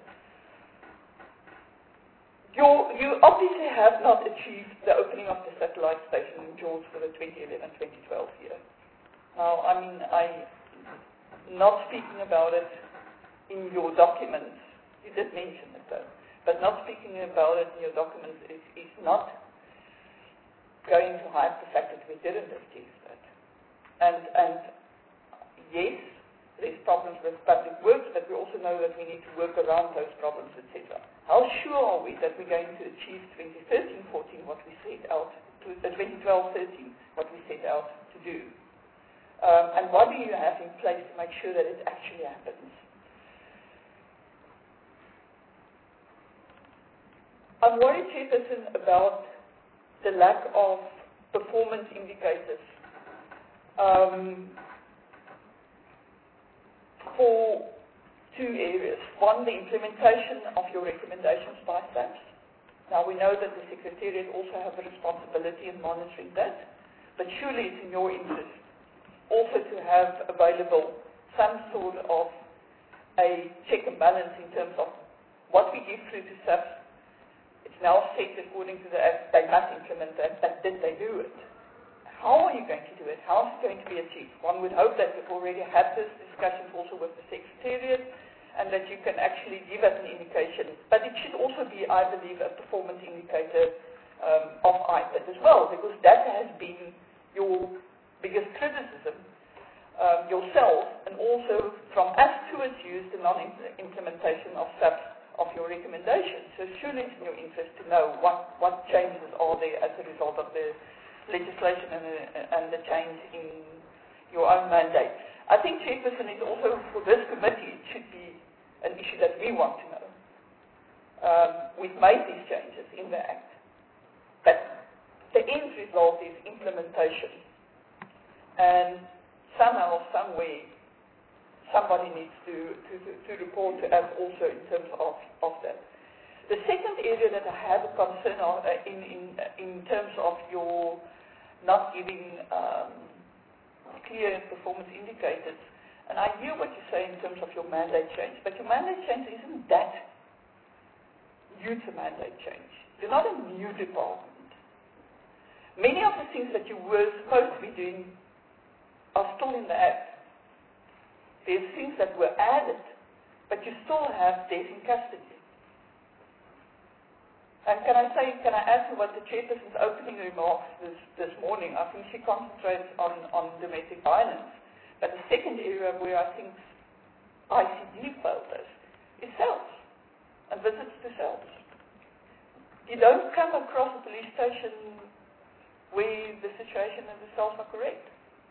You're, you obviously have not achieved the opening of the satellite station in George for the twenty eleven twenty twelve year. Now, I mean, I'm not speaking about it in your documents. You did mention it though. But not speaking about it in your documents is, is not going to hide the fact that we didn't achieve that. And, and yes, there's problems with public works, but we also know that we need to work around those problems, et cetera. How sure are we that we're going to achieve twenty thirteen fourteen what we set out, to, uh, twenty twelve thirteen what we set out to do? Um, and what do you have in place to make sure that it actually happens? I'm worried, Chairperson, about the lack of performance indicators. Um, for two areas. One, the implementation of your recommendations by SAPS. Now, we know that the Secretariat also have a responsibility in monitoring that, but surely it's in your interest also to have available some sort of a check and balance in terms of what we give through to SAPS. It's now set according to the Act, they must implement that, but did they do it? How are you going to do it? How is it going to be achieved? One would hope that you've already had this discussion also with the Secretariat and that you can actually give us an indication. But it should also be, I believe, a performance indicator um, of I P A D as well, because that has been your biggest criticism um, yourself, and also from us towards you is the non-implementation of S A P of your recommendations. So surely it's in your interest to know what, what changes are there as a result of the legislation and the, and the change in your own mandate. I think, Chairperson, it also for this committee, it should be an issue that we want to know. Um, we've made these changes in the Act, but the end result is implementation. And somehow, some way, somebody needs to, to, to report to us also in terms of, of that. The second area that I have a concern on, uh, in, in, in terms of your not giving um, clear performance indicators, and I hear what you say in terms of your mandate change, but your mandate change isn't that new to mandate change. You're not a new department. Many of the things that you were supposed to be doing are still in the Act. There's things that were added, but you still have death in custody. And can I say, can I add to what the Chairperson's opening remarks this, this morning? I think she concentrates on, on domestic violence. But the second area where I think I C D failed us is cells and visits to cells. You don't come across a police station where the situation in the cells are correct.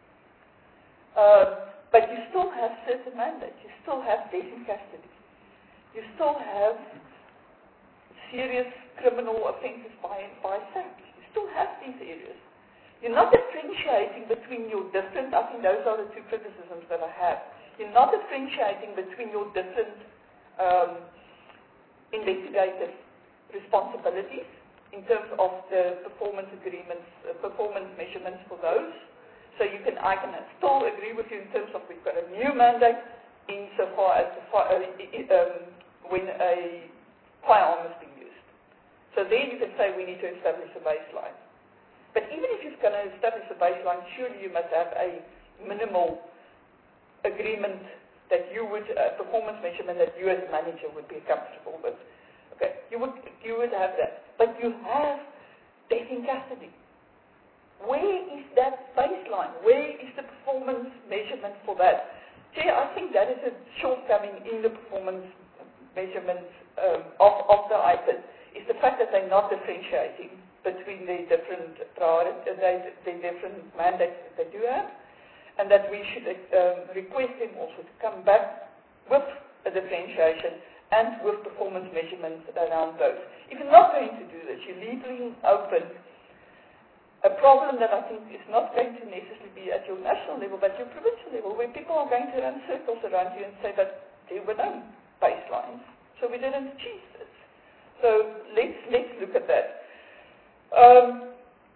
Um, but you still have certain mandates. You still have death in custody. You still have serious criminal offences by, by S A P. You still have these areas. You're not differentiating between your different, I think those are the two criticisms that I have. You're not differentiating between your different um, investigative responsibilities in terms of the performance agreements, uh, performance measurements for those. So you can, I can still agree with you in terms of we've got a new mandate insofar as the fire, uh, um, when a firearm is being used. So there you can say we need to establish a baseline. But even if you're going to establish a baseline, surely you must have a minimal agreement that you would, uh, performance measurement that you as a manager would be comfortable with. Okay, you would, you would have that. But you have death in custody. Where is that baseline? Where is the performance measurement for that? Chair, I think that is a shortcoming in the performance measurements um, of, of the I P A D, is the fact that they're not differentiating between the different priorities, the, the different mandates that they do have, and that we should um, request them also to come back with a differentiation and with performance measurements around those. If you're not going to do this, you're leaving open a problem that I think is not going to necessarily be at your national level, but your provincial level, where people are going to run circles around you and say, but there were no baselines, so we didn't achieve this. So let's, let's look at that. Um,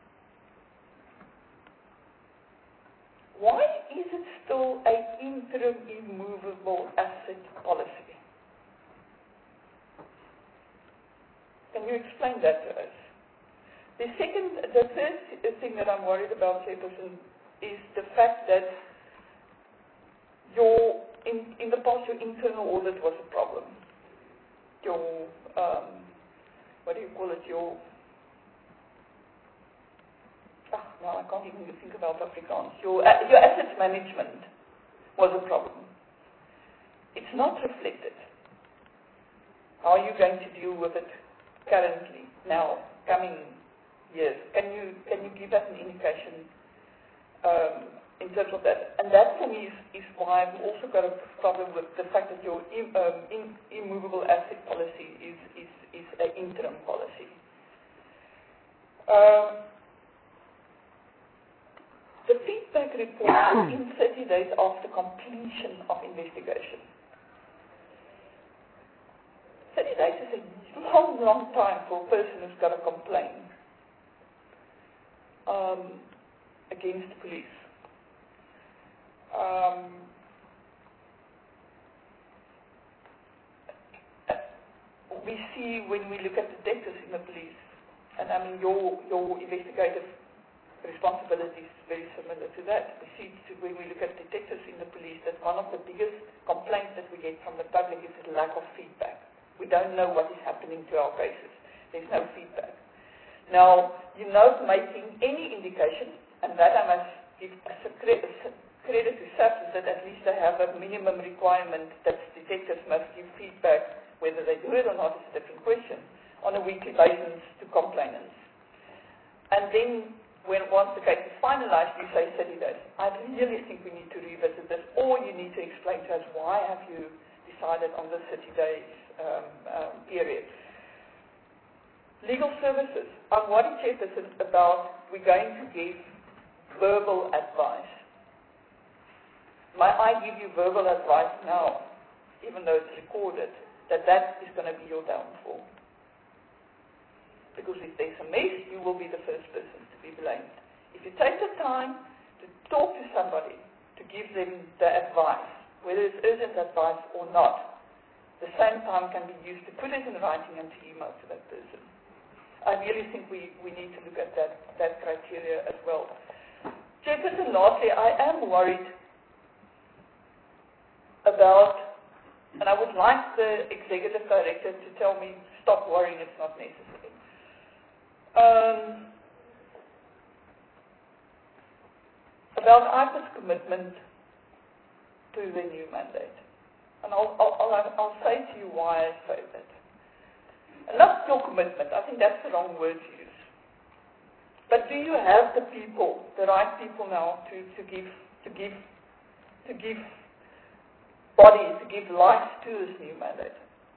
why is it still an interim immovable asset policy? Can you explain that to us? The second, the third thing that I'm worried about, Chairperson, is the fact that your, in, in the past, your internal audit was a problem. Your, um, what do you call it, your, ah, now I can't even think about Afrikaans. Your, uh, your assets management was a problem. It's not reflected. How are you going to deal with it currently, now, coming years? Can you can you give us an indication um, in terms of that? And that for me is, is why I've also got a problem with the fact that your im, um, in, immovable asset policy is is, is an interim policy. Um, the feedback report in thirty days after completion of investigation. thirty days is a long, long time for a person who's got a complaint Um, against the police. Um, we see when we look at detectives in the police, and I mean your your investigative responsibility is very similar to that. We see to, when we look at detectives in the police that one of the biggest complaints that we get from the public is the lack of feedback. We don't know what is happening to our cases. There's no feedback. Now, you're not making any indication, and that I must give as a credit, credit to S A P, is that at least they have a minimum requirement that detectives must give feedback. Whether they do it or not is a different question, on a weekly basis to complainants. And then, when once the case is finalized, you say thirty days. I really think we need to revisit this, or you need to explain to us why have you decided on the thirty days um, um, period. Legal services. I'm worried, Chairperson, about we're going to give verbal advice. May I give you verbal advice now, even though it's recorded, that that is going to be your downfall. Because if there's a mess, you will be the first person to be blamed. If you take the time to talk to somebody, to give them the advice, whether it's urgent advice or not, the same time can be used to put it in writing and to email to that person. I really think we, we need to look at that, that criteria as well. Chairperson, lastly, I am worried about, and I would like the executive director to tell me, stop worrying, it's not necessary. Um, about I P A's commitment to the new mandate. And I'll, I'll, I'll, I'll say to you why I say that. And not your commitment, I think that's the wrong word to use. But do you have the people, the right people now to, to give to give to give body, to give life to this new mandate?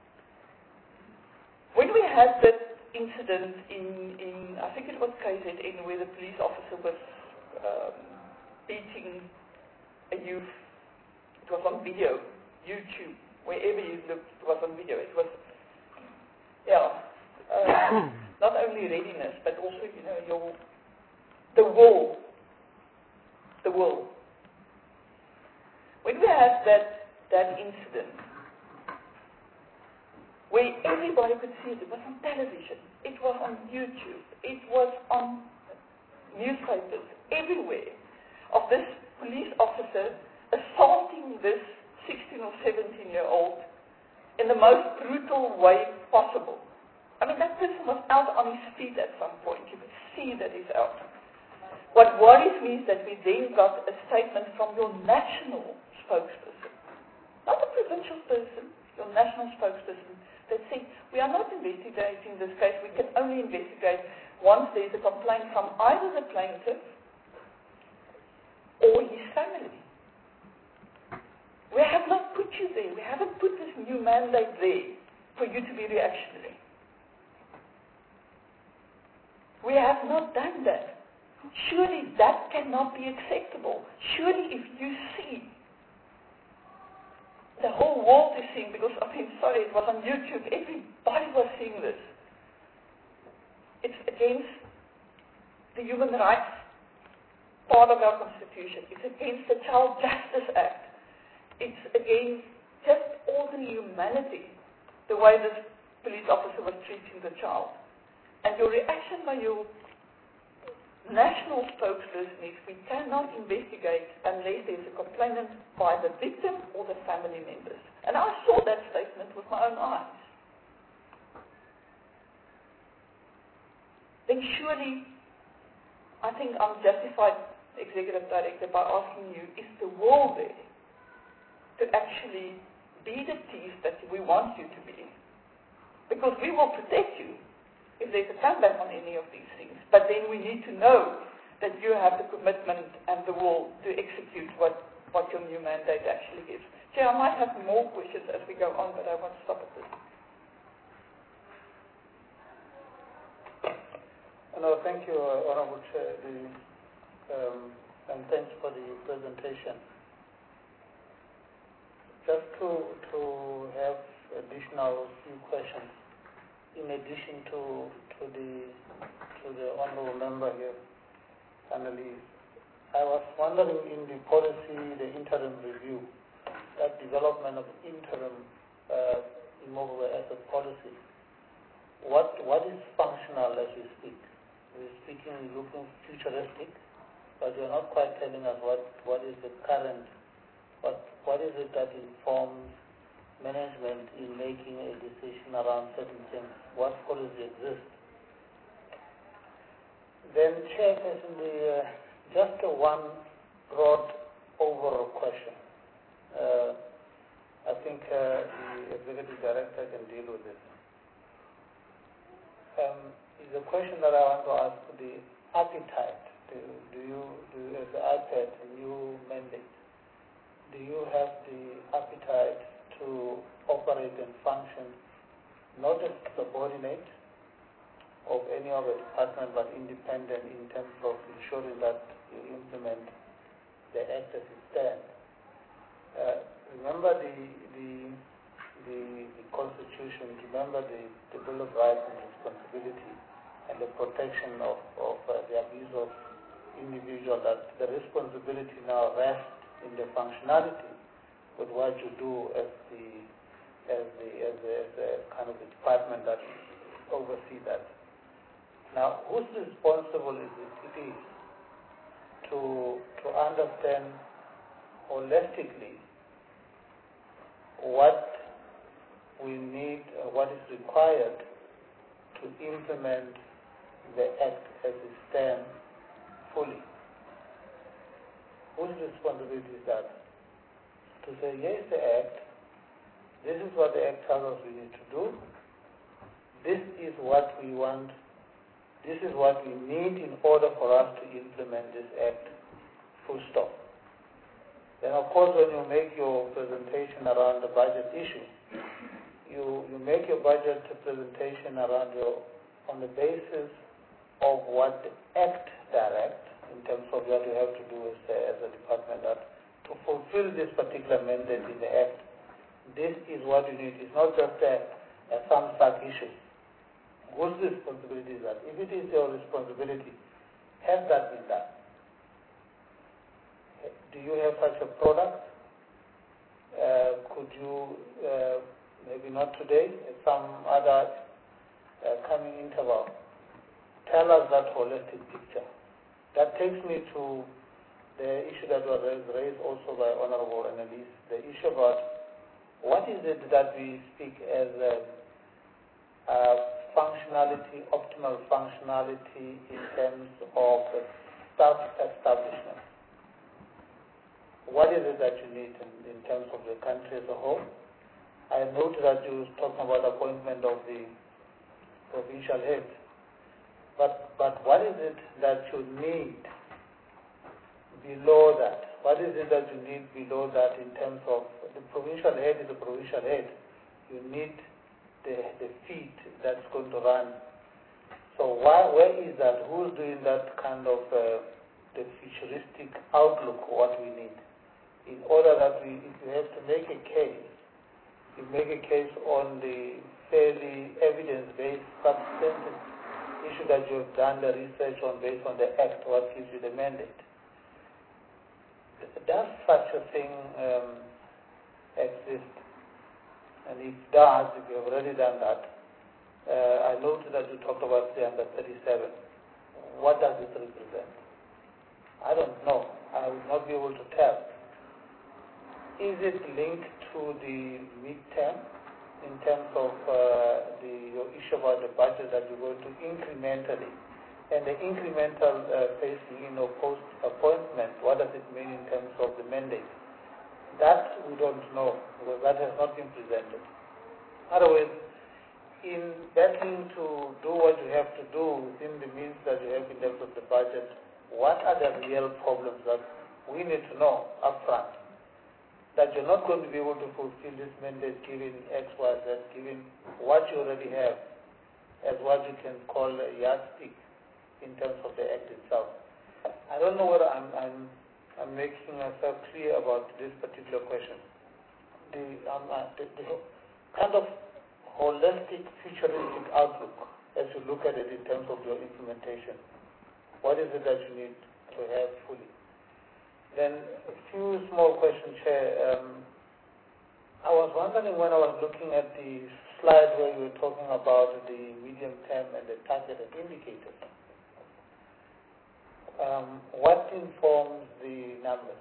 When we had that incident in, in I think it was K Z N, where the police officer was um, beating a youth, it was on video, YouTube, wherever you looked, it was on video. It was Yeah, uh, not only readiness, but also, you know, your the will, the will. When we had that that incident, where everybody could see it, it was on television, it was on YouTube, it was on newspapers, everywhere, of this police officer assaulting this sixteen or seventeen year old in the most brutal way possible. I mean, that person was out on his feet at some point. You could see that he's out. What worries me is that we then got a statement from your national spokesperson, not a provincial person, your national spokesperson, that said, we are not investigating this case. We can only investigate once there's a complaint from either the plaintiff or his family. We have not put you there. We haven't put this new mandate there for you to be reactionary. We have not done that. Surely that cannot be acceptable. Surely if you see, the whole world is seeing, because I mean, sorry, it was on YouTube, everybody was seeing this. It's against the human rights part of our Constitution. It's against the Child Justice Act. It's against just ordinary humanity, the way this police officer was treating the child. And your reaction by your national spokesperson is, we cannot investigate unless there's a complainant by the victim or the family members. And I saw that statement with my own eyes. Then surely, I think I'm justified, Executive Director, by asking you, is the will there to actually be the thief that we want you to be? Because we will protect you if there's a comeback on any of these things. But then we need to know that you have the commitment and the will to execute what, what your new mandate actually gives. Chair, I might have more questions as we go on, but I want to stop at this. No, thank you, uh, Honorable Chair, the, um, and thanks for the presentation. Just to, to have additional few questions, in addition to, to the to the honorable member here, Annalise, I was wondering in the policy, the interim review, that development of interim uh, immovable asset policy, what what is functional as we speak? We're speaking, looking futuristic, but you're not quite telling us what, what is the current, what what is it that informs management in making a decision around certain things. What policy exists? Then, Chairperson, the, uh, just a one broad overall question. Uh, I think uh, the Executive Director can deal with this. Um, is a question that I want to ask: the appetite. Do, do you, do you, as the I P E D, a new mandate, do you have the appetite to operate and function not as subordinate of any other department, but independent in terms of ensuring that you implement the Act as it stands? Uh, remember the, the, the, the Constitution, remember the, the Bill of Rights and Responsibility and the protection of, of uh, the abuse of individual, that the responsibility now rests in the functionality with what you do as the, as the, as the, as the kind of the department that oversees that. Now, whose responsible is it, it is to, to understand holistically what we need, uh, what is required to implement the Act as it stands fully? Whose responsibility is that? To say, yes, the Act, this is what the Act tells us we need to do, this is what we want, this is what we need in order for us to implement this Act, full stop. Then, of course, when you make your presentation around the budget issue, you, you make your budget presentation around your, on the basis of what the Act directs in terms of what you have to do as a, as a department, that to fulfill this particular mandate in the Act, this is what you need. It's not just a, a some stuck issue. Whose responsibility is that? If it is your responsibility, has that been done? Do you have such a product? Uh, could you, uh, maybe not today, at some other uh, coming interval, tell us that holistic picture? That takes me to the issue that was raised also by Honorable Annalise, the issue about what is it that we speak as a, a functionality, optimal functionality in terms of staff establishment. What is it that you need in, in terms of the country as a whole? I note that you talked about appointment of the provincial heads. But, but what is it that you need below that? What is it that you need below that in terms of the provincial head is a provincial head? You need the, the feet that's going to run. So why, where is that? Who's doing that kind of uh, the futuristic outlook, what we need? In order that we, if you have to make a case, you make a case on the fairly evidence-based, substantive issue that you have done the research on based on the Act, what gives you the mandate. Does such a thing um, exist? And if it does, if you have already done that, uh, I noted that you talked about the under thirty-seven. What does it represent? I don't know. I will not be able to tell. Is it linked to the midterm in terms of uh, the your issue about the budget that you're going to incrementally, and the incremental uh, phasing in or post appointment? What does it mean in terms of the mandate? That we don't know, because that has not been presented. Otherwise, in battling to do what you have to do within the means that you have in terms of the budget, what are the real problems that we need to know up front? That you're not going to be able to fulfill this mandate given X, Y, Z, given what you already have as what you can call a yardstick in terms of the Act itself. I don't know whether I'm, I'm, I'm making myself clear about this particular question. The, um, uh, the, the kind of holistic, futuristic outlook as you look at it in terms of your implementation. What is it that you need to have fully? Then a few small questions, Chair. Um, I was wondering when I was looking at the slide where you were talking about the medium term and the target and indicators. Um, what informs the numbers?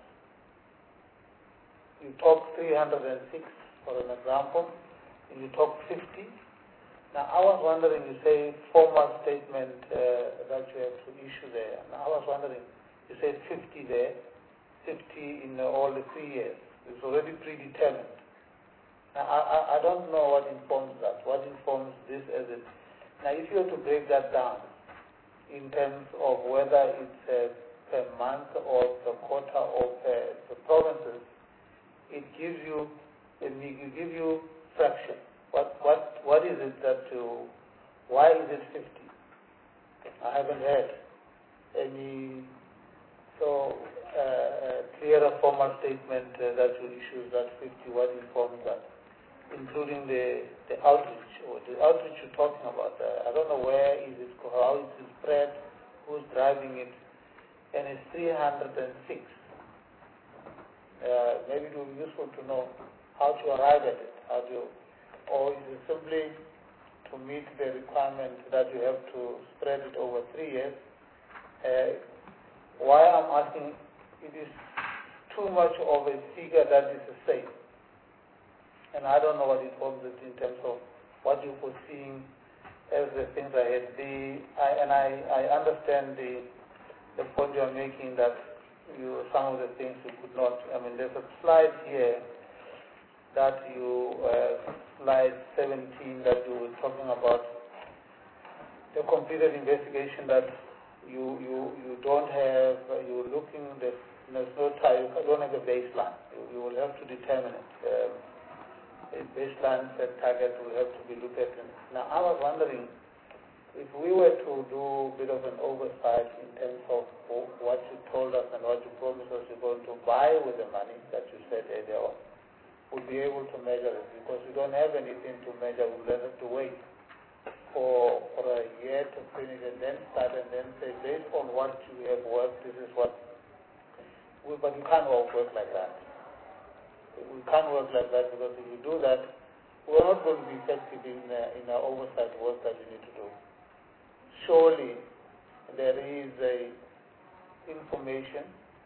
You talk three hundred six, for an example, and you talk fifty. Now, I was wondering, you say formal statement uh, that you have to issue there. Now, I was wondering, you say fifty there, fifty in uh, all the three years. It's already predetermined. Now, I, I, I don't know what informs that. What informs this as it. Now, if you were to break that down in terms of whether it's uh, per month or per quarter or per, per provinces, it gives you, it will give you fraction. What what what is it that you? Why is it fifty? I haven't heard any so uh, clearer formal statement uh, that you issue that fifty. What informs that, including the the outreach or the outreach you're talking about. Uh, I don't know where is it, how is it spread, who's driving it, and it's three hundred six. Uh, maybe it will be useful to know how to arrive at it. How do you, or is it simply to meet the requirement that you have to spread it over three years? Uh, why I'm asking, it is too much of a figure that is the same. And I don't know what it forms it in terms of what you're foreseeing as the things ahead. The, I, and I, I understand the, the point you're making that you, some of the things you could not, I mean, there's a slide here that you, uh, slide seventeen, that you were talking about the completed investigation that you you, you don't have, uh, you're looking, there's, there's no time, you don't have a baseline. You, you will have to determine it. Um, a baseline set target will have to be looked at. Now, I was wondering if we were to do a bit of an oversight in terms of what you told us and what you promised us you're going to buy with the money that you said earlier on, would be able to measure it, because we don't have anything to measure. We'll have to wait for, for a year to finish and then start and then say, based on what you have worked, this is what, we, but you can't work like that. We can't work like that, because if you do that, we're not going to be effective in, uh, in our oversight work that we need to do. Surely there is a information,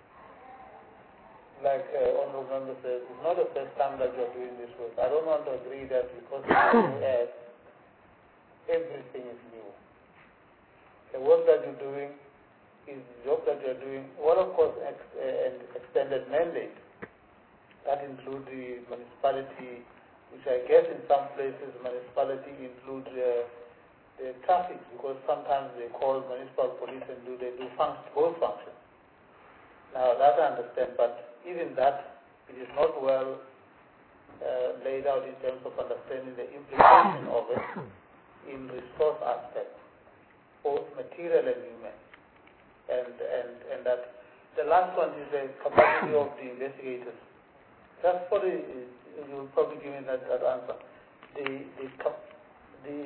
like uh, Honorable Member says, it's not the first time that you're doing this work. I don't want to agree that because it's new as everything is new. The work that you're doing is the job that you're doing. Well, of course, ex uh, an extended mandate. That includes the municipality, which I guess in some places municipality includes uh, the traffic, because sometimes they call municipal police and do they do function, both functions. Now that I understand, but even that, it is not well uh, laid out in terms of understanding the implication of it in resource aspect, both material and human. And, and, and that the last one is the capacity of the investigators. That's probably, you will probably give me that, that answer. The, the, the,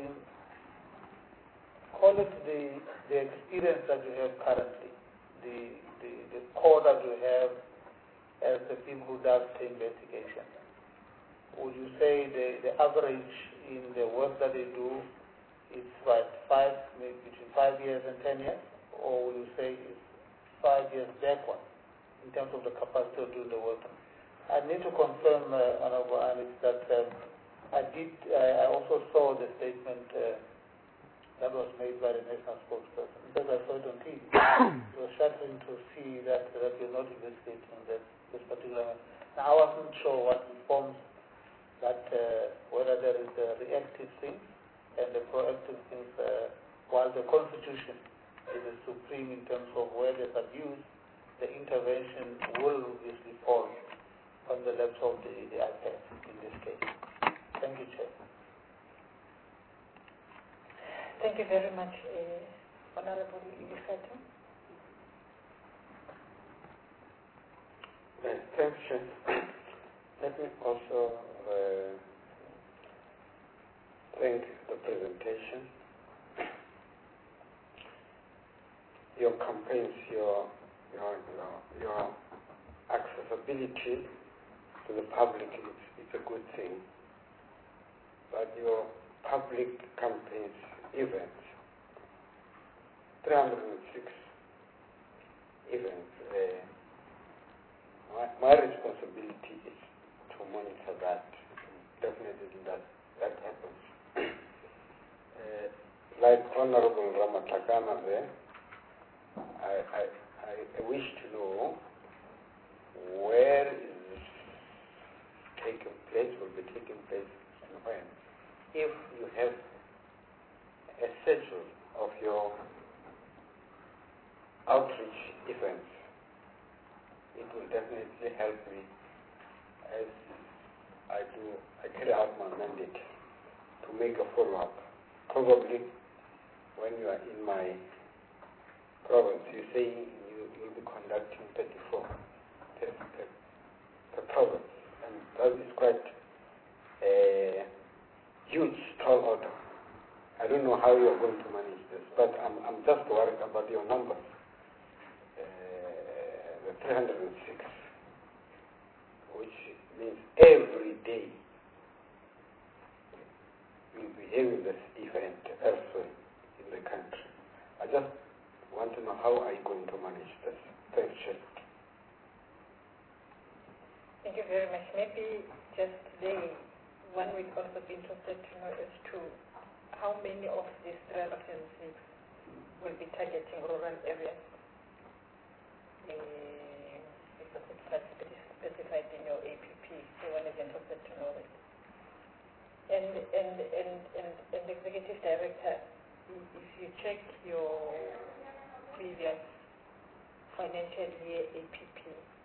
call it the, the experience that you have currently, the, the, the core that you have as the people who does the investigation. Would you say the, the average in the work that they do is what, five, maybe between five years and ten years? Or would you say it's five years backward in terms of the capacity to do the work? I need to confirm, uh, Honorable Alex, that um, I did, uh, I also saw the statement uh, that was made by the national spokesperson, because I saw it on T V. It was shattering to see that, that you're not investigating that, this particular. Now, I wasn't sure what informs that, uh, whether there is a reactive thing and the proactive things, uh, while the Constitution is the supreme in terms of where there's abuse, the intervention will obviously fall on the left of the, the iPad in this case. Thank you, Chair. Thank you very much, uh, Honorable Ilisatu. Uh, thanks, Chair. Let me also uh, thank the presentation. Your campaigns, your, your, your, your accessibility to the public, it's, it's a good thing. But your public campaigns, events, three hundred six events, uh, my, my responsibility is to monitor that, definitely that, that happens. Right Honorable Ramatlakana there, I, I, I wish to know where is this taking place, will be taking place, and when. If you have a schedule of your outreach events, it will definitely help me as I do, I carry out my mandate to make a follow-up. Probably when you are in my province, you say you will be conducting thirty-four per, per, per province, and that is quite a huge tall order. I don't know how you are going to manage this, but I'm, I'm just worried about your numbers. Uh, the three hundred six, which means every day we'll be having this event elsewhere in the country. I just want to know how are you going to manage this. Thanks, Chair. Thank you very much. Maybe just today, one would also be interested to know as to how many of these three hundred six will be targeting rural areas. Uh, because it's specified in your A P P, so one is interested to know it. And, and, and, and, and the Executive Director, if you check your previous financial year A P P,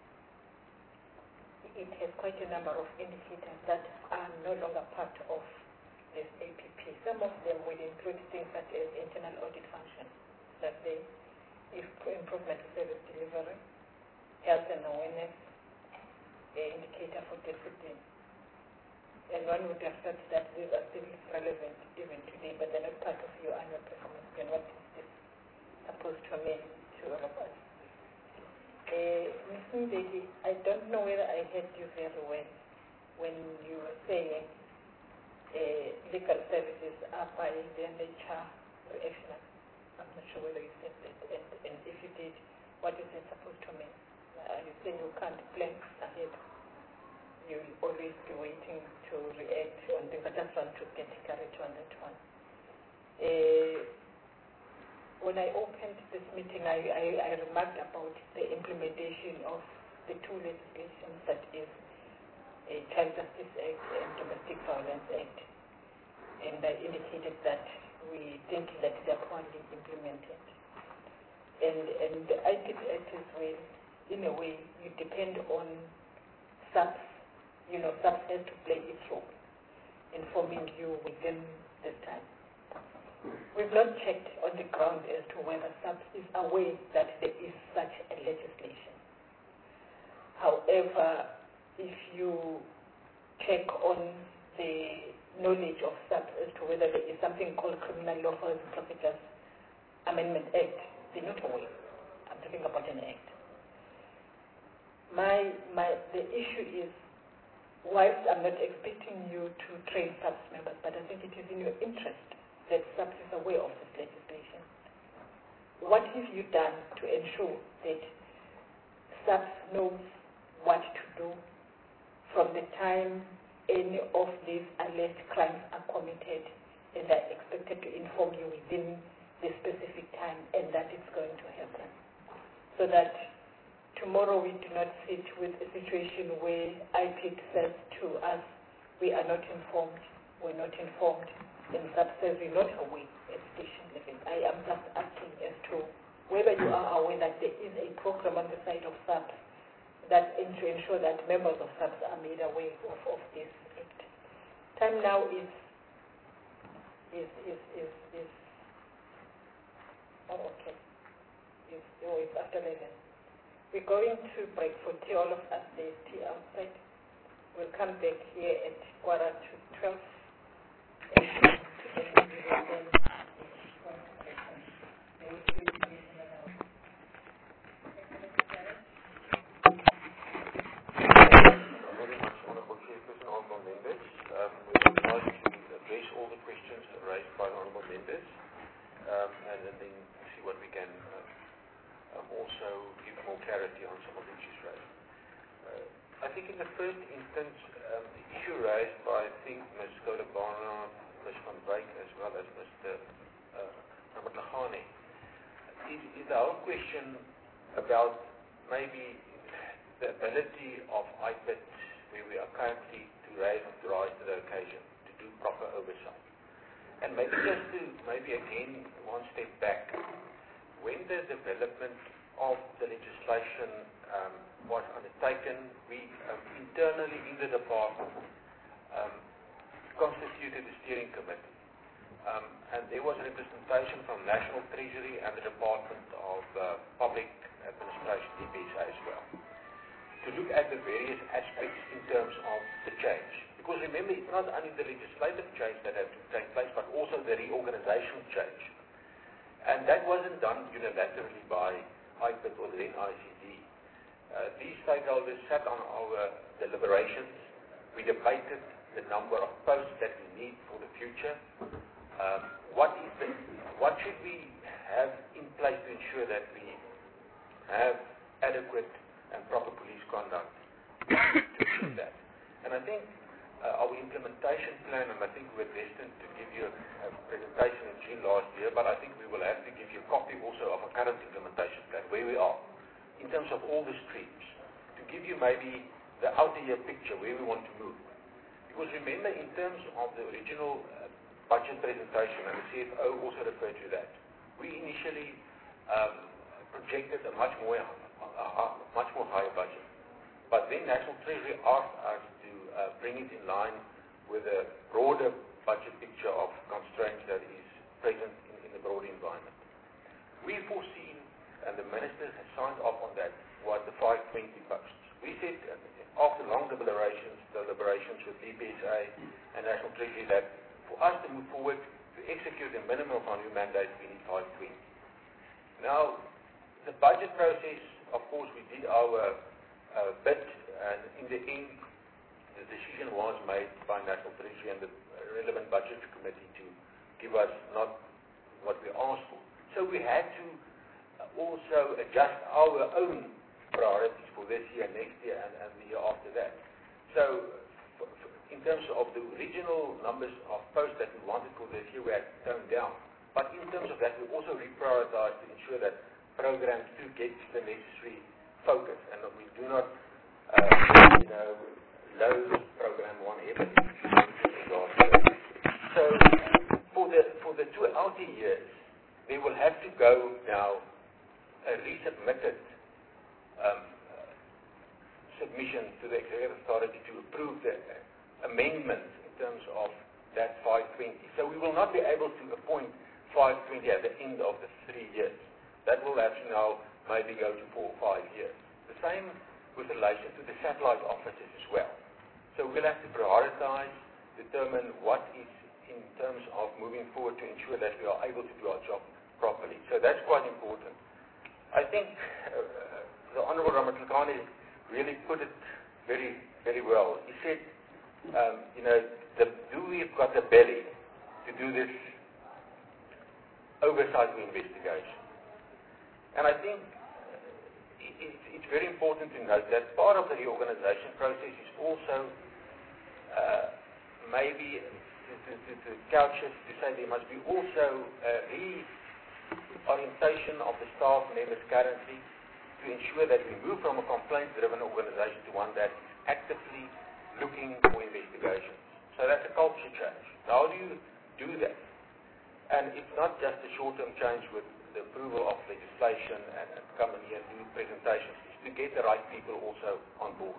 it has quite a number of indicators that are no longer part of this A P P. Some of them will include things such as internal audit function, that they, if improvement of service delivery, health and awareness, an indicator for discipline. And one would have thought that these are still relevant even today, but they're not part of your annual performance. And what is this supposed to mean to all of us? Uh, Miz Mbeki, I don't know whether I heard you very well when you were saying uh, legal services are by their nature reactionary. I'm not sure whether you said that, and, and if you did, what is it supposed to mean? Uh, you say you can't plan ahead. You'll always be waiting to react on things. I just want to get clarity on that one. Uh, when I opened this meeting, I, I, I remarked about the implementation of the two legislations, that is a Child Justice Act and Domestic Violence Act. And I indicated that we think that they're poorly implemented. And, and the I P P Act is where, in a way, you depend on SAPS. You know, SAPS has to play its role, informing you within this time. We've not checked on the ground as to whether SAPS is aware that there is such a legislation. However, if you check on the knowledge of SAPS as to whether there is something called Criminal Law Forensic Procedures Amendment Act, they're not aware. I'm talking about an act. My, my, the issue is, whilst I'm not expecting you to train SAPS members, but I think it is in your interest that SAPS is aware of this legislation. What have you done to ensure that SAPS knows what to do from the time any of these alleged crimes are committed, and they're expected to inform you within the specific time, and that it's going to happen? So that tomorrow we do not sit with a situation where I P I C says to us, we are not informed, we're not informed, and SAPS says we're not aware at station level. I am just asking as to whether you are aware that there is a program on the side of SAPS that in to ensure that members of SAPS are made aware of, of this act. Time now is, is, is, is, is oh, okay, is, oh, it's after eleven. We're going to break for tea, all of us, there's tea outside. We'll come back here at quarter to twelve. Address all the questions raised by honourable members, um, and then see what we can uh, um, also give more clarity on some of the issues raised. Uh, I think in the first instance, um, the issue raised by, I think, Miz Kodabana, Miz Van Wyk, as well as Mister Uh, is, is the whole question about maybe the ability of I P I D, where we are currently to raise to rise to the occasion, to do proper oversight. And maybe just to, maybe again, one step back, when the development of the legislation um, was undertaken, we um, internally in the department um, constituted a steering committee. Um, and there was representation from National Treasury and the Department of uh, Public Administration, D P S A as well, to look at the various aspects in terms of the change. Because remember, it's not only the legislative change that had to take place, but also the reorganizational change. And that wasn't done unilaterally by I P I D or the N I C D. Uh, these stakeholders sat on our deliberations. We debated the number of posts that we need for the future. Um, what is the, what should we have in place to ensure that we have adequate and proper police conduct to achieve that? And I think uh, our implementation plan, and I think we're destined to give you a, a presentation in June last year, but I think we will have to give you a copy also of a current implementation plan, where we are, in terms of all the streams, to give you maybe the outer year picture, where we want to move. Because remember, in terms of the original uh, budget presentation, and the C F O also referred to that, we initially um, projected a much more, a, a much more higher budget. But then National Treasury asked us to uh, bring it in line with a broader budget picture of constraints that is present in, in the broader environment. We foreseen, and the ministers have signed off on that, was the five twenty posts. We said, uh, after long deliberations, deliberations with D P S A and National Treasury, that for us to move forward, to execute a minimum of our new mandate, we need five twenty. Now, the budget process, of course, we did our uh, bit, and in the end, the decision was made by National Treasury and the relevant budget committee to give us not what we asked for. So we had to also adjust our own priorities for this year, next year, and, and the year after that. So, for, for, in terms of the original numbers of posts that we wanted for this year, we had toned down. But in terms of that, we also reprioritized to ensure that programs do get the necessary focus, and that we do not, uh, you know, load program one heavily. So, for the for the two outer years, they will have to go now a resubmitted um, uh, submission to the Executive Authority to approve the uh, amendments in terms of that five twenty. So we will not be able to appoint five twenty at the end of the three years. That will have to now maybe go to four or five years. The same with relation to the satellite offices as well. So we'll have to prioritize, determine what is in terms of moving forward to ensure that we are able to do our job properly. So that's quite important. I think uh, the Honourable Ramatlakane really put it very, very well. He said, um, you know, the, do we've got the belly to do this oversight of investigation? And I think it, it, it's very important to note that part of the reorganization process is also uh, maybe to, to, to, to couch it to say there must be also a reorientation of the staff members currently to ensure that we move from a complaint-driven organization to one that is actively looking for investigations. So that's a culture change. So how do you do that? And it's not just a short-term change with the approval of legislation and, and come in here and do presentations. It's to get the right people also on board.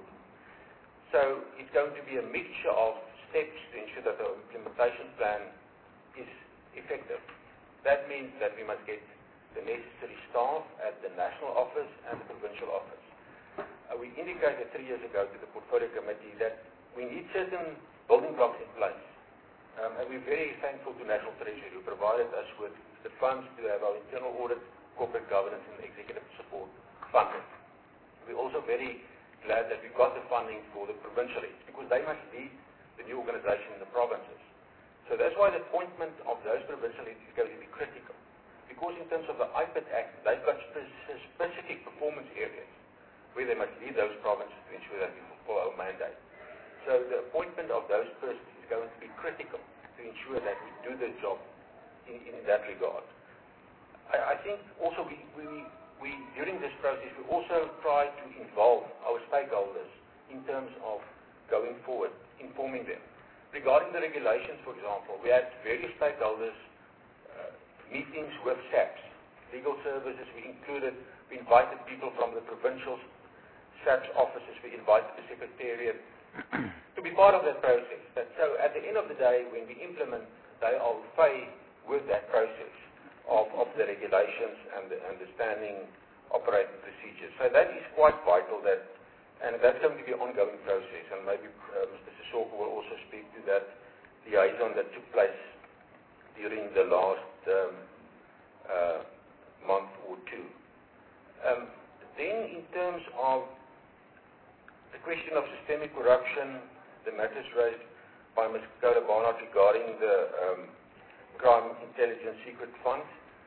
So it's going to be a mixture of steps to ensure that the implementation plan is effective. That means that we must get the necessary staff at the national office and the provincial office. Uh, we indicated three years ago to the portfolio committee that we need certain building blocks in place. Um, and we're very thankful to National Treasury who provided us with the funds to have our internal audit, corporate governance and executive support funded. We're also very glad that we got the funding for the provincial heads because they must lead the new organization in the provinces. So that's why the appointment of those provincial heads is going to be critical. Because in terms of the I P I D Act, they've got specific performance areas where they must lead those provinces to ensure that we fulfill our mandate. So the appointment of those persons is going to be critical to ensure that we do the job in, in that regard. I, I think also we, we, we, during this process, we also try to involve our stakeholders in terms of going forward, informing them. Regarding the regulations, for example, we had various stakeholders, uh, meetings with S A Ps, legal services, we included, we invited people from the provincial S A Ps offices, we invited the Secretariat to be part of that process. That, so at the end of the day, when we implement, they are fay with that process of, of the regulations and the, and the standing operating procedures. So that is quite vital, that, and that's going to be an ongoing process, and maybe uh, Mister Sissoko will also speak to that liaison that took place during the last um, uh, month or two. Um, then in terms of the question of systemic corruption, the matters raised by Miz Kola Barnard regarding the um, Crime Intelligence Secret Fund.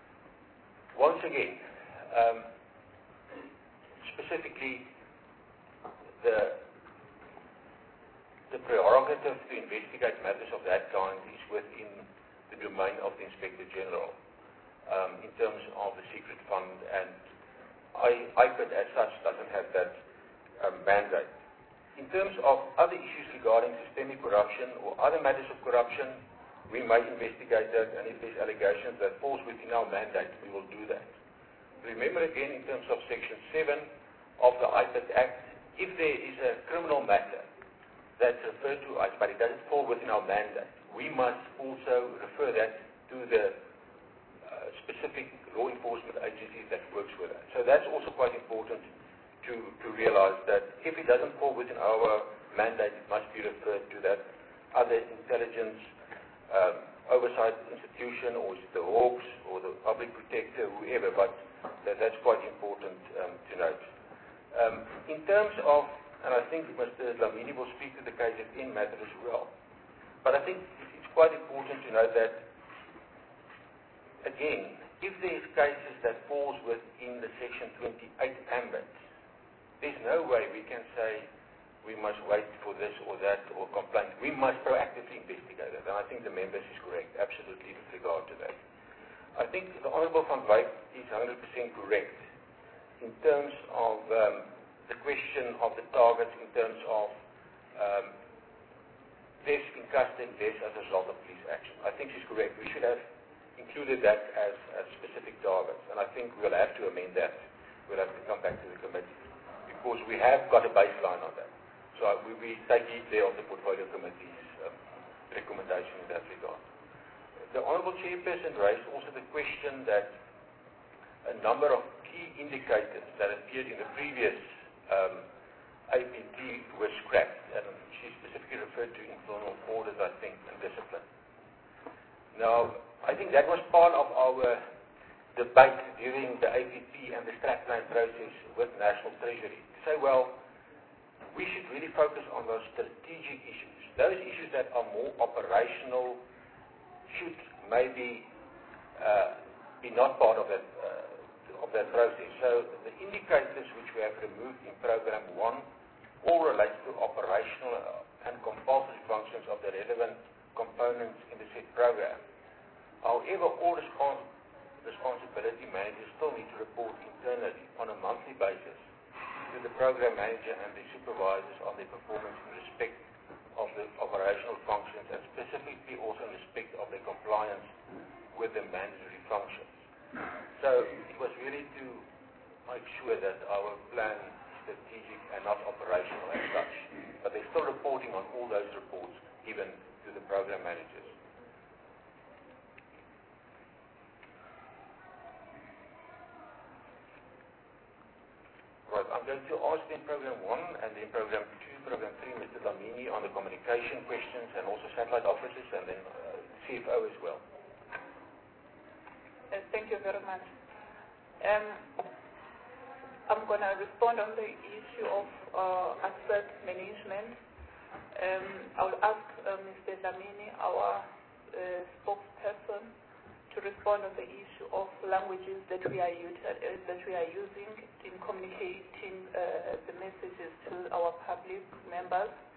Once again, um, specifically the, the prerogative to investigate matters of that kind is within the domain of the Inspector General um, in terms of the secret fund, and I, I P I D as such doesn't have that um, mandate. In terms of other issues regarding systemic corruption or other matters of corruption, we may investigate that, and if there's allegations that falls within our mandate, we will do that. Remember again, in terms of Section seven of the I P I D Act, if there is a criminal matter that's referred to us, but it doesn't fall within our mandate, we must also refer that to the uh, specific law enforcement agencies that works with us. So that's also quite important to, to realize that if it doesn't fall within our mandate, it must be referred to that other intelligence um, oversight institution, or the Hawks, or the public protector, whoever, but that, that's quite important um, to note. Um, in terms of, and I think Mister Dlamini will speak to the K Z N matter as well, but I think it's quite important to note that, again, if there's cases that falls within the Section twenty-eight ambit, there's no way we can say we must wait for this or that or complain. We must proactively investigate it, and I think the members is correct, absolutely, with regard to that. I think the Honourable Van Wyk is one hundred percent correct in terms of um, the question of the targets, in terms of um, deaths in custody, deaths as a result of police action. I think she's correct. We should have included that as, as specific targets, and I think we'll have to amend that. We'll have to come back to the committee, because we have got a baseline on that. So we, we take heed there of the Portfolio Committee's um, recommendation in that regard. The Honourable Chairperson raised also the question that a number of key indicators that appeared in the previous um, A P T were scrapped, and she specifically referred to internal orders, I think, and discipline. Now, I think that was part of our debate during the A P T and the strapline process with National Treasury. To say, well, we should really focus on those strategic issues. Those issues that are more operational should maybe uh, be not part of that, uh, of that process. So the indicators which we have removed in Program one all relate to operational and compulsory functions of the relevant components in the said program. However, all respons responsibility managers still need to report internally on a monthly basis to the program manager and the supervisors on their performance in respect of the operational functions, and specifically also in respect of their compliance with the mandatory functions. So it was really to make sure that our plan is strategic and not operational as such. But they're still reporting on all those reports given to the program managers. Right, I'm going to ask in Program one and in Program two, Program three, Mister Dlamini on the communication questions and also satellite offices, and then uh, C F O as well. Uh, thank you very much. Um, I'm going to respond on the issue of uh, asset management. Um, I will ask uh, Mister Dlamini, our uh, spokesperson, to respond on the issue of languages that we are, uh, that we are using in communicating uh, the messages to our public members.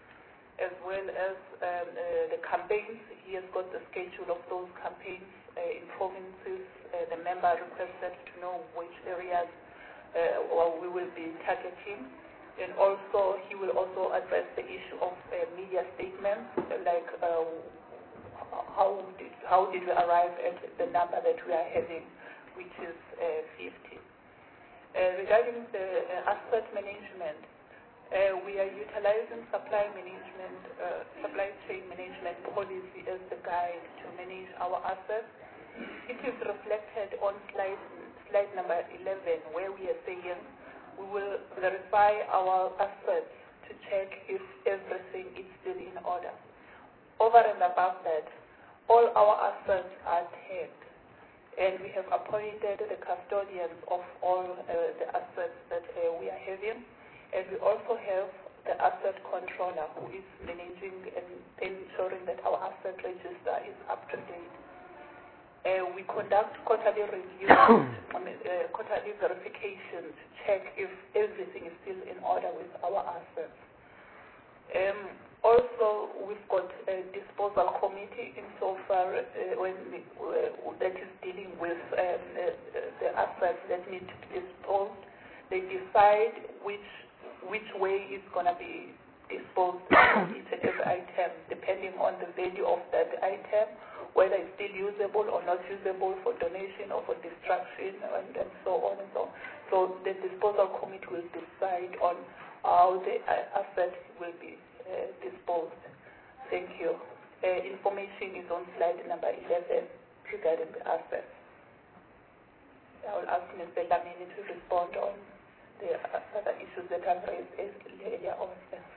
as well as um, uh, the campaigns. He has got the schedule of those campaigns uh, in provinces. Uh, the member requested to know which areas uh, well, we will be targeting. And also, he will also address the issue of uh, media statements, like uh, how, did, how did we arrive at the number that we are having, which is uh, fifty. Uh, regarding the uh, asset management, Uh, we are utilizing supply management, uh, supply chain management policy as the guide to manage our assets. It is reflected on slide, slide number eleven, where we are saying we will verify our assets to check if everything is still in order. Over and above that, all our assets are tagged, and we have appointed the custodians of all uh, the assets that uh, we are having. And we also have the asset controller who is managing and ensuring that our asset register is up to date. Uh, we conduct quarterly reviews, I mean, uh, quarterly verifications to check if everything is still in order with our assets. Um, also, we've got a disposal committee insofar uh, when we, uh, that is dealing with um, uh, the assets that need to be disposed. They decide which which way it's going to be disposed of each and every item, depending on the value of that item, whether it's still usable or not usable for donation or for destruction, and, and so on and so on. So the disposal committee will decide on how the uh, asset will be uh, disposed. Thank you. Uh, information is on slide number eleven regarding the assets. I will ask Mister Lamini to respond on the other issues that I've raised earlier on.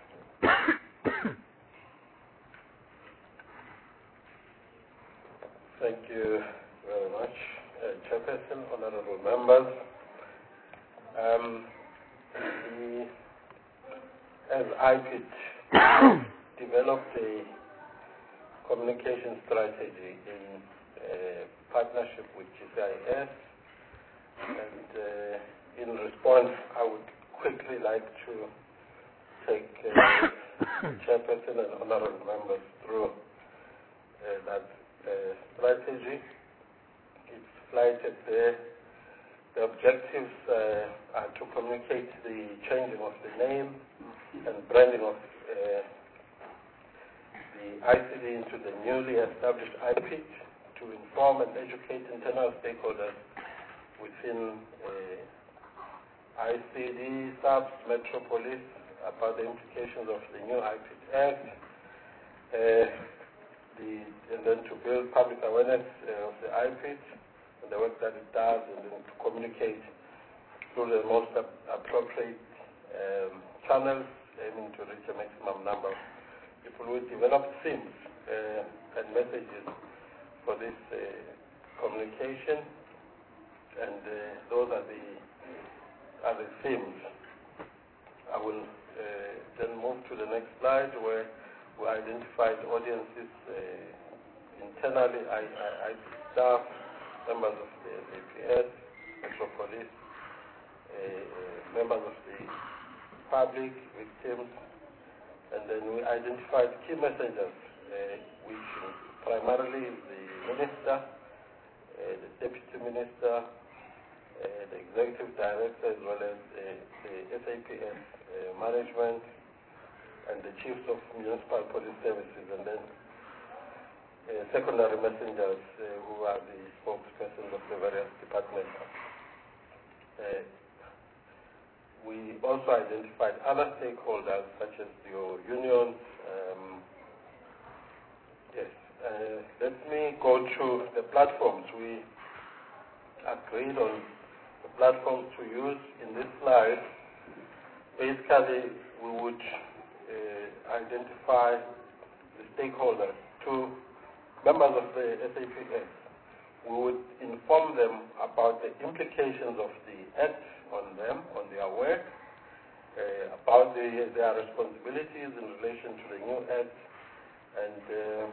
Thank you very much, uh, Chairperson, honorable members. Um, we, as I P I T, developed a communication strategy in uh, partnership with G C I S, and uh, in response, I would quickly like to take uh, Chairperson and honorable members through uh, that uh, strategy. It's flighted there. The objectives uh, are to communicate the changing of the name and branding of uh, the I C D into the newly established I P I T, to inform and educate internal stakeholders within uh, I C D, S A P S, Metropolis, about the implications of the new I P I T Act, uh, the, and then to build public awareness uh, of the I P I T and the work that it does, and then to communicate through the most ap appropriate um, channels, aiming to reach a maximum number of people. We develop themes uh, and messages for this uh, communication, and uh, those are the are the themes. I will uh, then move to the next slide, where we identified audiences uh, internally, I, I, I staff, members of the S A P S, Metropolis, uh, members of the public, victims, and then we identified key messengers, uh, which primarily is the minister, uh, the deputy minister, Uh, the executive director, as well as uh, the S A P S uh, management and the chiefs of municipal police services, and then uh, secondary messengers uh, who are the spokespersons of the various departments. Uh, we also identified other stakeholders, such as your unions. Um, yes, uh, let me go through the platforms. We agreed on the platforms to use in this slide. Basically, we would uh, identify the stakeholders, to members of the S A P S. We would inform them about the implications of the Act on them, on their work, uh, about the, their responsibilities in relation to the new Act, and uh,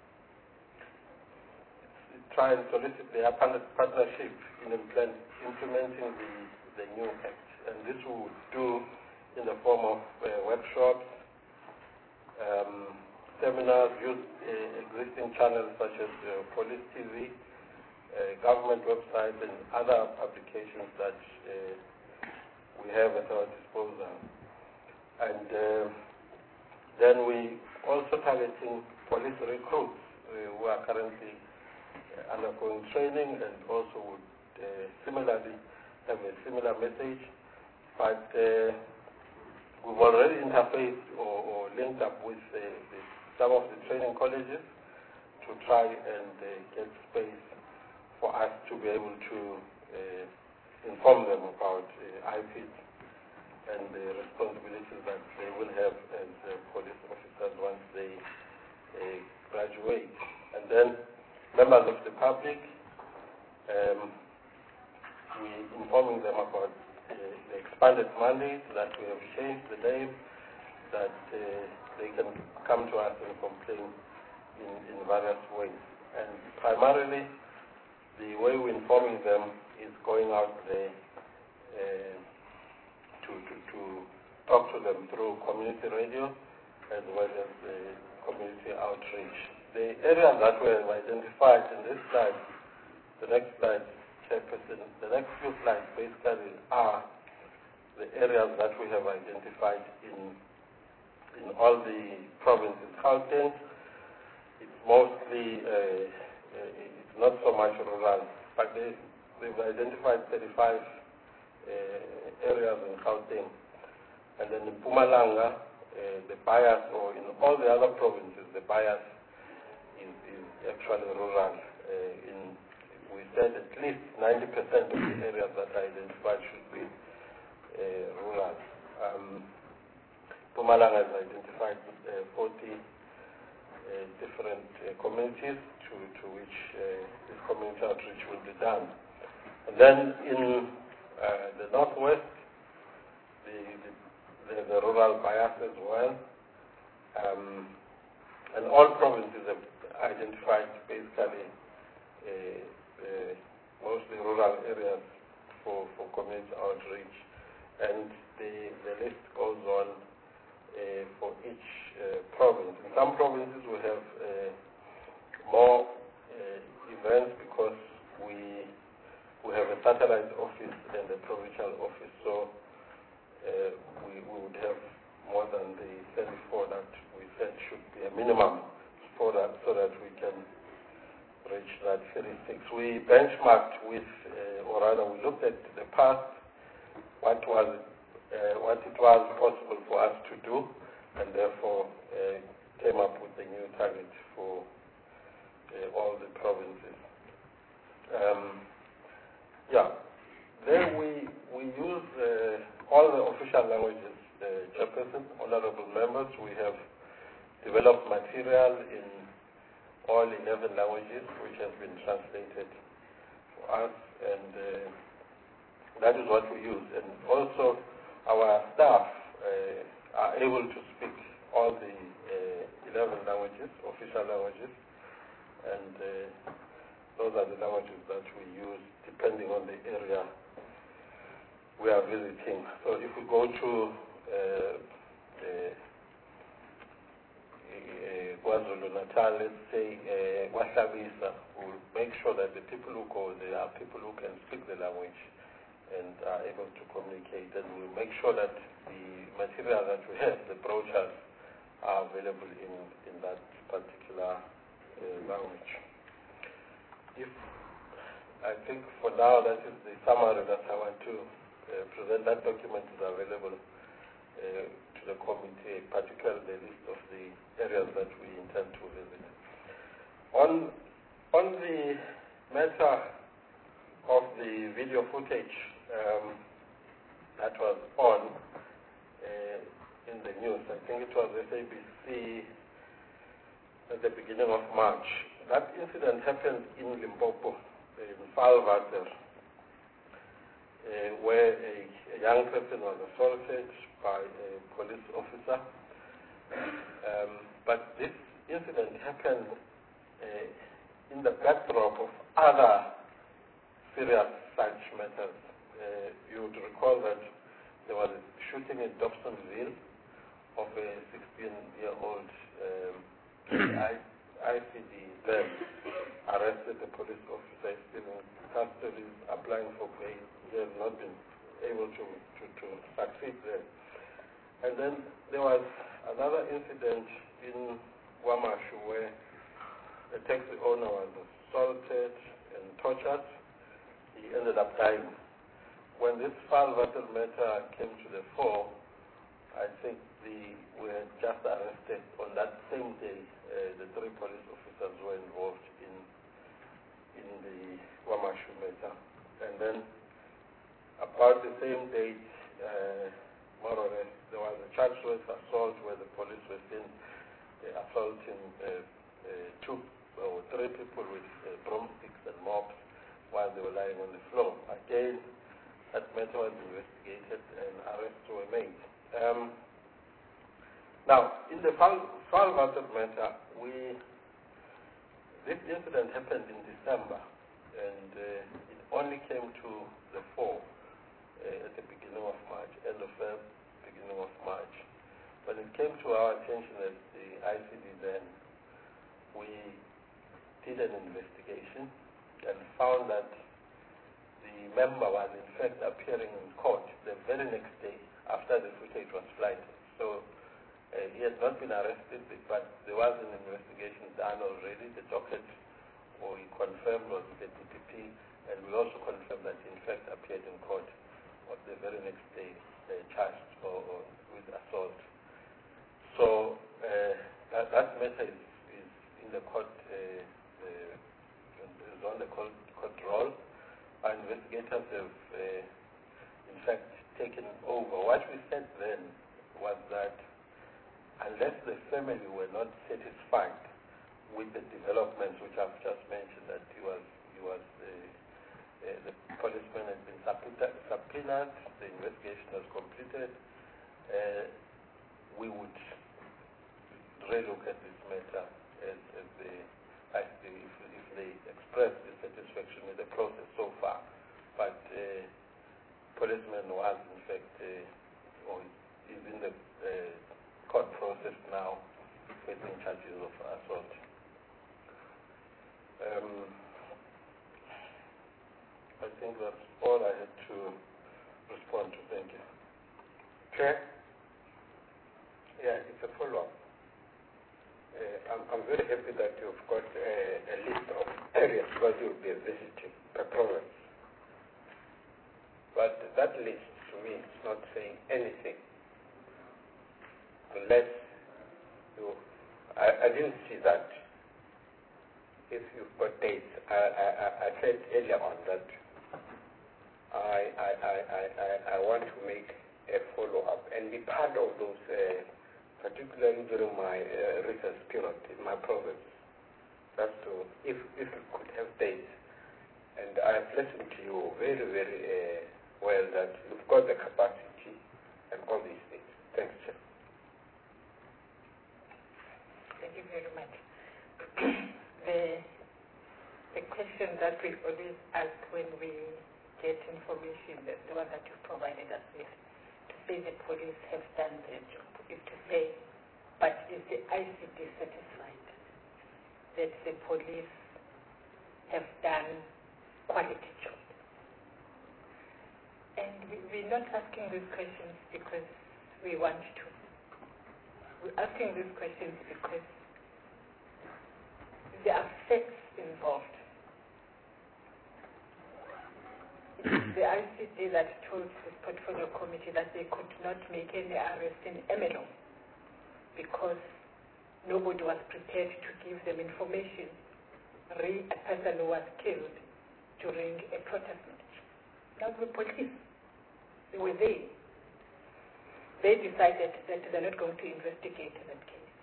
try and solicit their partnership in implementing the, the new Act. And this we would do in the form of uh, workshops, um, seminars, use uh, existing channels such as uh, Police T V, uh, government websites, and other applications that uh, we have at our disposal. And uh, then we also targeting police recruits uh, who are currently uh, undergoing training and also would uh, similarly have a similar message. But uh, we've already interfaced or, or linked up with uh, the, some of the training colleges to try and uh, get space for us to be able to uh, inform them about uh, I P I D and the responsibilities that they will have as uh, police officers once they uh, graduate. And then members of the public, um, we informing them about uh, the expanded mandate, that we have changed the name, that uh, they can come to us and complain in, in various ways. And primarily, the way we're informing them is going out there uh, to, to, to talk to them through community radio as well as uh, community outreach. The areas that we have identified in this slide, the next slide, Chairperson, the next few slides basically are the areas that we have identified in in all the provinces. Gauteng, it's mostly, uh, uh, it's not so much rural, but they, they've identified thirty-five uh, areas in Gauteng. And then in Mpumalanga, uh, the bias, or in all the other provinces, the bias is, is actually rural. Uh, in, we said at least ninety percent of the areas that are identified should be uh, rural. Um, Mpumalanga has identified uh, forty uh, different uh, communities to, to which uh, this community outreach will be done. And then in uh, the northwest, the, the, there's a rural bias as well. Um, and all provinces have identified basically uh, uh, mostly rural areas for, for community outreach. And the, the list goes on uh, for each uh, province. In some provinces we have uh, more uh, events because we we have a satellite office and a provincial office, so uh, we, we would have more than the thirty-four that we said should be a minimum for that, so that we can reach that thirty-six. We benchmarked with, uh, or rather we looked at the past, what was uh, what it was possible for us to do, and therefore uh, came up with a new target for uh, all the provinces. Um, yeah, then we we use uh, all the official languages. Uh, Chairperson, honorable members, we have developed material in all eleven languages, which has been translated for us, and uh, that is what we use. And also, our staff uh, are able to speak all the uh, eleven languages, official languages, and uh, those are the languages that we use depending on the area we are visiting. So if we go to uh, uh, KwaZulu-Natal, let's say uh, Wahlabisa, we'll make sure that the people who go there are people who can speak the language and are able to communicate, and we'll make sure that the material that we have, the brochures, are available in, in that particular uh, language. If I think for now that is the summary that I want to uh, present. That document is available uh, to the committee, particularly the list of the areas that we intend to visit. On, on the matter of the video footage um, that was on uh, in the news, I think it was S A B C at the beginning of March. That incident happened in Limpopo, in Valwater, uh, where a, a young person was assaulted by a police officer. Um, but this incident happened uh, in the backdrop of other serious such matters. Uh, you would recall that there was a shooting in Dobsonville of a sixteen-year-old um, I C D then arrested the police officer, is still in custody, applying for bail. He has not been able to, to, to succeed there. And then there was another incident in Wamashu where a taxi owner was assaulted and tortured. He ended up dying. When this file battle matter came to the fore, I think the, we had just arrested on that same day uh, the three police officers who were involved in in the Wamashu matter. And then about the same date, uh, more or less, there was a chargeless assault where the police were seen uh, assaulting uh, uh, two or three people with uh, broomsticks and mops while they were lying on the floor. Again, that matter was investigated and arrests were made. Um, now, in the Vaal Water matter, we this incident happened in December, and uh, it only came to the fore uh, at the beginning of March, end of February, beginning of March. When it came to our attention as the I C D then, we did an investigation and found that the member was in fact appearing in court the very next day after the footage was flighted. So uh, he had not been arrested, but there was an investigation done already. The docket, or he confirmed, was the D P P, and we also confirmed that he in fact appeared in court on the very next day, uh, charged or, or with assault. So uh, that, that matter is, is in the court, uh, uh, is on the court, court roll. Our investigators have, uh, in fact, taken over. What we said then was that unless the family were not satisfied with the developments which I've just mentioned, that he was, he was uh, uh, the policeman had been subpoenaed, the investigation was completed, uh, we would relook at this matter as, as the, as the, if, if they express dissatisfaction with the process so far. But uh, policeman was in fact, uh, or is in the uh, court process now, facing charges of assault. Um, I think that's all I had to respond to. Thank you. Chair? Yeah, it's a follow-up. Uh, I'm, I'm very happy that you've got uh, a list of areas where you'll be visiting per province. But that list, to me, is not saying anything. Unless you, I, I didn't see that. If you've got dates, I, I, I said earlier on that I, I, I, I, I want to make a follow-up and be part of those, uh, particularly during my uh, research period in my province. That's to, if, if you could have dates. And I've listened to you very, very uh, well that you've got the capacity and all these things. Thanks, Chair. Thank you very much. the, the question that we always ask when we get information, the, the one that you provided us with, to say the police have done their job, is to say, but is the I C D satisfied that the police have done quality job? And we, we're not asking these questions because we want to. We're asking these questions because there are facts involved. It is the I C D that told the portfolio committee that they could not make any arrest in Emelo because nobody was prepared to give them information re a person who was killed during a protest march. Now the police, they were there. They decided that they're not going to investigate that case.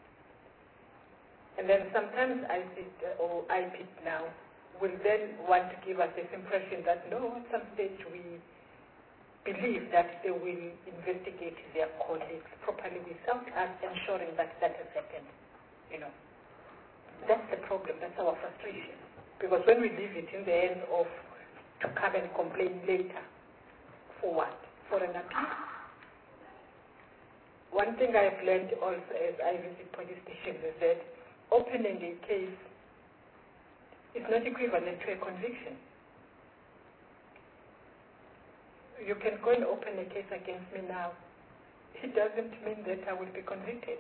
And then sometimes I C D or I P I D now will then want to give us this impression that no, at some stage we believe that they will investigate their colleagues properly without us ensuring that that has happened. You know, that's the problem. That's our frustration. Because when we leave it in the hands of to come and complain later, for what? For an appeal? one thing I've learned also as I visit police stations is that opening a case is not equivalent to a conviction. You can go and open a case against me now. It doesn't mean that I will be convicted.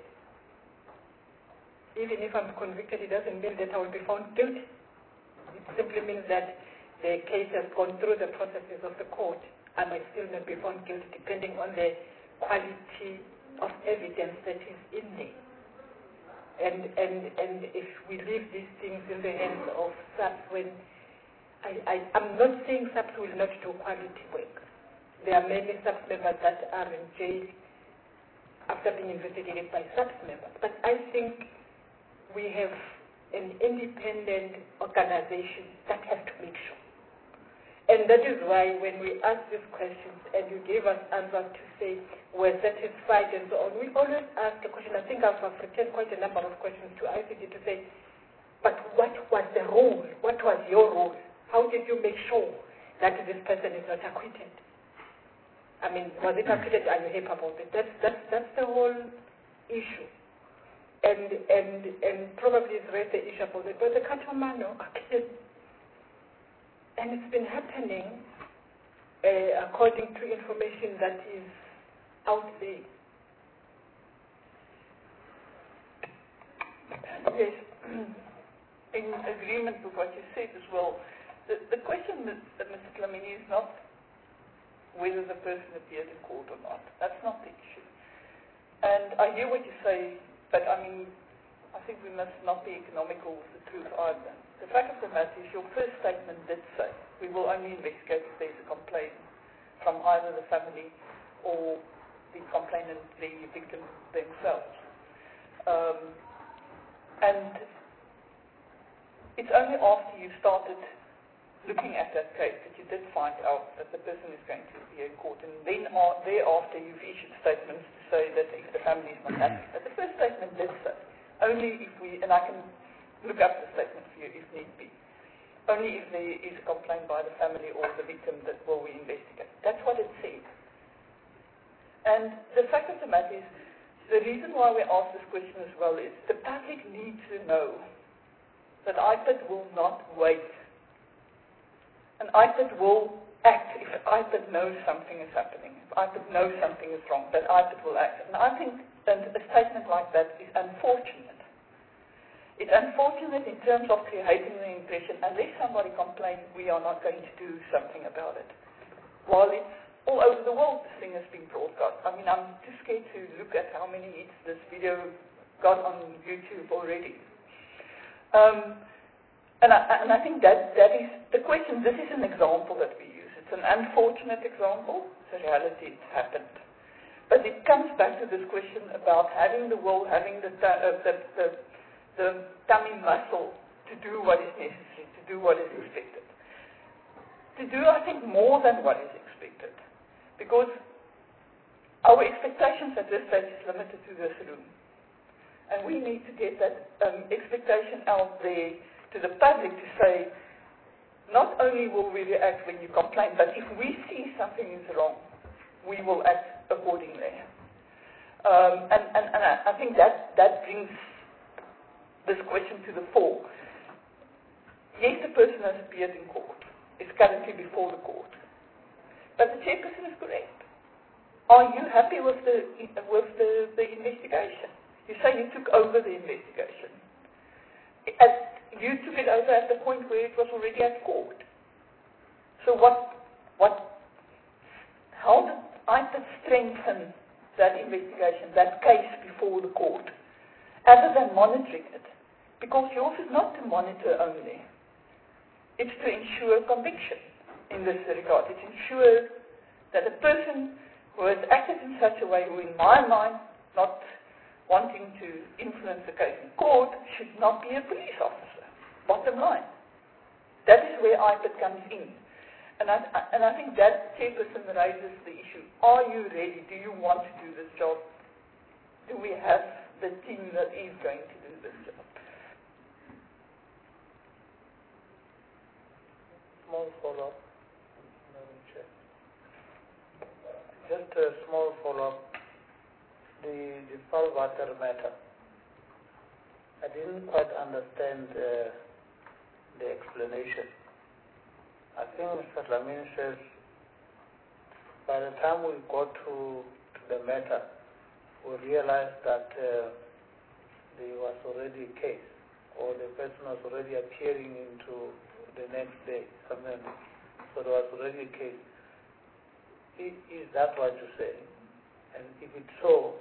Even if I'm convicted, it doesn't mean that I will be found guilty. It simply means that the case has gone through the processes of the court. I might still not be found guilty depending on the quality of evidence that is in there. And, and, and if we leave these things in the hands of SAPS, when I, I, I'm not saying SAPS will not do quality work. There are many SAPS members that are in jail after being investigated by SAPS members. But I think we have an independent organization that has to make sure. And that is why when we ask these questions and you gave us answers to say we're satisfied and so on, we always ask the question. I think I've returned quite a number of questions to I C T to say, but what was the role? What was your role? How did you make sure that this person is not acquitted? I mean, was it acquitted? Are you happy about it? That's, that's, that's the whole issue. And, and, and probably it's raised the issue about it. But the Katamano, okay. And it's been happening uh, according to information that is out there. Yes, in agreement with what you said as well, the, the question that, that Mister Dlamini is not whether the person appeared in court or not. That's not the issue. And I hear what you say, but I mean, I think we must not be economical with the truth either. The fact of the matter is your first statement did say we will only investigate if there's a complaint from either the family or the complainant, the victim themselves. Um, and it's only after you started looking at that case that you did find out that the person is going to be in court, and then uh, thereafter you've issued statements to say that if the family is not happy. But the first statement did say only if we, and I can look up the statement for you if need be, only if there is a complaint by the family or the victim that will we investigate. That's what it said. And the fact of the matter is, the reason why we ask this question as well is the public needs to know that I P I D will not wait. And I P I D will act if I P I D knows something is happening, if I P I D knows something is wrong, that I P I D will act. And I think that a statement like that is unfortunate. It's unfortunate in terms of creating the impression, unless somebody complains, we are not going to do something about it. While it's all over the world, this thing has been broadcast. I mean, I'm too scared to look at how many hits this video got on YouTube already. Um, and, I, and I think that, that is the question. This is an example that we use. It's an unfortunate example. It's a reality. It's happened. But it comes back to this question about having the will, having the, uh, the, the the tummy muscle to do what is necessary, to do what is expected. To do, I think, more than what is expected. Because our expectations at this stage is limited to this room. And we need to get that um, expectation out there to the public to say, not only will we react when you complain, but if we see something is wrong, we will act accordingly. Um, and and, and I, I think that, that brings this question to the fore. Yes, the person has appeared in court. It's currently before the court. But the chairperson is correct. Are you happy with the with the, the investigation? You say you took over the investigation. At, you took it over at the point where it was already at court. So what what how did I P I D strengthen that investigation, that case before the court, other than monitoring it? Because yours is not to monitor only. It's to ensure conviction in this regard. It ensures that a person who has acted in such a way, who in my mind, not wanting to influence the case in court, should not be a police officer. Bottom line. That is where I P I D comes in. And I, and I think that chairperson raises the issue. Are you ready? Do you want to do this job? Do we have the team that is going to do this job? Small follow-up, Madam Chair. Just a small follow-up. the, the Salvator matter, I didn't quite understand uh, the explanation. I think Mister Dlamini says, by the time we got to, to the matter, we realized that uh, there was already a case, or the person was already appearing into the next day, something like that. So there was already a case. Is, is that what you're saying? And if it's so,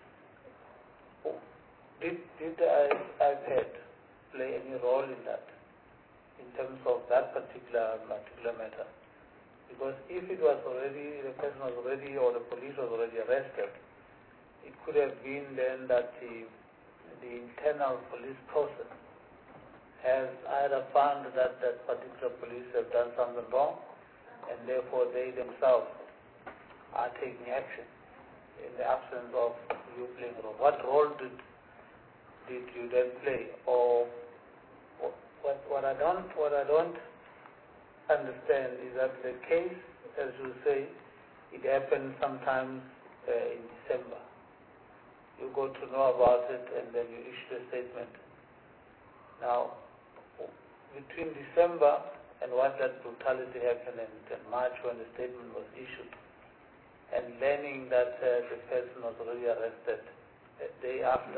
did, did the iPad play any role in that, in terms of that particular particular matter? Because if it was already, the person was already, or the police was already arrested, it could have been then that the, the internal police process has either found that that particular police have done something wrong, and therefore they themselves are taking action in the absence of you playing a role. What role did did you then play? Or what, what I don't what I don't understand is that the case, as you say, it happened sometimes uh, in December. You got to know about it and then you issue a statement. Now, between December and when that brutality happened and, and March when the statement was issued, and learning that uh, the person was already arrested a day after,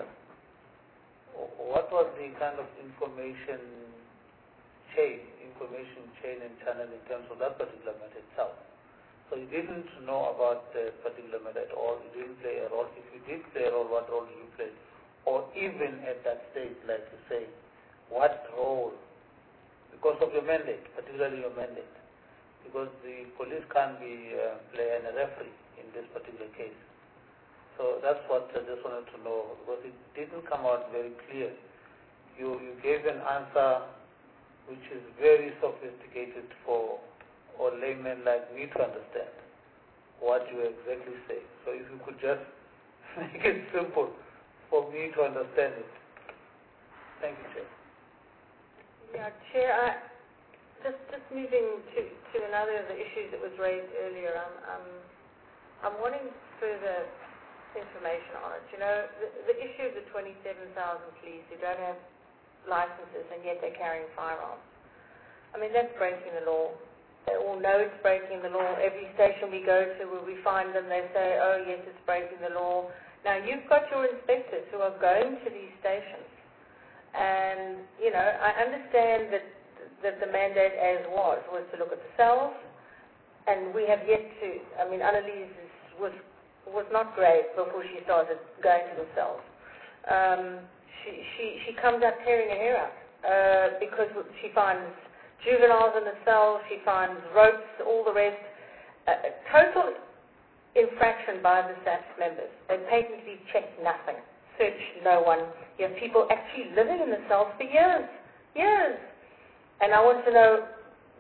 what was the kind of information chain, information chain and channel in terms of that particular matter itself? So you didn't know about the particular matter at all, you didn't play a role. If you did play a role, what role did you play? Or even at that stage, like you say, what role, because of your mandate, particularly your mandate, because the police can't be uh, play a referee in this particular case. So that's what I just wanted to know, because it didn't come out very clear. You, you gave an answer which is very sophisticated for a layman like me to understand what you exactly say. So if you could just make it simple for me to understand it. Thank you, Chair. Yeah, Chair, I, just, just moving to, to another of the issues that was raised earlier, I'm, I'm, I'm wanting further information on it. You know, the, the issue of the twenty-seven thousand police who don't have licenses and yet they're carrying firearms. I mean, that's breaking the law. They all know it's breaking the law. Every station we go to where we find them, they say, oh yes, it's breaking the law. Now, you've got your inspectors who are going to these stations. And, you know, I understand that, that the mandate as was, was to look at the cells. And we have yet to, I mean, Annalise was was not great before she started going to the cells. Um, she, she, she comes up tearing her hair out uh, because she finds juveniles in the cells, she finds ropes, all the rest. Uh, total infraction by the S A P S members. They patently check nothing, search no one. You have people actually living in the cells for years, years. And I want to know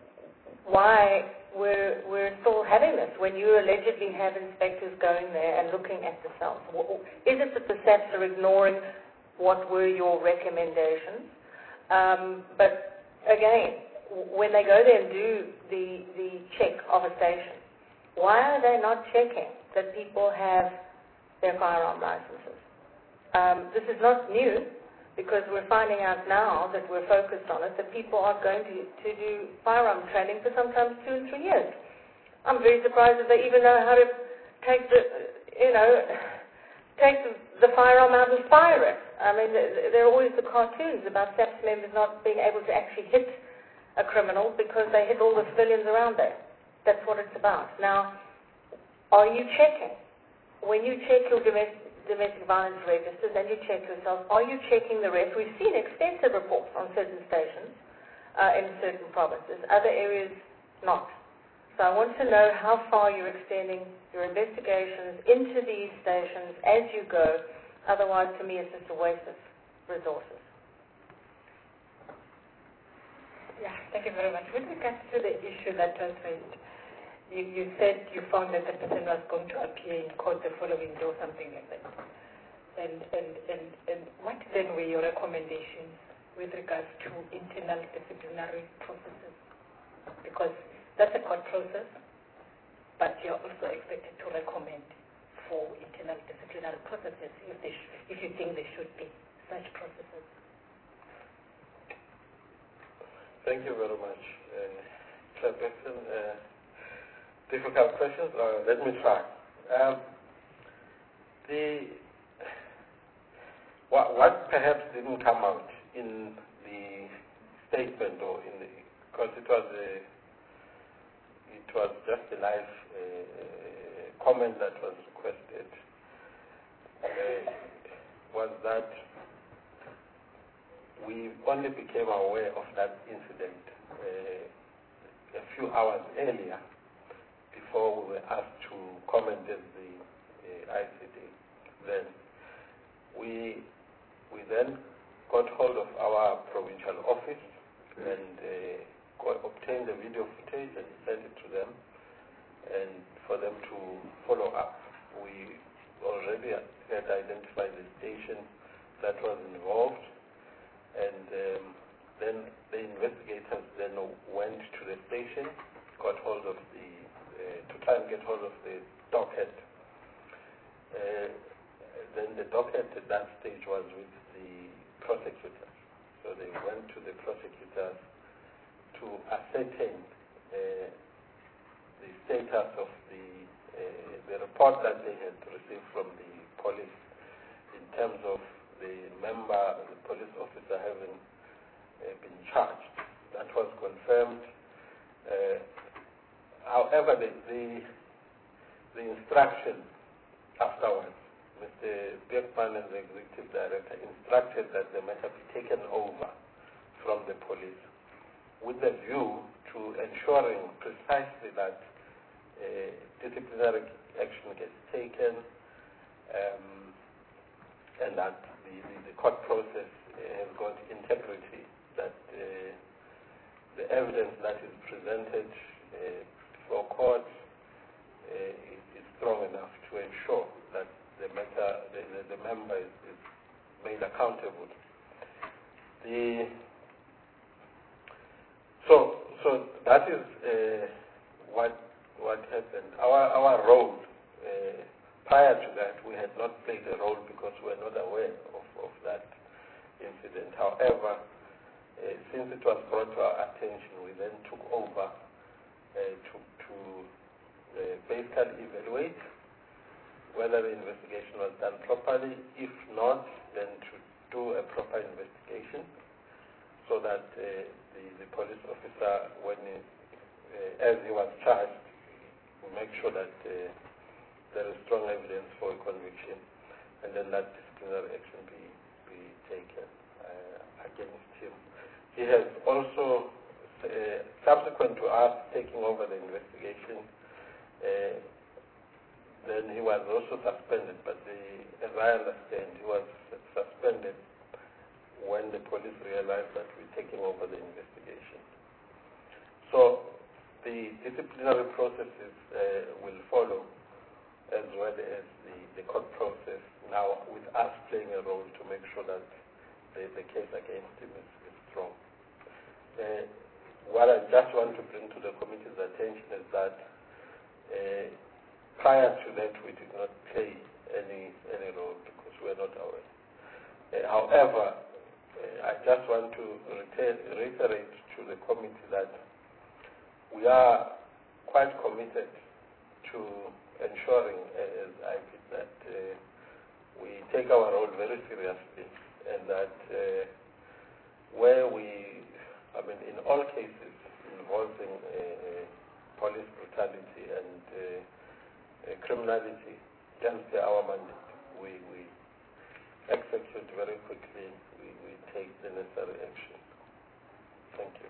why We're, we're still having this when you allegedly have inspectors going there and looking at the cells. Is it that the S A P S are ignoring what were your recommendations? Um, but again, when they go there and do the, the check of a station, why are they not checking that people have their firearm licenses? Um, this is not new, because we're finding out now that we're focused on it, that people are going to, to do firearm training for sometimes two and three years. I'm very surprised that they even know how to take the, you know, take the, the firearm out and fire it. I mean, there are always the cartoons about S A P S members not being able to actually hit a criminal because they hit all the civilians around there. That's what it's about. Now, are you checking? When you check your domestic domestic violence registers and you check yourself, are you checking the rest? We've seen extensive reports on certain stations uh, in certain provinces, other areas not. So I want to know how far you're extending your investigations into these stations as you go. Otherwise, to me, it's just a waste of resources. Yeah, thank you very much. With regards to the issue that was raised, You, you said you found that the person was going to appear in court the following day or something like that. And, and, and, and what then were your recommendations with regards to internal disciplinary processes? Because that's a court process, but you're also expected to recommend for internal disciplinary processes if, they sh if you think there should be such processes. Thank you very much, uh, Chairperson. Uh, difficult questions. Uh, let me try. Um, the what, what perhaps didn't come out in the statement or in the because it was a it was just a live uh, comment that was requested uh, was that we only became aware of that incident uh, a few hours earlier before we were asked to comment as the uh, I C D. Then we we then got hold of our provincial office and uh, got, obtained the video footage and sent it to them and for them to follow up. We already had identified the station that was involved, and um, then the investigators then went to the station, got hold of the, uh, to try and get hold of the docket. Uh, then the docket at that stage was with the prosecutors. So they went to the prosecutors to ascertain uh, the status of the, uh, the report that they had received from the police in terms of the member, the police officer having uh, been charged. That was confirmed. Uh, however, the, the, the instruction afterwards, Mister Birkman, as the executive director, instructed that the matter be taken over from the police with a view to ensuring precisely that uh, disciplinary action gets taken um, and that the, the, the court process uh, has got integrity, that uh, the evidence that is presented uh, before court uh, is, is strong enough to ensure that the matter, the, the, the member is, is made accountable. The, so, so that is uh, what what happened. Our our role uh, prior to that, we had not played a role because we were not aware of, of that incident. However, uh, since it was brought to our attention, we then took over uh, to to uh, basically evaluate whether the investigation was done properly. If not, then to do a proper investigation so that uh, the, the police officer, when he, uh, as he was charged, will make sure that uh, there is strong evidence for a conviction, and then that disciplinary action be, be taken uh, against him. He has also, uh, subsequent to us taking over the investigation, uh, then he was also suspended, but the, as I understand, he was suspended when the police realized that we're taking over the investigation. So the disciplinary processes uh, will follow, as well as the, the court process, now with us playing a role to make sure that the, the case against him is, is strong. Uh, what I just want to bring to the committee's attention is that uh, prior to that, we did not play any any role because we are not aware. Uh, however, uh, I just want to reiterate to the committee that we are quite committed to ensuring, uh, as I did, that uh, we take our role very seriously, and that uh, where we, I mean, in all cases involving uh, police brutality and uh, Uh, criminality against our mandate, we, we execute very quickly, we, we take the necessary action. Thank you.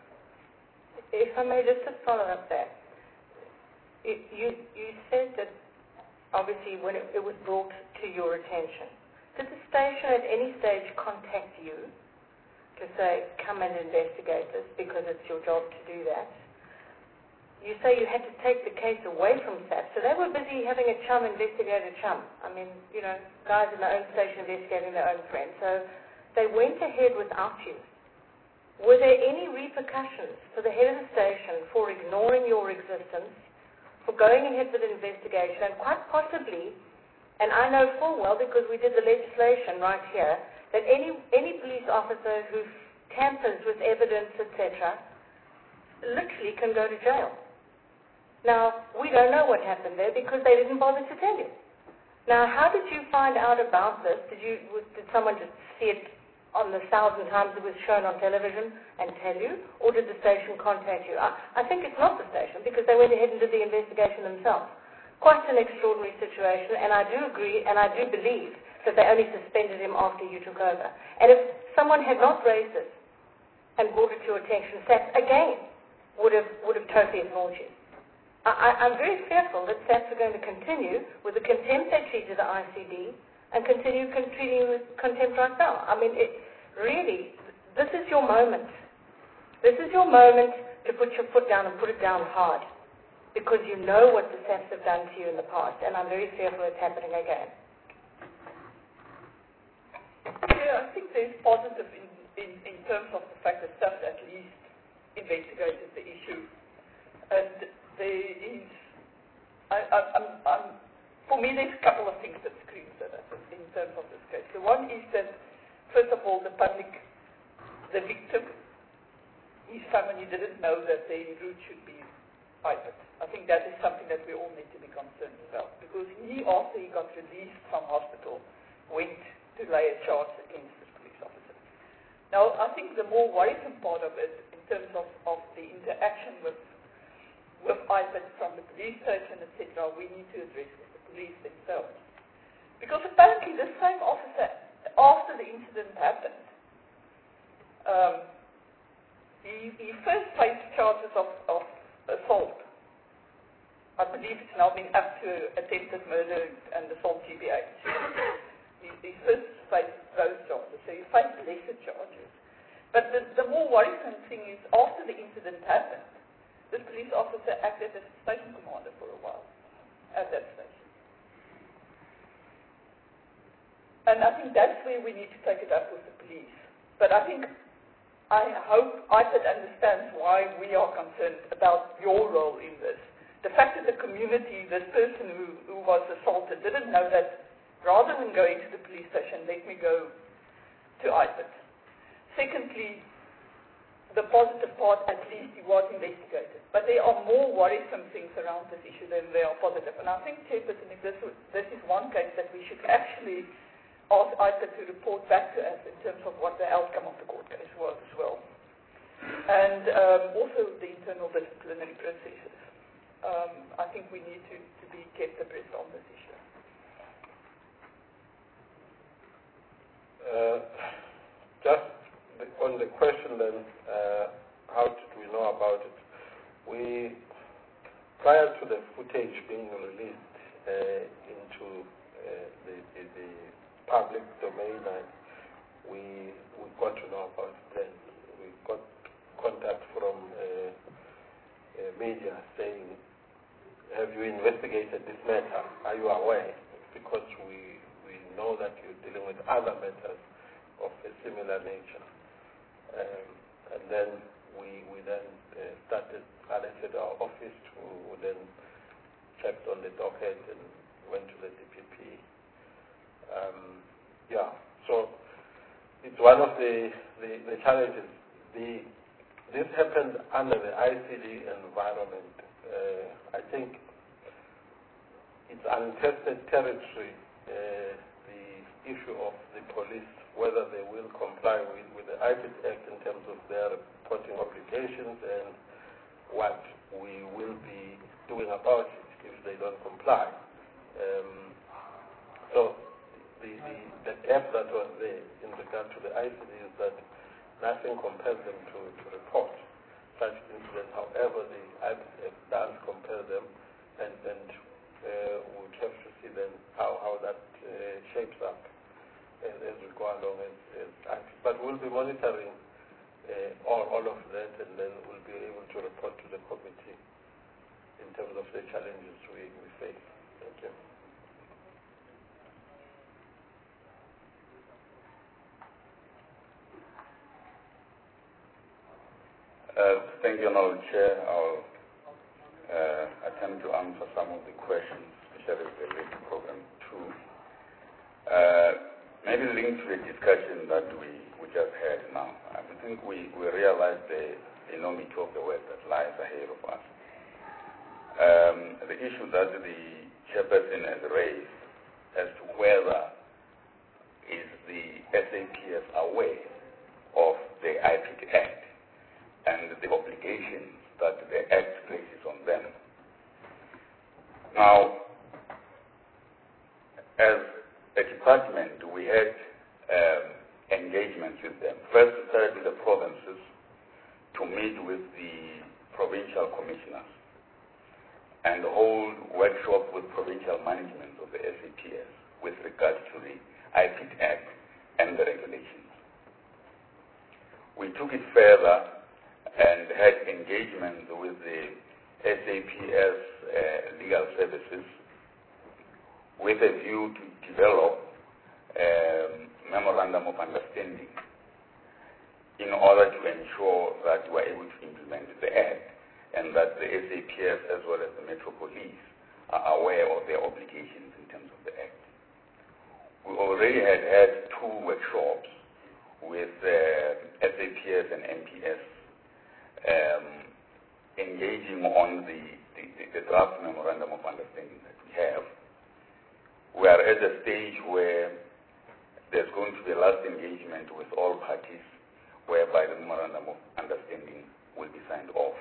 If I may just to follow up there, it, you, you said that obviously when it, it was brought to your attention, did the station at any stage contact you to say, come and investigate this because it's your job to do that? You say you had to take the case away from S A P, so they were busy having a chum investigate a chum. I mean, you know, guys in their own station investigating their own friends. So they went ahead without you. Were there any repercussions for the head of the station for ignoring your existence for going ahead with an investigation and quite possibly, and I know full well because we did the legislation right here, that any, any police officer who tampers with evidence, et cetera, literally can go to jail. Now, we don't know what happened there because they didn't bother to tell you. Now, how did you find out about this? Did you, was, did someone just see it on the thousand times it was shown on television and tell you? Or did the station contact you? I, I think it's not the station because they went ahead and did the investigation themselves. Quite an extraordinary situation, and I do agree and I do believe that they only suspended him after you took over. And if someone had not raised this and brought it to your attention, SAPS again would have, would have totally ignored you. I, I'm very fearful that SAPS are going to continue with the contempt they treated the I C D and continue con- treating you with contempt right now. I mean, it really, this is your moment. This is your moment to put your foot down and put it down hard because you know what the SAPS have done to you in the past, and I'm very fearful it's happening again. Yeah, I think there's positive in, in, in terms of the fact that SAPS at least investigated the issue. And there is, I, I, I'm, I'm, for me, there's a couple of things that screams at us in terms of this case. The one is that, first of all, the public, the victim, is someone who didn't know that their route should be private. I think that is something that we all need to be concerned about, because he, after he got released from hospital, went to lay a charge against this police officer. Now, I think the more worrisome part of it, in terms of, of the interaction with with I P I D from the police station, et cetera, we need to address with the police themselves. Because apparently this same officer, after the incident happened, um, he, he first faced charges of, of assault. I believe it's now been up to attempted murder and assault G B H. he, he first faced those charges, so he faced lesser charges. But the, the more worrisome thing is, after the incident happened, this police officer acted as station commander for a while at that station. And I think that's where we need to take it up with the police. But I think, I hope I P I D understands why we are concerned about your role in this. The fact that the community, this person who, who was assaulted, didn't know that rather than going to the police station, let me go to I P I D. Secondly, the positive part, at least he was investigated. But there are more worrisome things around this issue than there are positive. And I think, Chairperson, if this, this is one case that we should actually ask I P I D to report back to us in terms of what the outcome of the court case was as well. And um, also the internal disciplinary processes. Um, I think we need to, to be kept abreast on this issue. Uh, just on the question then, uh, how did we know about it? We, prior to the footage being released uh, into uh, the, the, the public domain, uh, we, we got to know about it then. We got contact from uh, uh, media saying, have you investigated this matter? Are you aware? Because we, we know that you're dealing with other matters of a similar nature. Um, and then we, we then uh, started, alerted our office to then checked on the docket and went to the D P P. Um, yeah, so it's one of the, the, the challenges. The, this happened under the I C D environment. Uh, I think it's untested territory, uh, the issue of the police, whether they will comply with, with the I P I D Act in terms of their reporting obligations and what we will be doing about it if they don't comply. Um, so the, the, the gap that was there in regard to the I C D is that nothing compels them to, to report such incidents. However, the I P I D Act does compel them, and, and uh, we'll have to see then how, how that uh, shapes up as, as we go along. As, as I P I D. But we'll be monitoring uh, all, all of that, and then we'll be able to report to the committee in terms of the challenges we, we face. Thank you. Uh, thank you, Honourable Chair. I'll uh, attempt to answer some of the questions, especially related to program two. Uh, maybe linked to the discussion that we, we just had now. I think we, we realize the enormity of the work that lies ahead of us. Um, the issue that the chairperson has raised as to whether is the S A P S aware of the I P T Act and the obligations that the Act places on them. Now, as a department, we had um, engagements with them. First, we started with the provinces to meet with the provincial commissioners and hold workshops with provincial management of the S A P S with regard to the I P T Act and the regulations. We took it further and had engagement with the S A P S uh, legal services with a view to develop um, memorandum of understanding in order to ensure that we are able to implement the Act and that the S A P S as well as the Metro Police are aware of their obligations in terms of the Act. We already had had two workshops with uh, S A P S and M P S um, engaging on the, the, the draft memorandum of understanding that we have. We are at a stage where there's going to be a last engagement with all parties whereby the memorandum of understanding will be signed off.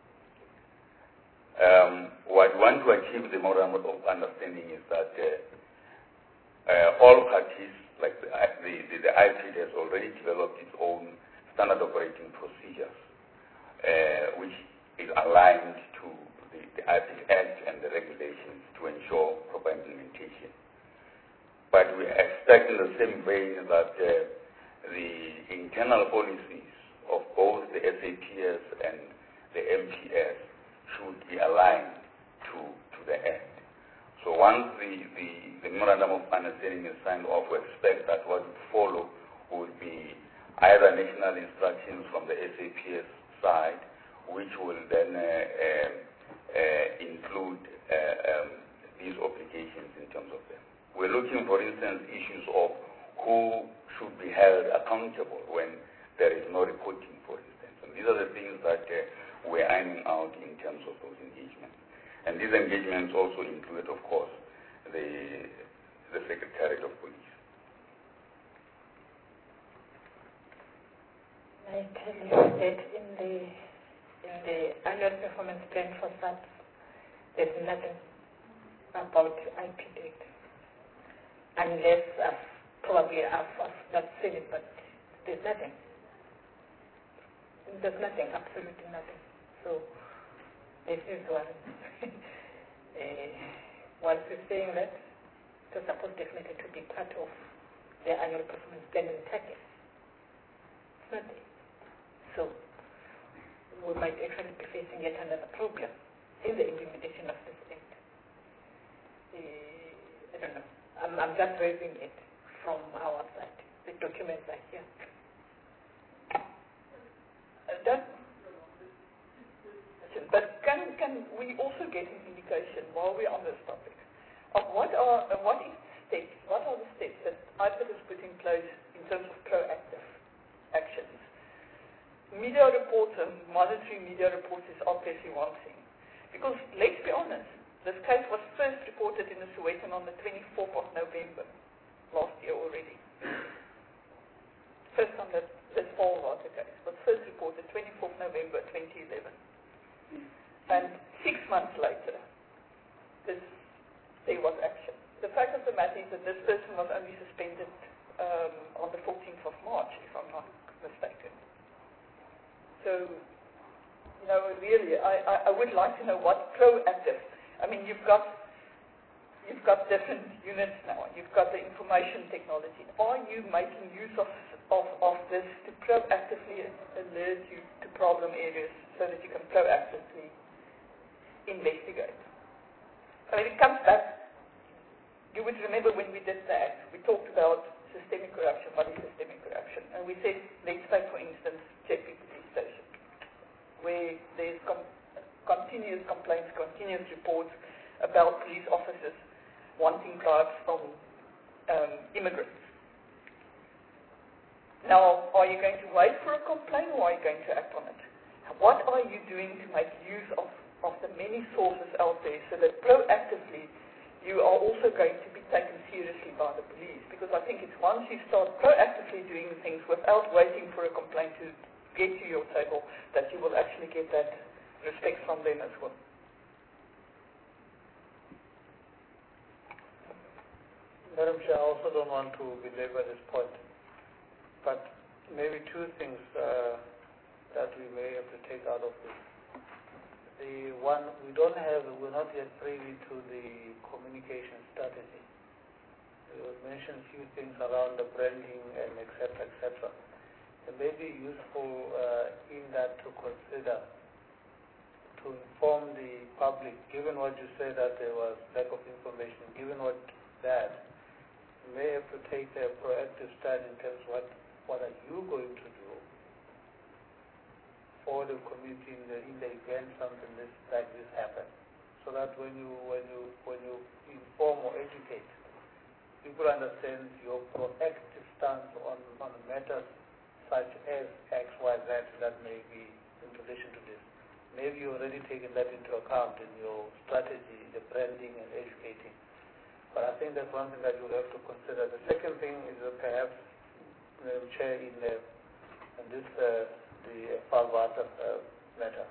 Um, what we want to achieve with the memorandum of understanding is that uh, uh, all parties, like the, the, the, the I P has already developed its own standard operating procedures, uh, which is aligned to the, the I P Act and the regulations to ensure proper implementation. But we expect in the same vein that uh, the internal policies of both the S A P S and the M P S should be aligned to, to the Act. So once the, the, the memorandum of understanding is signed off, we expect that what would follow would be either national instructions from the S A P S side, which will then uh, uh, uh, include uh, um, these obligations in terms of them. We're looking, for instance, issues of who should be held accountable when there is no reporting, for instance. And these are the things that uh, we're ironing out in terms of those engagements. And these engagements also include, of course, the, the Secretariat of Police. I tell you that in the in the annual performance plan for S A P S, there's nothing about I P D Act, unless I've, probably I've, I've not seen it, but there's nothing. There's nothing, absolutely nothing. So this is one. uh, once we're saying that, it's supposed definitely to be part of the annual performance planning package. It's not there. So we might actually be facing yet another problem in the implementation of this act. Uh, I don't know. I'm, I'm just raising it from our side. The documents are here. Uh, that, but can, can we also get an indication while we're on this topic of what are uh, what is the steps, what are the steps that I P I D has put in place in terms of proactive actions? Media reports and monitoring media reports is obviously one thing. Because let's be honest, this case was first reported in the Sowetan on the twenty-fourth of November last year already. First time that this Paul Water case was first reported twenty-fourth of November twenty eleven. And six months later, this, there was action. The fact of the matter is that this person was only suspended um, on the fourteenth of March, if I'm not mistaken. So, you know, really, I, I, I would like to know what proactive. I mean, you've got you've got different units now. You've got the information technology. Are you making use of of, of this to proactively alert you to problem areas so that you can proactively investigate? I mean, it comes back. You would remember when we did that, we talked about systemic corruption. What is systemic corruption? And we said, let's take, for instance, J P Police Station, where there's com- continuous complaints, continuous reports about police officers wanting bribes from um, immigrants. Now, are you going to wait for a complaint or are you going to act on it? What are you doing to make use of, of the many sources out there so that proactively you are also going to be taken seriously by the police? Because I think it's once you start proactively doing things without waiting for a complaint to get to your table that you will actually get that respect from them as well. Madam Chair, I also don't want to belabor this point, but maybe two things uh, that we may have to take out of this. The one, we don't have, we're not yet privy to the communication strategy. We will mention a few things around the branding and et cetera, et cetera. It may be useful uh, in that to consider, to inform the public, given what you said that there was lack of information, given what that, you may have to take a proactive stand in terms of what, what are you going to do for the community in the, in the event something this, like this happens, so that when you when you when you inform or educate, people understand your proactive stance on on matters such as X, Y, Z that may be in relation to this. Maybe you already taken that into account in your strategy, the branding and educating. But I think that's one thing that you have to consider. The second thing is uh, perhaps, Madam Chair, in, the, in this uh, the Falwata uh, matter.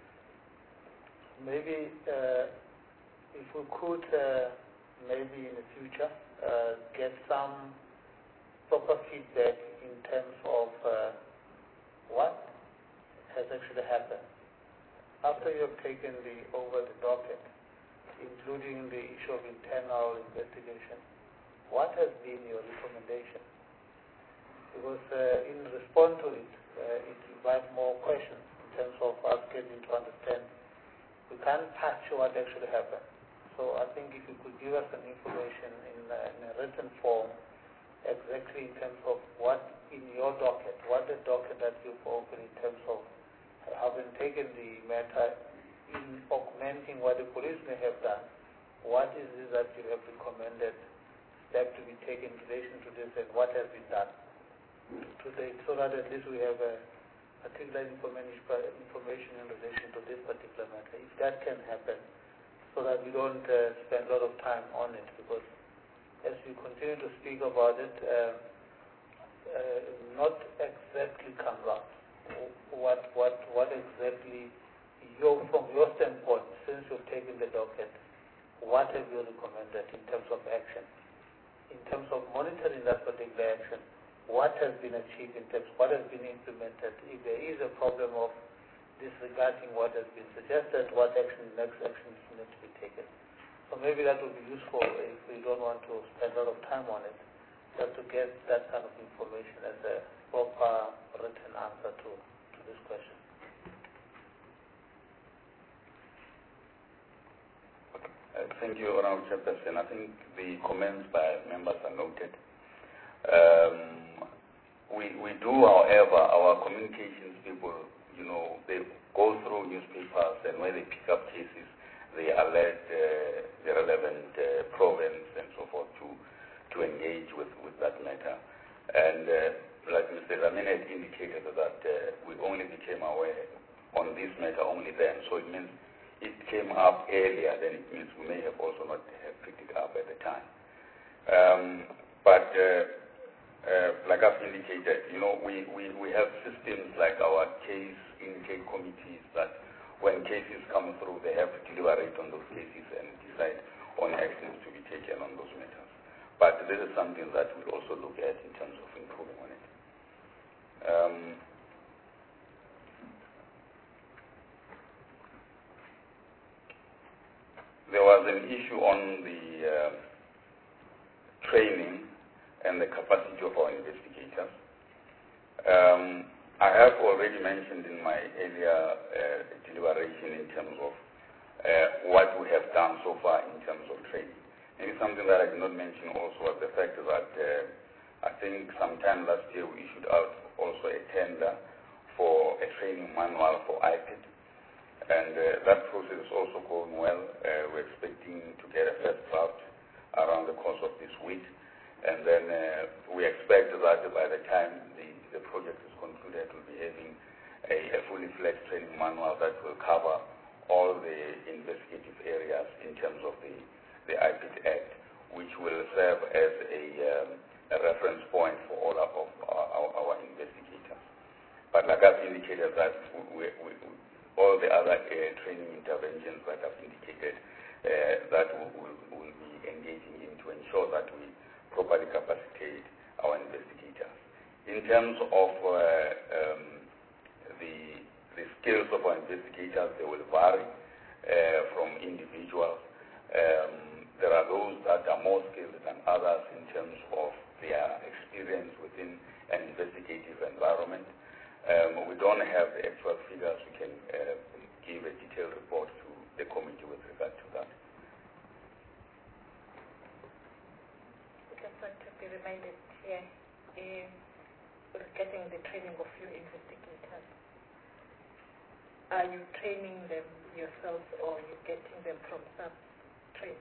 Maybe uh, if we could, uh, maybe in the future, uh, get some proper feedback in terms of uh, what has actually happened. After you have taken the over the docket, including the issue of internal investigation, what has been your recommendation? Because uh, in response to it, uh, it invites more questions in terms of us getting to understand. We can't touch what actually happened. So I think if you could give us some information in, uh, in a written form, exactly in terms of what in your docket, what the docket that you've opened in terms of having taken the matter in augmenting what the police may have done, what is it that you have recommended step to be taken in relation to this and what has been done to date, so that at least we have a particular information in relation to this particular matter, if that can happen, so that we don't uh, spend a lot of time on it, because as we continue to speak about it, uh, uh, not exactly comes out. What, what, what exactly, your, from your standpoint, since you've taken the docket, what have you recommended in terms of action? In terms of monitoring that particular action, what has been achieved in terms, what has been implemented? If there is a problem of disregarding what has been suggested, what action, next actions need to be taken. So maybe that would be useful if we don't want to spend a lot of time on it, just to get that kind of information as a proper written answer to, to this question. Uh, thank you, Honourable Chairperson. I think the comments by members are noted. Um, we, we do, however, our communications people, you know, they go through newspapers, and when they pick up cases, they alert uh, the relevant uh, province and so forth to, to engage with, with that matter. And uh, like Mister Ramin had indicated that uh, we only became aware on this matter only then, so it means it came up earlier, then it means we may have also not have picked it up at the time. Um, but uh, uh, like I've indicated, you know, we, we, we have systems like our case intake committees that when cases come through, they have to deliberate on those cases and decide on actions to be taken on those matters. But this is something that we'll also look at in terms of improving on it. Um, there was an issue on the uh, training and the capacity of our investigators. Um, I have already mentioned in my earlier uh, deliberation in terms of uh, what we have done so far in terms of training. Maybe something that I did not mention also was the fact that uh, I think sometime last year we issued out also a tender for a training manual for I P I D. And uh, that process is also going well. Uh, we're expecting to get a first draft around the course of this week. And then uh, we expect that by the time the, the project is concluded, we'll be having a, a fully fledged training manual that will cover all the investigative areas in terms of the, the I P I D Act, which will serve as a, um, a reference point for all of our, our, our investigators. But like I've indicated, that we, we, all the other uh, training interventions that I've indicated, uh, that we will we'll be engaging in to ensure that we properly capacitate our investigators. In terms of uh, um, the, the skills of our investigators, they will vary uh, from individuals. Um, there are those that are more skilled than others in terms of their experience within an investigative environment. Um, we don't have the actual figures. We can uh, give a detailed report to the committee with regard to that. Want to be reminded here in regarding the training of your investigators. Are you training them yourselves or are you getting them from some trade?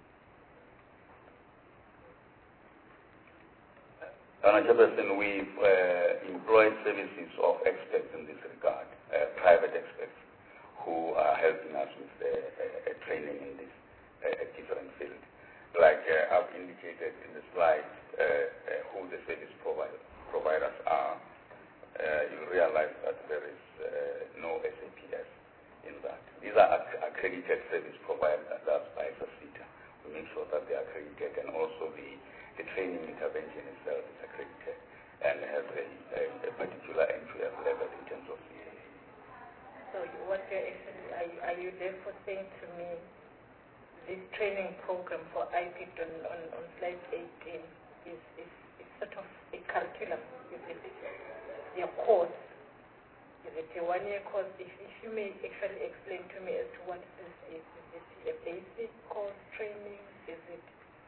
Anna Jefferson, we've uh, employed services of experts in this regard, uh, private experts who are helping us with uh, uh, training in this uh, different field. Like uh, I've indicated in the slides uh, uh, who the service provider, providers are, uh, you realize that there is uh, no S A P S in that. These are acc accredited service providers by SACITA. We make sure that they are accredited, and also the, the training intervention itself is accredited and has a, a, a particular entry level in terms of C A A. So you, what you're actually, are you, are you therefore saying to me this training program for I P I D on, on, on slide eighteen is, is, is sort of a curriculum? Is it a course? Is it a one-year course? If, if you may actually explain to me as to what this is. Is it a basic course training? Is it,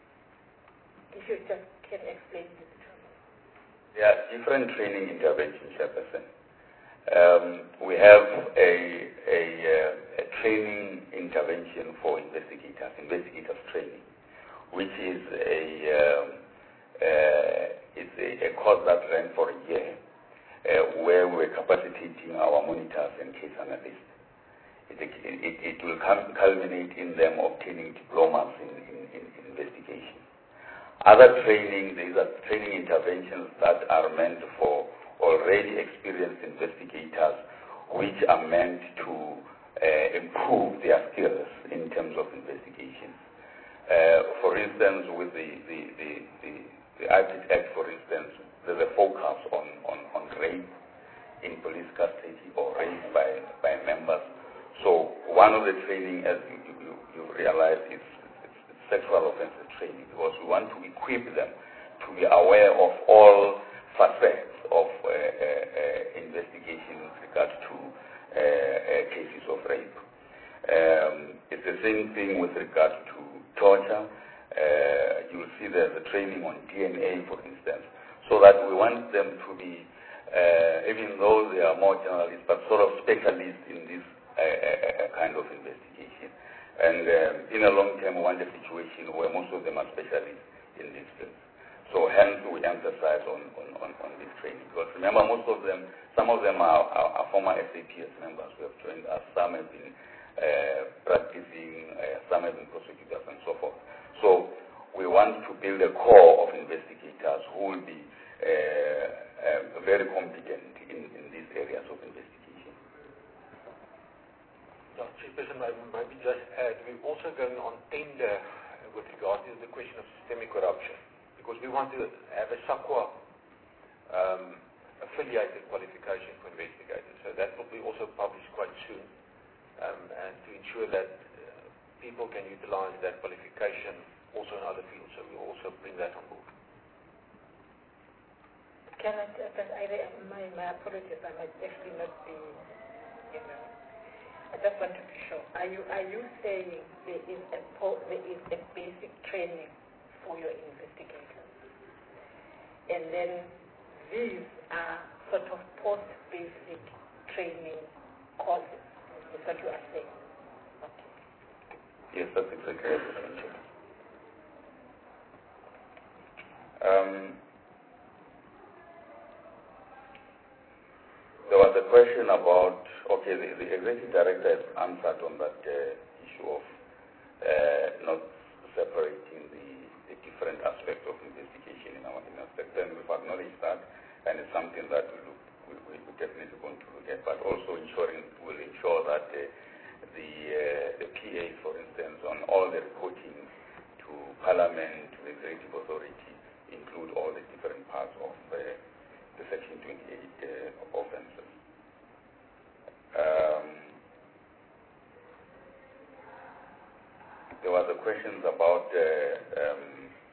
if you just can explain this to me. There are different training interventions, Chairperson. Um, we have a, a, uh, a training intervention for investigators, investigators training, which is a, um, uh, it's a, a course that ran for a year, uh, where we're capacitating our monitors and case analysts. It, it, it, it will come, culminate in them obtaining diplomas in, in, in investigation. Other training, these are training interventions that are meant for already experienced investigators, which are meant to uh, improve their skills in terms of investigation. Uh, for instance, with the, the, the, the, the I P I D Act, for instance, there's a focus on, on, on rape in police custody or rape by, by members. So one of the training, as you, you, you realize, is it's sexual offenses training, because we want to equip them to be aware of all facets of uh, uh, uh, investigation with regard to uh, uh, cases of rape. Um, it's the same thing with regard to torture. Uh, you will see there's a training on D N A, for instance, so that we want them to be, uh, even though they are more generalists, but sort of specialists in this uh, uh, kind of investigation. And um, in a long term, we want a situation where most of them are specialists in this field. So hence we emphasize on, on, on, on this training. Because remember, most of them, some of them are, are, are former S A P S members who have joined us. Some have been uh, practicing, uh, some have been prosecutors and so forth. So we want to build a core of investigators who will be uh, uh, very competent in, in these areas of investigation. Yeah, Chairperson, maybe just add, we're also going on tender with regard to the question of systemic corruption, because we want to have a SAQA um, affiliated qualification for investigators. So that will be also published quite soon, um, and to ensure that uh, people can utilize that qualification also in other fields. So we'll also bring that on board. Can I, but I, my, my apologies, I might actually not be, you know, I just want to be sure. Are you, are you saying there is a, there is a basic training for your investigators? And then these are sort of post-basic training courses Is that you are saying? Yes, that's exactly what I mentioned. Um, there was a question about, okay, the, the executive director has answered on that uh, issue of uh, not separating the, the different aspects of investigation in our, in our sector, and we've acknowledged that, and it's something that we look, we, we, we're definitely going to look at, but also ensuring, will ensure that uh, the, uh, the P A, for instance, on all the reporting to Parliament, to the Executive Authority, include all the different parts of uh, the Section twenty-eight uh, offences. Um, there was a questions about uh, um,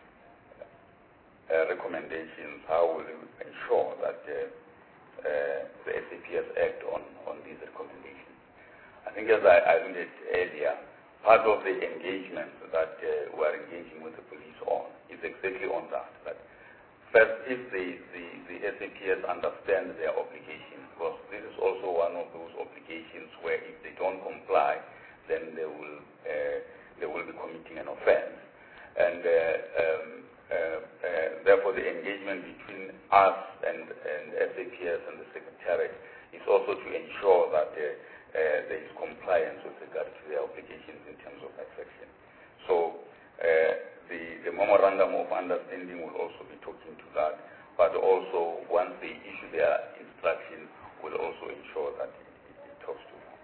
uh, recommendations. How will you ensure that uh, uh, the S A P S act on, on these recommendations? I think, as I alluded earlier, part of the engagement that uh, we are engaging with the police on is exactly on that. That first, if the, the, the S A P S understand their obligation, because this is also one of those obligations where if they don't comply, then they will uh, they will be committing an offense. And uh, um, uh, uh, therefore, the engagement between us and, and S A P S and the Secretariat is also to ensure that uh, Uh, there is compliance with regard to their obligations in terms of that section. So uh, the, the memorandum of understanding will also be talking to that, but also once they issue their instructions, will also ensure that it, it, it talks to them.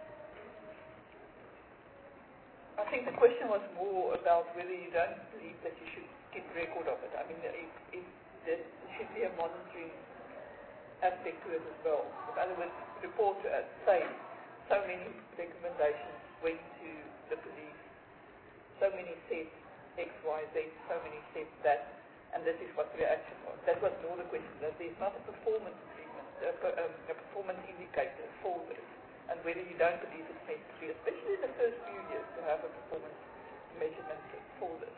I think the question was more about whether you don't believe that you should keep record of it. I mean, if, if there should be a monitoring aspect to it as well. In other words, report to us, say, so many recommendations went to the police, so many said X, Y, Z, so many said that, and this is what the reaction was. That was more the question, that there's not a performance agreement, a, um, a performance indicator for this, and whether you don't believe it's necessary, especially in the first few years, to have a performance measurement for this.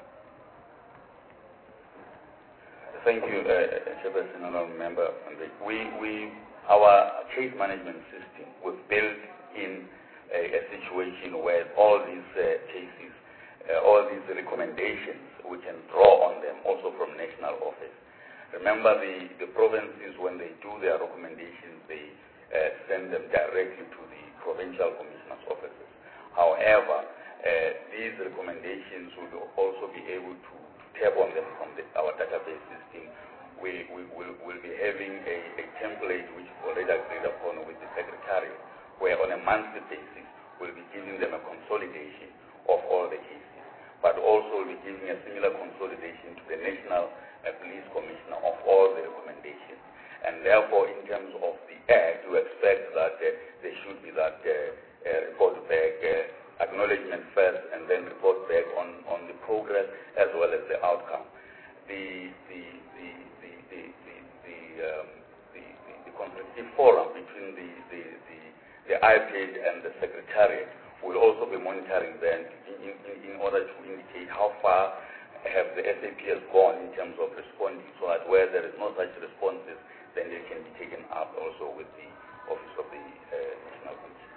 Thank you, uh, Chairperson, Honourable Member. We, we, our case management system was built in a, a situation where all these uh, cases, uh, all these recommendations, we can draw on them also from national office. Remember, the, the provinces, when they do their recommendations, they uh, send them directly to the provincial commissioners' offices. However, uh, these recommendations will also be able to tap on them from the, our database system. We will we, we'll be having a, a template which is already agreed upon with the Secretariat, where on a monthly basis we'll be giving them a consolidation of all the cases, but also we'll be giving a similar consolidation to the National uh, Police Commissioner of all the recommendations. And therefore, in terms of the Act, we expect that uh, there should be that uh, uh, report back, uh, acknowledgement first, and then report back on, on the progress as well as the outcome. The, the, the, the, the, the, the, um, the, the, the consultative forum between the, the, the, the I P A D and the Secretariat will also be monitoring them in, in, in order to indicate how far have the S A P S gone in terms of responding, so that where there is no such responses, then they can be taken up also with the Office of the uh, National Commission.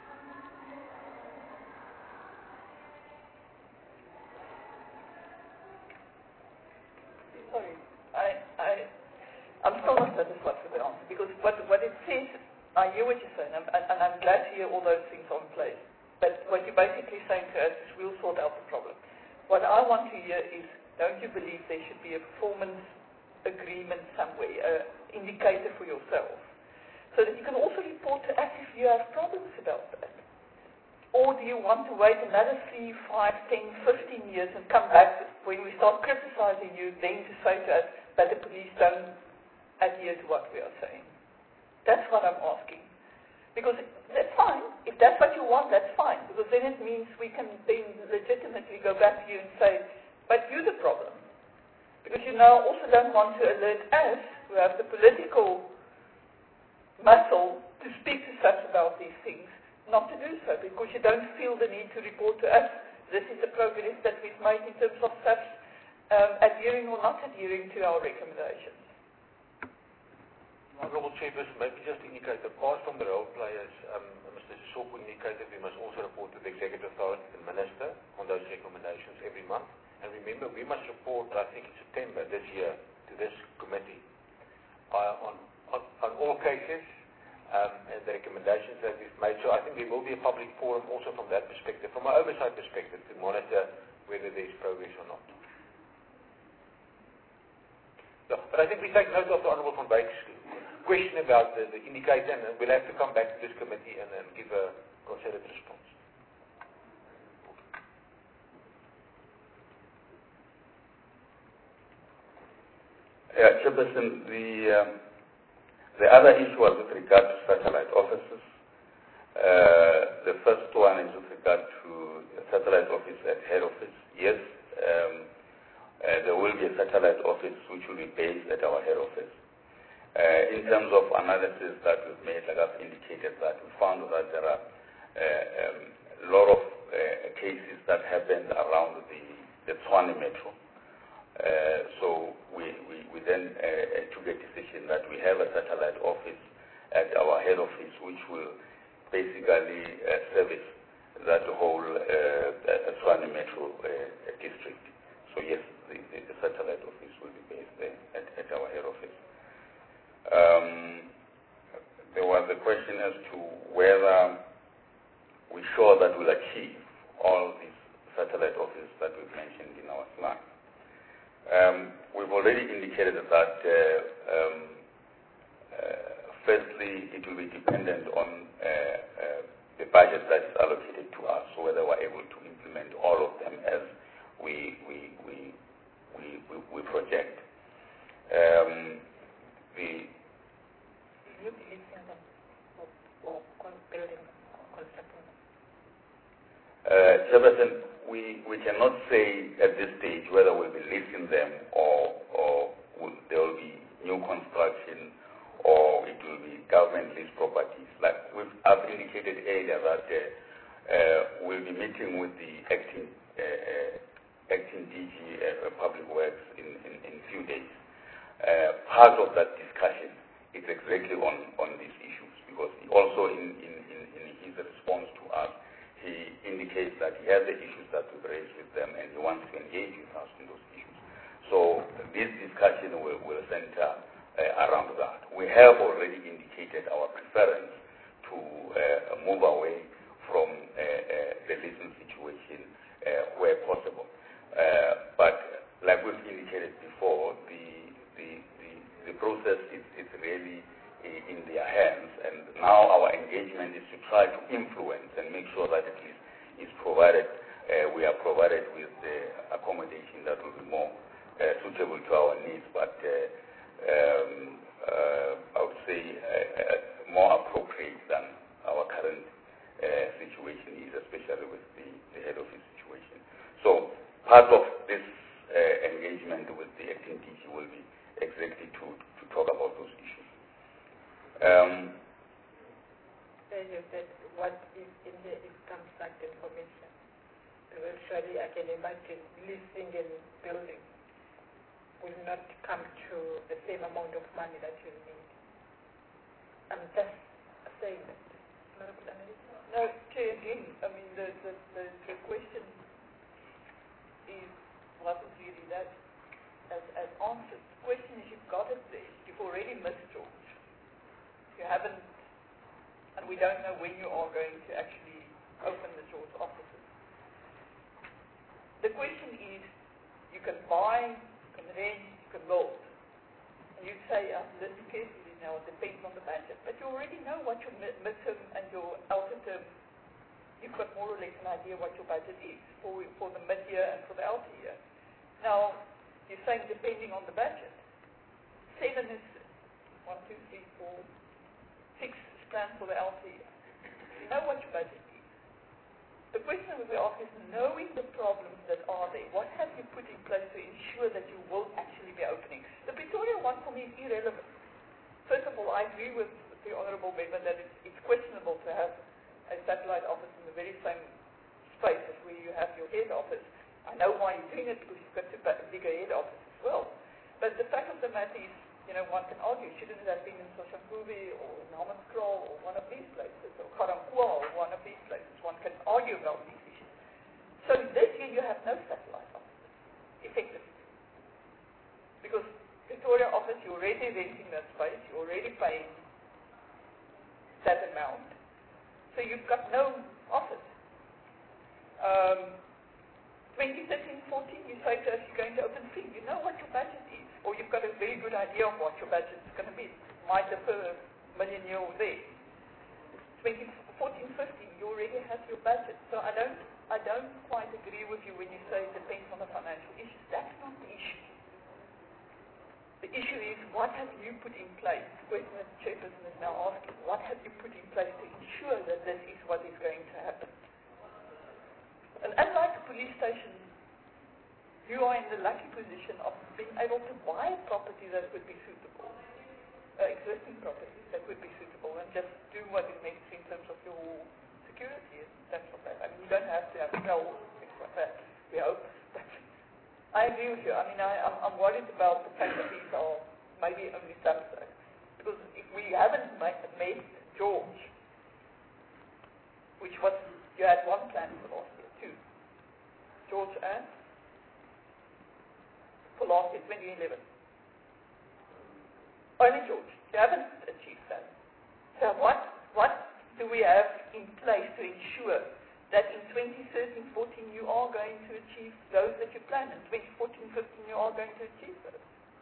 Sorry, I, I, I'm still not satisfied with the answer, because what, what it says, I hear what you're saying, and, and I'm glad to hear all those things are in place. But what you're basically saying to us is we'll sort out the problem. What I want to hear is, don't you believe there should be a performance agreement somewhere, an indicator for yourself, so that you can also report to us if you have problems about that? Or do you want to wait another three, five, ten, fifteen years and come back when we start criticizing you, then to say to us that the police don't adhere to what we are saying? That's what I'm asking. Because that's fine. If that's what you want, that's fine. Because then it means we can then legitimately go back to you and say, but you're the problem. Because you now also don't want to alert us, who have the political muscle to speak to us about these things, not to do so, because you don't feel the need to report to us, this is the progress that we've made in terms of such um, adhering or not adhering to our recommendations. Honourable Chairperson, maybe just indicate, apart from the role players, um, Mister Mister Sisoko indicated, we must also report to the Executive Authority, the Minister, on those recommendations every month. And remember, we must report, I think in September this year, to this committee uh, on, on, on all cases um, and the recommendations that we've made. So I think there will be a public forum also from that perspective, from an oversight perspective, to monitor whether there is progress or not. So, but I think we take note of the Honourable Van Wyk's question about the, the indicator, and we'll have to come back to this committee and, and give a considered response. Yeah, Chairperson, the, um, the other issue was with regard to satellite offices. Uh, the first one is with regard to a satellite office at head office. Yes, um, uh, there will be a satellite office which will be based at our head office. Uh, in terms of analysis that we've made, like I've indicated, that we found that there are uh, um, a lot of uh, cases that happened around the, the Tshwane Metro. Uh, so we, we, we then uh, took a decision that we have a satellite office at our head office which will basically uh, service that whole uh, Tshwane Metro uh, district. So yes, the, the, the satellite office will be based there at, at our head office. Um, there was a question as to whether we're sure that we'll achieve all these satellite offices that we've mentioned in our slide. Um, we've already indicated that uh, um, uh, firstly it will be dependent on uh, uh, the budget that is allocated to us, so whether we're able to implement all of them as we, we, we, we, we, we project. Um, the You believe in them or, or building or constructing them? Uh, Chairperson, we, we cannot say at this stage whether we'll be leasing them or, or will, there will be new construction or it will be government leased properties. Like we've, I've indicated earlier that uh, uh, we'll be meeting with the acting, uh, uh, acting D G uh, Public Works in, in, in a few days. Uh, part of that discussion is exactly on, on these issues, because he also in, in, in, in his response to us, he indicates that he has the issues that we've raised with them and he wants to engage with us in those issues. So this discussion will, will center uh, around that. We have already indicated our preference to uh, move away from uh, uh, the leasing situation uh, where possible. Uh, but like we've indicated before, the The, the, the process is, is really in their hands, and now our engagement is to try to influence and make sure that it is, is provided, uh, we are provided with the accommodation that will be more uh, suitable to our needs, but uh, um, uh, I would say uh, uh, more appropriate than our current uh, situation is, especially with the, the head office situation. So part of this uh, engagement with the acting D G will be exactly to, to talk about those issues. Um, Then you said, what is in the income tax information? Eventually, I can imagine leasing and building will not come to the same amount of money that you need. I'm just saying that. Not a good analysis. No, Chair, again, I mean, the, the, the, the question is, wasn't really that as, as answered. The question is, you've got it there. You've already missed George. You haven't, and we don't know when you are going to actually open the George offices. The question is, you can buy, you can rent, you can build. And you say, I'm listening carefully now, it depends on the budget. But you already know what your mid- midterm and your outer term, you've got more or less an idea what your budget is for, for the mid-year and for the outer year. Now, you're saying depending on the budget. Seven is one, two, three, four, six is planned for the outer year. You know what your budget is. The question that we ask is, knowing the problems that are there, what have you put in place to ensure that you will actually be opening? The Pretoria one for me is irrelevant. First of all, I agree with the Honourable Member that it's, it's questionable to have a satellite office in the very same space as where you have your head office. I know why you're doing it, because you've got a bigger head office as well. But the fact of the matter is, You know, one can argue, shouldn't it have been in Soshanguve or in Hammanskraal or one of these places, or Karankua or one of these places? One can argue about these issues. So this year you have no satellite office, effectively. Because Pretoria office, you're already renting that space, you're already paying that amount, so you've got no office. Um, twenty thirteen fourteen, you say to us you're going to open three. You know what your budget is, or you've got a very good idea of what your budget is going to be. Might differ a million here or there. twenty fourteen fifteen, you already have your budget. So I don't, I don't quite agree with you when you say it depends on the financial issues. That's not the issue. The issue is, what have you put in place? The question that the chairperson is now asking, what have you put in place to ensure that this is what is going to happen? And unlike a police station, you are in the lucky position of being able to buy a property that would be suitable, uh, existing properties that would be suitable, and just do what is necessary in terms of your security in terms of that. I mean, you don't have to have cells, things like that, we hope. But I agree with you. I mean, I, I'm, I'm worried about the fact that these are maybe only subsidies. Because if we haven't made, made George, which was, you had one plan for last year, two. George and for last year, twenty eleven. Only George. You haven't achieved that. So what, what do we have in place to ensure that in twenty thirteen fourteen you are going to achieve those that you planned, and twenty fourteen fifteen you are going to achieve those?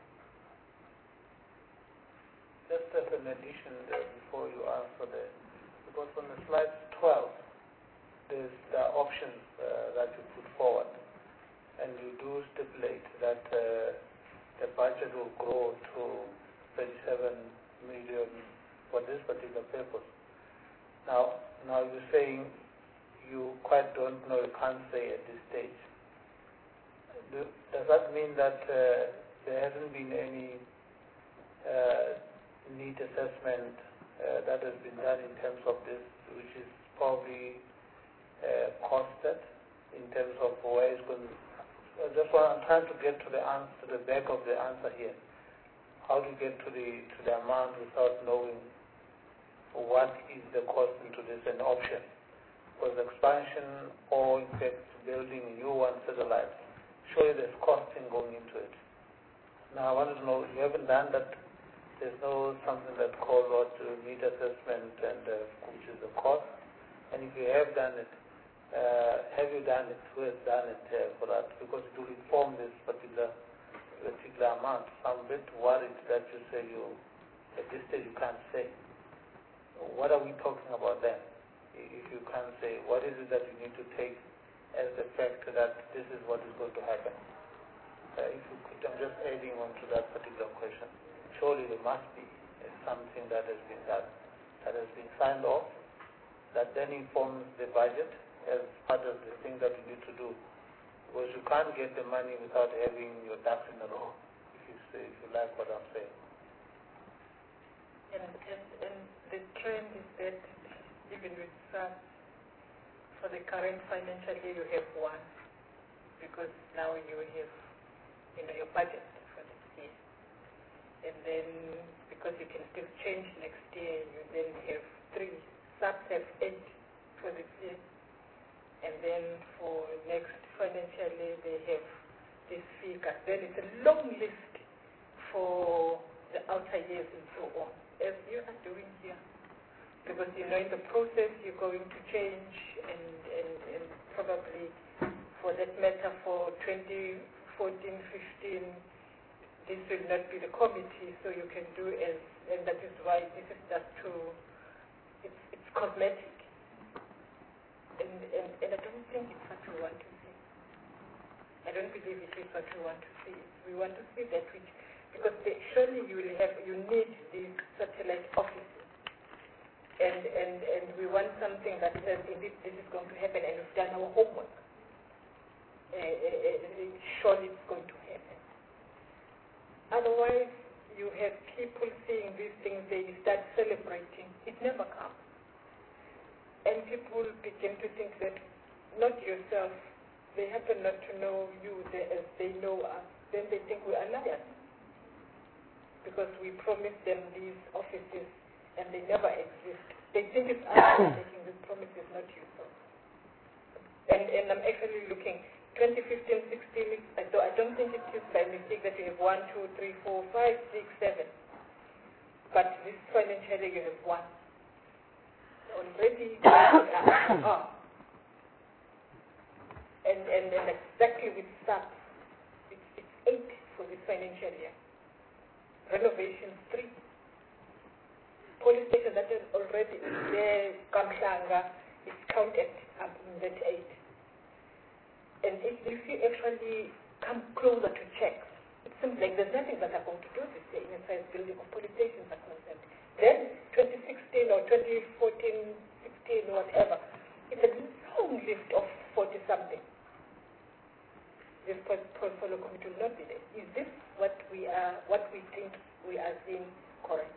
Just as an addition there before you answer there, because on the slide twelve, there's the options uh, that you put forward, and you do stipulate that uh, the budget will grow to thirty-seven million for this particular purpose. Now, now you're saying you quite don't know, you can't say at this stage. Do, does that mean that uh, there hasn't been any uh, need assessment uh, that has been done in terms of this, which is probably uh, costed in terms of where it's going to... I just want, I'm trying to get to the answer, to the back of the answer here. How do you get to the to the amount without knowing what is the cost into this and option? Was expansion or in fact building a new one satellite? Surely there's costing going into it. Now I want to know, you haven't done that. There's no something that calls out to need assessment and uh, which is the cost. And if you have done it, uh, have you done it? Who has done it uh, for that? Because it will inform this particular particular amount. So I'm a bit worried that you say you at this stage you can't say. What are we talking about then? If you can't say, what is it that you need to take as the fact that this is what is going to happen? Uh, if you could, I'm just adding on to that particular question. Surely there must be uh, something that has been done, that has been signed off, that then informs the budget as part of the thing that you need to do. Because you can't get the money without having your ducks in a row, if you say, if you like what I'm saying. And, and, and the trend is that even with SARS, for the current financial year, you have one, because now you have, you know, your budget for next year. And then, because you can still change next year, you then have three. SARS have eight for this year. And then for next financial year, they have this figure. Then it's a long list for the outer years and so on, as you are doing here. Because, you know, in the process, you're going to change, and, and, and probably, for that matter, for twenty fourteen fifteen, this will not be the committee, so you can do as, and that is why this is just to, it's, it's cosmetic. And, and, and I don't think it's what we want to see. I don't believe it is what we want to see. We want to see that which, because they, surely you will have, you need these satellite offices. And, and, and we want something that says, indeed, this is going to happen, and we've done our homework. Uh, uh, uh, surely it's going to happen. Otherwise, you have people seeing these things, they start celebrating. It never comes. And people begin to think that, not yourself, they happen not to know you they, as they know us, then they think we are liars. because we promised them these offices and they never exist. They think it's us making these promises, not you. So. And, and I'm actually looking, twenty fifteen sixteen, so I don't think it is by mistake that you have one, two, three, four, five, six, seven. But this financial year you have one. Already, uh, and, and, and exactly with staff, it's, it's eight for this financial year. Renovation three. Police station that is already there, Kamhlanga, is counted up in that eight. And if, if you actually come closer to check, it seems like there's nothing that are going to do this year in a size building of police stations are concerned. Then twenty sixteen or twenty fourteen, sixteen, whatever, it's a long list of forty something. This portfolio committee will not be there. Is this what we are, what we think we are seeing correct?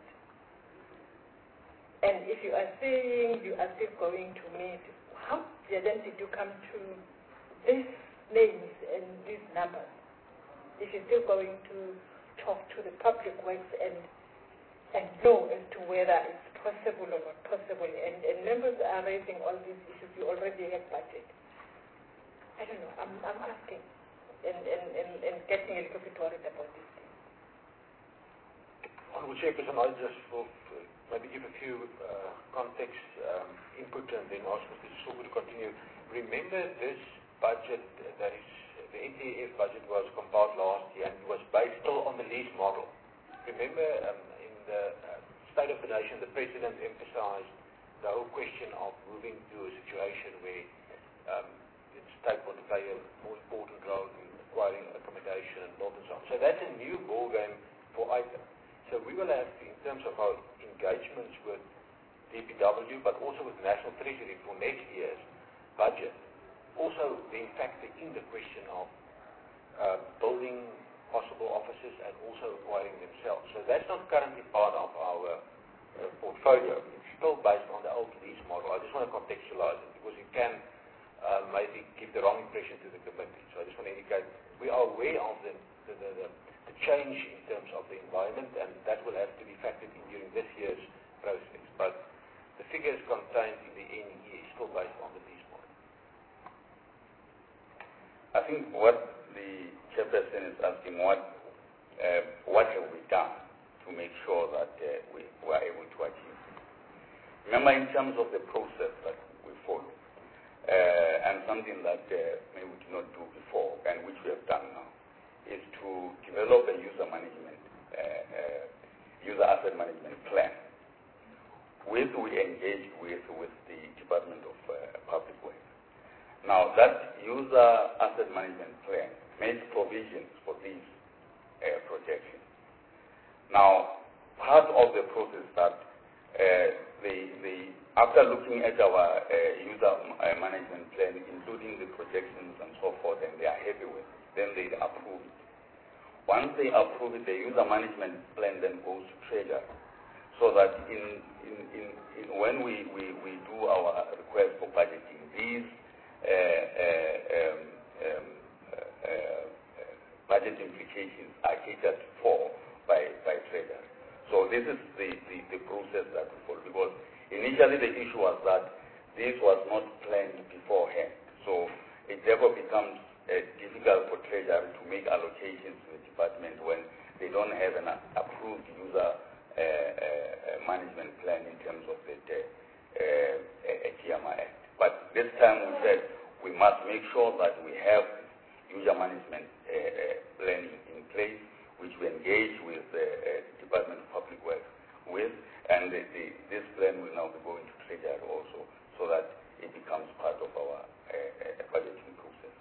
And if you are saying you are still going to meet, how then did you come to these names and these numbers? If you're still going to talk to the public works and and know as to whether it's possible or not possible, and, and members are raising all these issues, you already have budget. I don't know, I'm, I'm asking and, and, and, and getting a little bit worried about this thing. Honourable Chairperson, I just will maybe give a few uh, context um, input and then ask Mister Sisoko to continue. Remember, this budget, that is, the N T A F budget was compiled last year and was based still on the lease model. Remember, um, in the uh, State of the Nation, the President emphasized the whole question of moving to a situation where um, the state want to play a more important role in acquiring accommodation and build and so on. So that's a new ball game for I T A. So we will have, in terms of our engagements with D P W, but also with National Treasury for next year's budget, also being factored in the question of uh, building possible offices and also acquiring themselves. So that's not currently part of our uh, portfolio. It's still based on the old lease model. I just want to contextualize it because it can uh, maybe give the wrong impression to the committee. So I just want to indicate we are aware of the, the, the, the, the change in terms of the environment, and that will have to be factored in during this year's process. But the figures contained in the N E is still based on the lease model. I think what the chairperson is asking, what uh, what have we done to make sure that uh, we were able to achieve it? Remember, in terms of the process that we follow, uh, and something that uh, maybe we did not do before, and which we have done now, is to develop a user management, uh, uh, user asset management plan, which we engage with with the Department of uh, Public Works. Now, that user asset management plan makes provisions for these uh, projections. Now, part of the process that uh, the, the, after looking at our uh, user uh, management plan, including the projections and so forth, and they are happy with it, then they approve it. Once they approve it, the user management plan then goes to Treasury, so that in, in, in, in when we, we, we do our request for budgeting, these Uh, uh, um, um, uh, uh, budget implications are catered for by, by Treasury. So this is the, the, the process that we follow, because initially the issue was that this was not planned beforehand. So it therefore becomes uh, difficult for Treasury to make allocations to the department when they don't have an approved user uh, uh, management plan in terms of the uh, uh, T M I Act. But this time we said we must make sure that we have user management uh, uh, planning in place, which we engage with the uh, Department of Public Works with, and the, the, this plan will now be going to Treasury also, so that it becomes part of our uh, uh, budgeting process.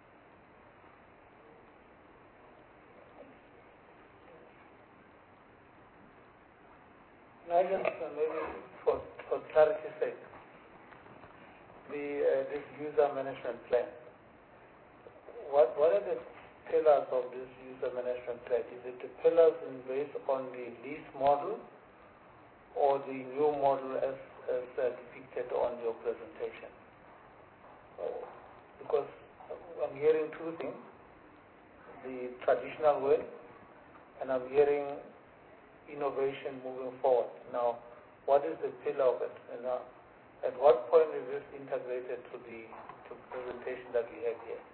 I just uh, maybe for, for clarity's sake, the uh, this user management plan. What what are the pillars of this user management plan? Is it the pillars in based on the lease model, or the new model as as uh, depicted on your presentation? Uh, because I'm hearing two things: the traditional way, and I'm hearing innovation moving forward. Now, what is the pillar of it? And uh, at what point is this integrated to the to presentation that we have here?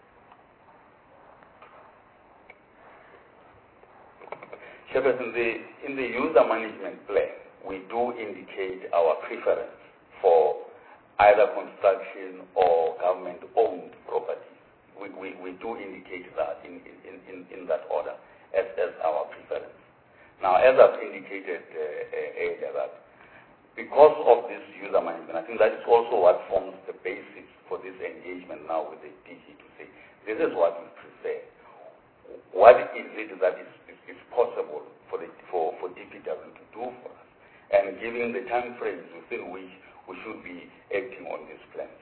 Chairperson, the, in the user management plan, we do indicate our preference for either construction or government-owned properties. We, we, we do indicate that in, in, in, in that order as, as our preference. Now, as I've indicated uh, earlier, that because of this user management, I think that is also what forms the basis for this engagement now with the D G to say, this is what we prefer. What is it that is, is, is possible for, the, for, for D P W to do for us, and giving the time frames within which we should be acting on these plans.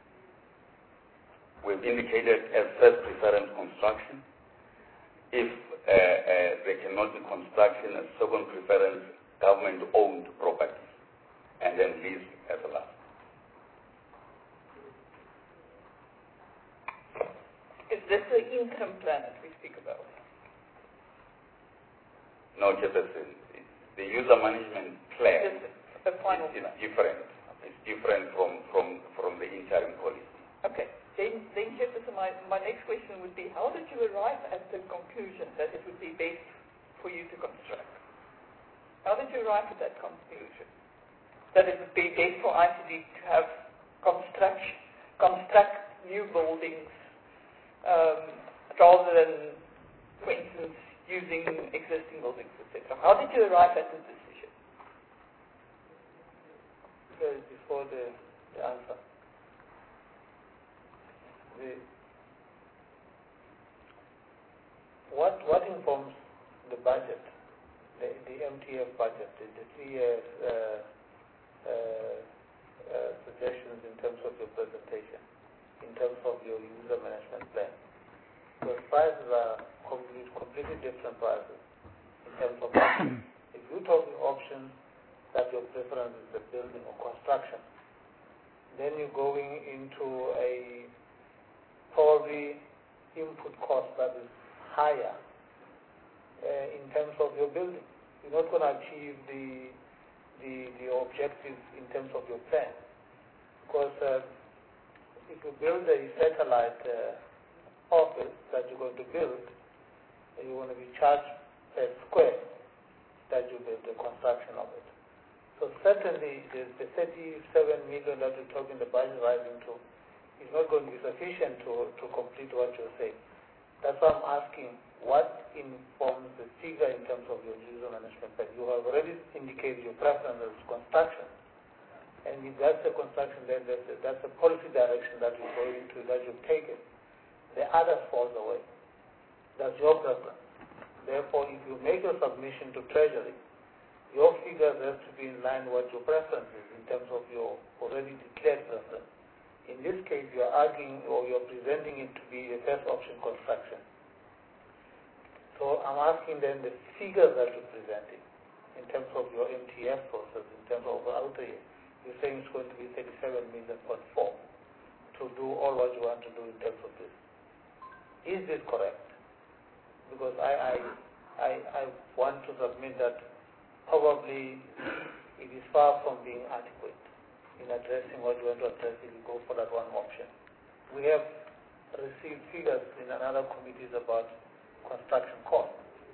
We've indicated as first preference construction. If uh, uh, there cannot be construction, as second preference government-owned properties, and then lease as a last. Is this the interim plan that we speak about? No, Chairperson. The user management plan Is the final is, is different. It's different from, from, from the interim policy. Okay. Then, then Chairperson, my, my next question would be, how did you arrive at the conclusion that it would be best for you to construct? How did you arrive at that conclusion? That it would be best for I C D to have construction, construct new buildings um, rather than, for instance, using existing buildings, et cetera. How did you arrive at this decision? Before the, the answer. The, what, what informs the budget, the, the M T F budget, the, the three years uh, uh, uh, suggestions in terms of your presentation, in terms of your user management plan? Because prices are complete, completely different prices in terms of options. If you're talking options that your preference is the building or construction, then you're going into a probably input cost that is higher uh, in terms of your building. You're not going to achieve the, the, the objectives in terms of your plan. Because uh, if you build a satellite uh, office that you're going to build, you're going to be charged per square that you build the construction of it. So certainly the, the thirty-seven million that you're talking the budget rising to is not going to be sufficient to, to complete what you're saying. That's why I'm asking what informs the figure in terms of your user management plan. You have already indicated your preference as construction. And if that's the construction, then that's a, that's a policy direction that you're going into, that you've taken. The other falls away. That's your preference. Therefore, if you make a submission to Treasury, your figures have to be in line with what your preference is in terms of your already declared preference. In this case, you are arguing or you are presenting it to be a first option construction. So I'm asking then the figures that you're presenting in terms of your M T F process, in terms of outer year. You're saying it's going to be thirty-seven million point four to do all what you want to do in terms of this. Is this correct? Because I, I, I, I want to submit that probably it is far from being adequate in addressing what you want to address if you go for that one option. We have received figures in another committees about construction costs,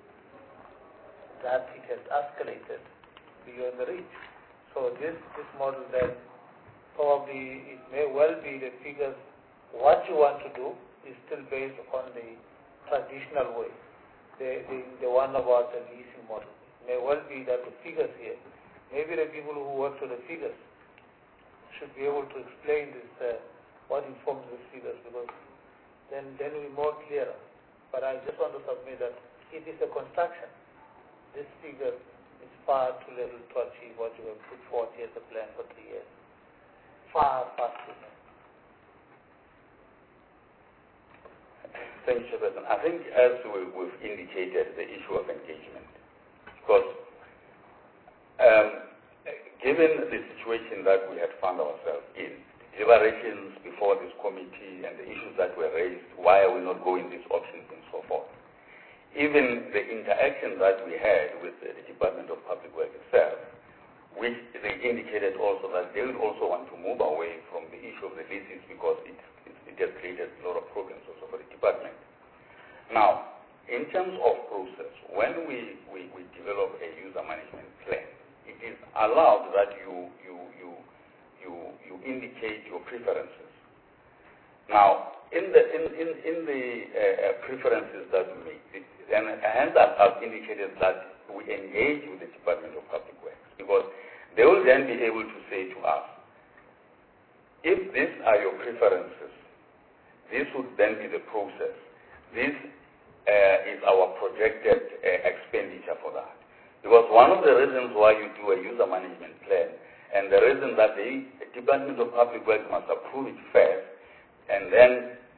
that it has escalated beyond the reach. So this, this model then, probably it may well be the figures, what you want to do is still based on the traditional way, the, the, the one about the leasing model. It may well be that the figures here, maybe the people who work to the figures should be able to explain this, uh, what informs these figures, because then then we'll be more clearer. But I just want to submit that it is a construction. This figure is far too little to achieve what you have put forth here as a plan for three years. Far, far too little. Thank you, Chairperson. I think as we, we've indicated, the issue of engagement, because um, given the situation that we had found ourselves in, deliberations before this committee and the issues that were raised, why are we not going these options and so forth, even the interaction that we had with the Department of Public Works itself, which they indicated also that they would also want to move away from the issue of the leases because it, it, it has created a lot of problems also for the department. Now, in terms of process, when we, we, we develop a user management plan, it is allowed that you, you, you, you, you indicate your preferences. Now, in the, in, in, in the uh, preferences that we make, it, and hence I've indicated that we engage with the Department of Public Works, because they will then be able to say to us, if these are your preferences, this would then be the process. This uh, is our projected uh, expenditure for that. Because one of the reasons why you do a user management plan, and the reason that the Department of Public Works must approve it first, and then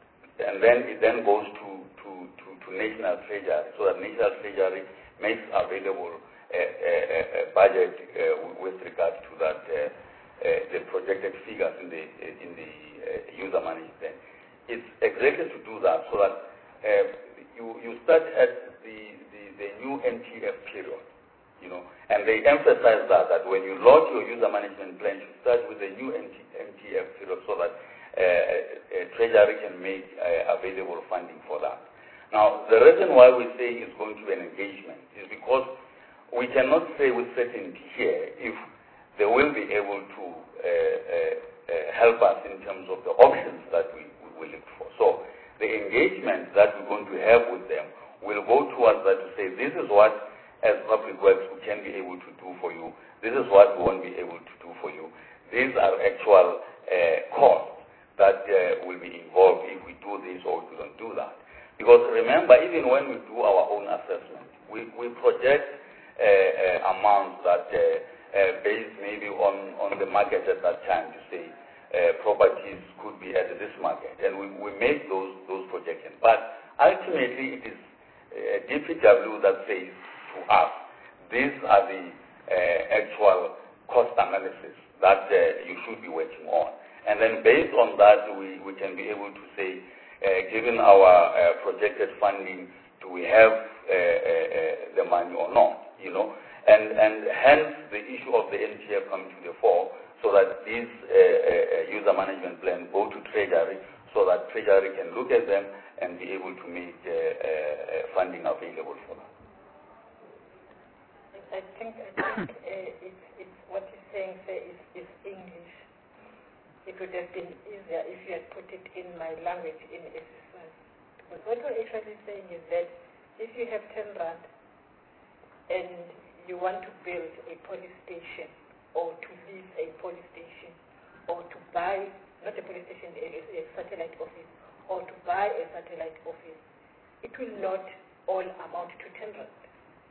and then it then goes to, to, to, to National Treasury, so that National Treasury makes available a, a, a budget uh, with regard to that uh, uh, the projected figures in the in the uh, user management. It's exactly to do that, so that uh, you you start at the, the, the new N T F period, you know, and they emphasize that that when you launch your user management plan, you start with the new N T F period, so that uh, uh, Treasury can make uh, available funding for that. Now, the reason why we say it's going to be an engagement is because we cannot say with certainty here if they will be able to uh, uh, uh, help us in terms of the options that we, we look for. So the engagement that we're going to have with them will go towards that to say, this is what, as Public Works, we can be able to do for you. This is what we won't be able to do for you. These are actual uh, costs that uh, will be involved if we do this or if we don't do that. Because remember, even when we do our own assessment, we, we project Uh, uh, amounts that uh, uh, based maybe on, on the market at that time to say uh, properties could be at this market, and we, we make those those projections. But ultimately, it is uh, D P W that says to us, these are the uh, actual cost analysis that uh, you should be working on. And then based on that, we, we can be able to say, uh, given our uh, projected funding, do we have uh, uh, uh, the money or not? You know, and, and hence the issue of the N T F coming to the fore, so that these uh, uh, user management plans go to Treasury, so that Treasury can look at them and be able to make uh, uh, funding available for them. I think, I think uh, it's, it's what he's saying there is, is English. It would have been easier if you had put it in my language, in exercise. But what we're actually saying is that if you have ten rand, and you want to build a police station or to lease a police station or to buy, not a police station, a, a satellite office, or to buy a satellite office, it will not all amount to ten rand.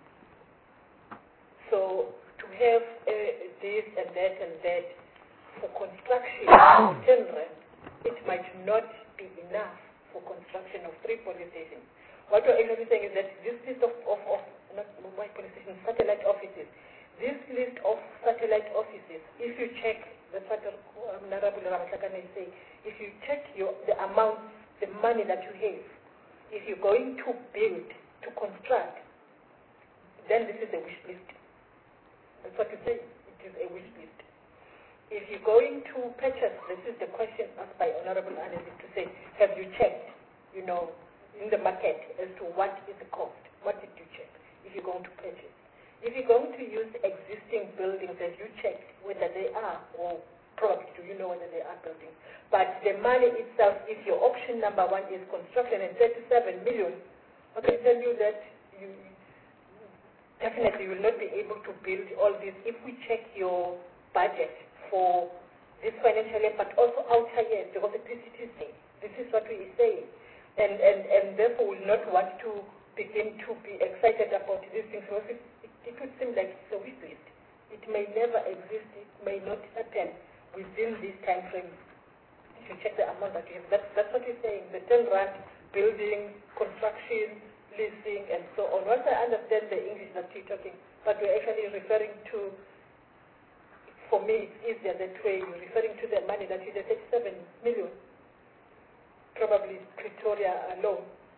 So to have uh, this and that and that for construction for ten rand, it might not be enough for construction of three police stations. What we're actually saying is that this list of, of, of not mobile police stations, satellite offices, this list of satellite offices, if you check, that's what Honorable Ramatlakane is saying, if you check your, the amount, the money that you have, if you're going to build, to construct, then this is a wish list. That's what you say, it is a wish list. If you're going to purchase, this is the question asked by Honorable Anesi to say, have you checked, you know, in the market as to what is the cost? What did you check if you're going to purchase? If you're going to use existing buildings, as you checked whether they are, or probably do you know whether they are buildings? But the money itself, if your option number one is construction and thirty-seven million, I can tell you that you definitely will not be able to build all this if we check your budget for this financial year, but also outer years, because the P C T is saying, this is what we are saying. And, and, and therefore will not want to begin to be excited about these things. Because it, it, it would seem like it's a wish list. It may never exist. It may not happen within this time frame. If you check the amount that you have, that's, that's what you're saying. The ten rand, building, construction, leasing, and so on. Once I understand the English that you're talking, but we're actually referring to, for me, it's easier that way. You're referring to the money that is the thirty-seven million. Probably Pretoria alone.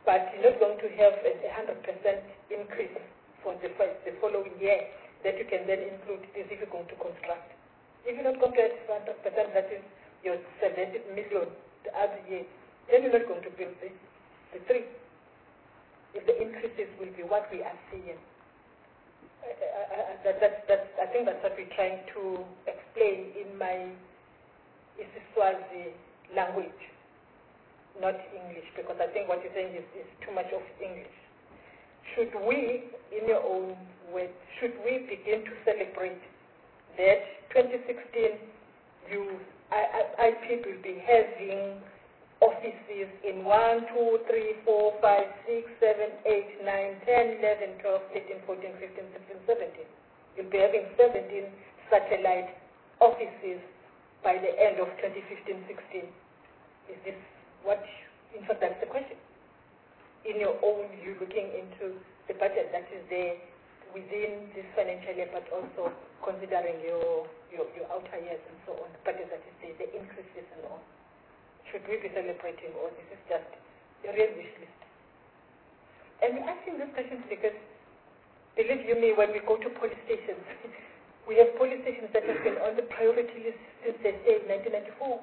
but you're not going to have a one hundred percent increase for the, first, the following year that you can then include this if you're going to construct. If you're not going to have one hundred percent, that is your seventy million the other year, then you're not going to build the, the three. If the increases will be what we are seeing. I, I, I, that, that, that, I think that's what we're trying to explain in my Isiswazi language, not English, because I think what you're saying is, is too much of English. Should we, in your own words, should we begin to celebrate that twenty sixteen you, I, I, I will be having offices in one, two, three, four, five, six, seven, eight, nine, ten, eleven, twelve, thirteen, fourteen, fifteen, sixteen, seventeen. You'll be having seventeen satellite offices by the end of twenty fifteen sixteen. Is this what, in fact, that's the question. In your own, you're looking into the budget that is there within this financial year, but also considering your, your, your outer years and so on, the budget that is there, the increases and all. Should we be celebrating, or this is just a real wish list? And we're asking this question because, believe you me, when we go to police stations, we have police stations that have been on the priority list since the day nineteen ninety-four.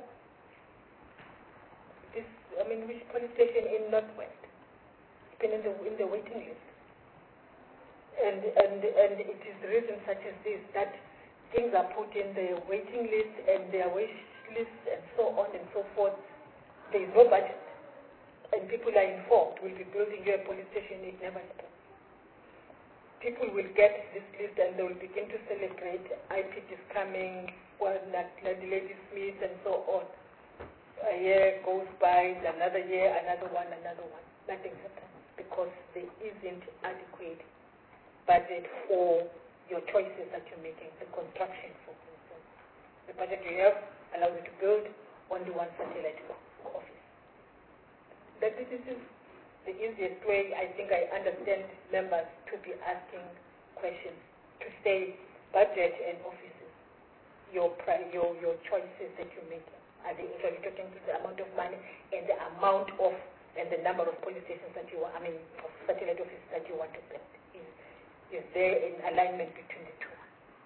This, I mean, which police station in Northwest has been in the in the waiting list? And and and it is reasons such as this that things are put in the waiting list and their wish list and so on and so forth. There is no budget, and people are informed. We'll be building your police station. It never happens. People will get this list and they will begin to celebrate. I P is coming, well, Lady Smith and so on. A year goes by, another year, another one, another one. Nothing happens because there isn't adequate budget for your choices that you're making, the construction, for instance. The budget you have allows you to build only one satellite office. That this is the easiest way I think I understand members to be asking questions, to say budget and offices, your your your choices that you're making. Are they actually talking to the amount of money and the amount of and the number of police stations that you want, I mean, of satellite offices that you want to build? Is, is there an alignment between the two?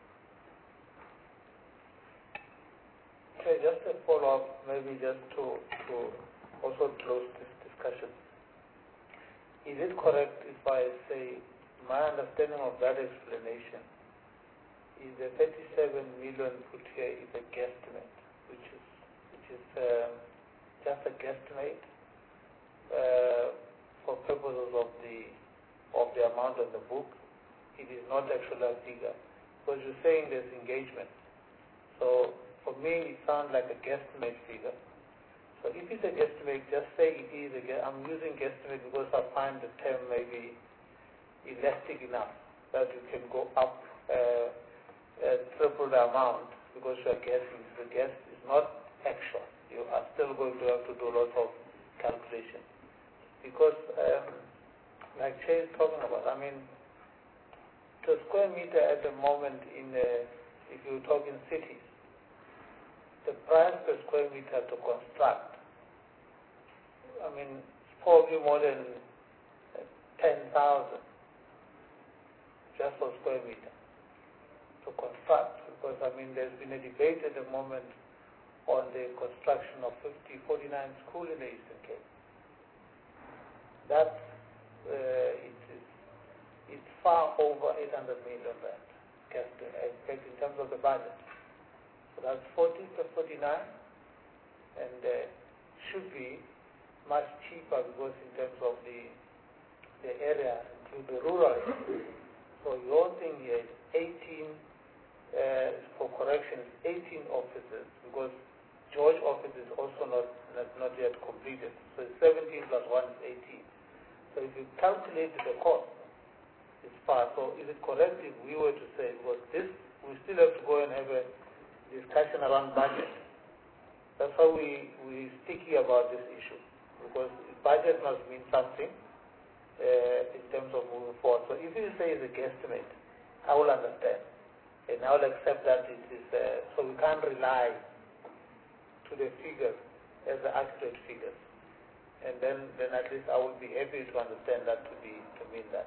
Okay, just a follow-up, maybe just to, to also close this discussion. Is it correct if I say my understanding of that explanation is the thirty-seven million put here is a guesstimate, which is which is uh, just a guesstimate uh, for purposes of the of the amount of the book. It is not actually a figure because you're saying there's engagement. So for me, it sounds like a guesstimate figure. So if it's a guesstimate, just say it is a guess. I'm using guesstimate because I find the term maybe elastic enough that you can go up uh, uh, triple the amount because you are guessing. The guess is not actual. You are still going to have to do lots of calculation. Because, um, like Che is talking about, I mean, the square meter at the moment in, uh, if you talk in cities, the price per square meter to construct, I mean, it's probably more than ten thousand just for square meter to construct. Because, I mean, there's been a debate at the moment on the construction of fifty forty-nine school in the Eastern Cape. That uh, it is, it's far over eight hundred million rand, in terms of the budget. So that's forty plus forty-nine, and uh, should be much cheaper because in terms of the the area, include the rural area. So your thing here is eighteen, uh, for correction, is eighteen offices because George office is also not, not not yet completed. So it's seventeen plus one is eighteen. So if you calculate the cost, it's far. So is it correct if we were to say, because this, we still have to go and have a discussion around budget. That's how we, we sticky about this issue. Because budget must mean something uh, in terms of moving forward. So if you say it's a guesstimate, I will understand. And I will accept that it is, uh, so we can't rely to the figures as the accurate figures. And then, then at least I will be able to understand that to be to mean that.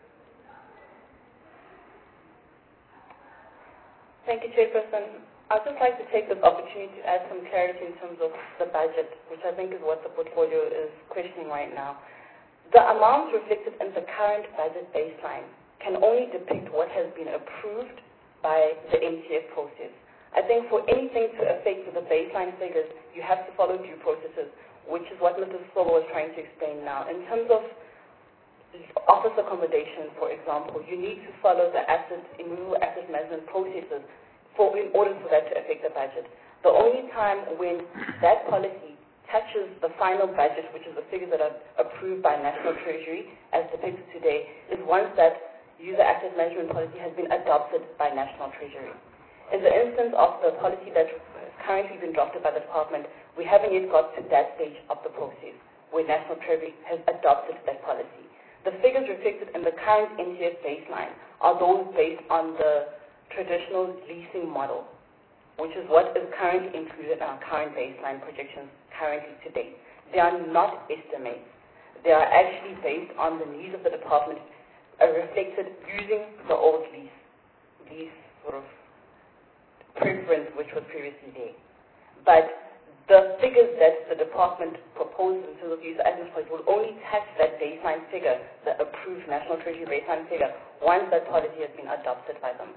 Thank you, Chairperson. I'd just like to take this opportunity to add some clarity in terms of the budget, which I think is what the portfolio is questioning right now. The amounts reflected in the current budget baseline can only depict what has been approved by the M T F process. I think for anything to affect the baseline figures, you have to follow due processes, which is what Mister Slobo was trying to explain now. In terms of office accommodation, for example, you need to follow the asset, immovable asset management processes for, in order for that to affect the budget. The only time when that policy touches the final budget, which is the figures that are approved by National Treasury, as depicted today, is once that user asset management policy has been adopted by National Treasury. In the instance of the policy that has currently been drafted by the department, we haven't yet got to that stage of the process where National Treasury has adopted that policy. The figures reflected in the current N T F baseline are those based on the traditional leasing model, which is what is currently included in our current baseline projections currently to date. They are not estimates. They are actually based on the needs of the department, uh, reflected using the old lease, lease sort of preference which was previously there. But the figures that the department proposed in terms of user asset policy will only touch that baseline figure, the approved National Treasury baseline figure, once that policy has been adopted by them.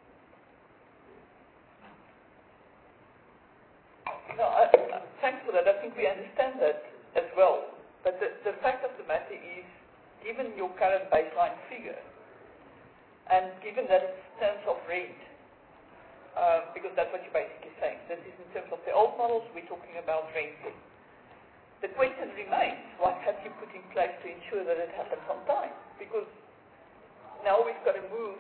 No, I, I, thanks for that. I think we understand that as well. But the, the fact of the matter is, given your current baseline figure, and given that it's in terms of rate, uh, because that's what you're basically saying, that is in terms of the old models, we're talking about renting. The question remains, what have you put in place to ensure that it happens on time? Because now we've got to move,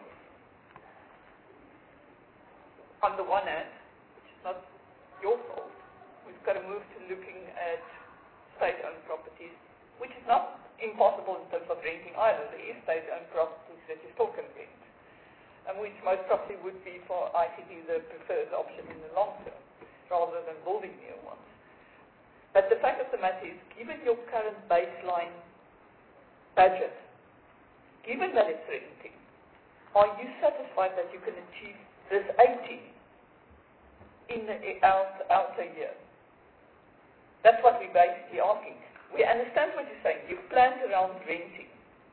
on the one hand, which is not your fault, we've got to move to looking at state-owned properties, which is not impossible in terms of renting either. There is state-owned properties that you still can rent, and which most probably would be for I C T the preferred option in the long term, rather than building new ones. But the fact of the matter is, given your current baseline budget, given that it's renting, are you satisfied that you can achieve this eighty in the out, outer year? That's what we're basically asking. We understand what you're saying. You've planned around renting.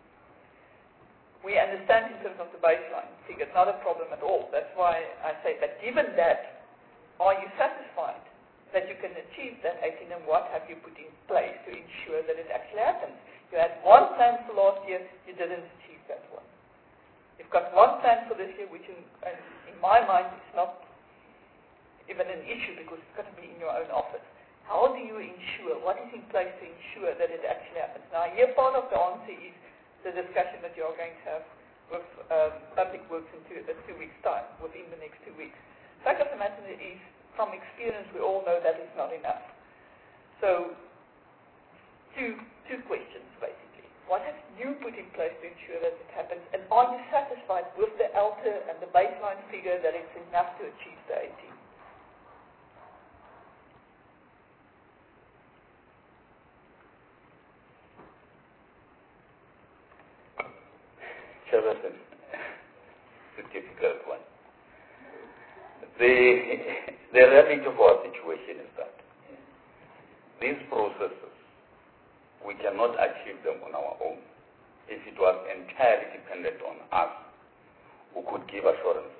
We understand in terms of the baseline figure, not a problem at all. That's why I say that given that, are you satisfied that you can achieve that eighteen, and what have you put in place to ensure that it actually happens? You had one plan for last year, you didn't achieve that one. You've got one plan for this year, which in, in my mind is not even an issue because it's going to be in your own office. How do you ensure, what is in place to ensure that it actually happens? Now, here part of the answer is the discussion that you are going to have with um, Public Works in two, uh, two weeks' time, within the next two weeks. The fact of the matter is, from experience, we all know that is not enough. So, two, two questions, basically. What have you put in place to ensure that it happens? And are you satisfied with the A L T A and the baseline figure that it's enough to achieve the eighteen? Chairperson, it's a difficult one. The, the reality of our situation is that these processes, we cannot achieve them on our own. If it was entirely dependent on us, we could give assurances.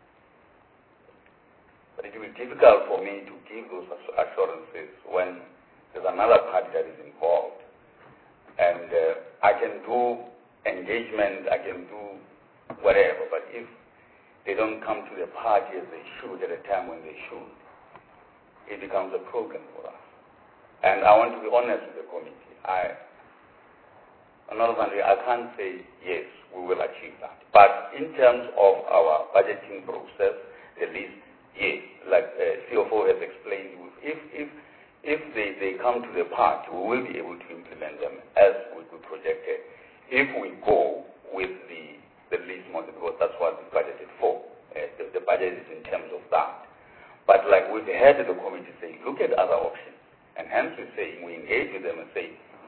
But it will be difficult for me to give those assurances when there's another party that is involved. And uh, I can do engagement, I can do whatever, but if they don't come to the party as they should at a time when they should, it becomes a problem for us. And I want to be honest with the committee. I, normally I can't say, yes, we will achieve that. But in terms of our budgeting process, the list, yes, like uh, C F O has explained, if, if, if they, they come to the party, we will be able to implement them as we projected. If we go with the, the lease model, because that's what we budgeted for, uh, the, the budget is in terms of that. But like we've heard the committee say, look at other options. And hence we say, we engage with them and say,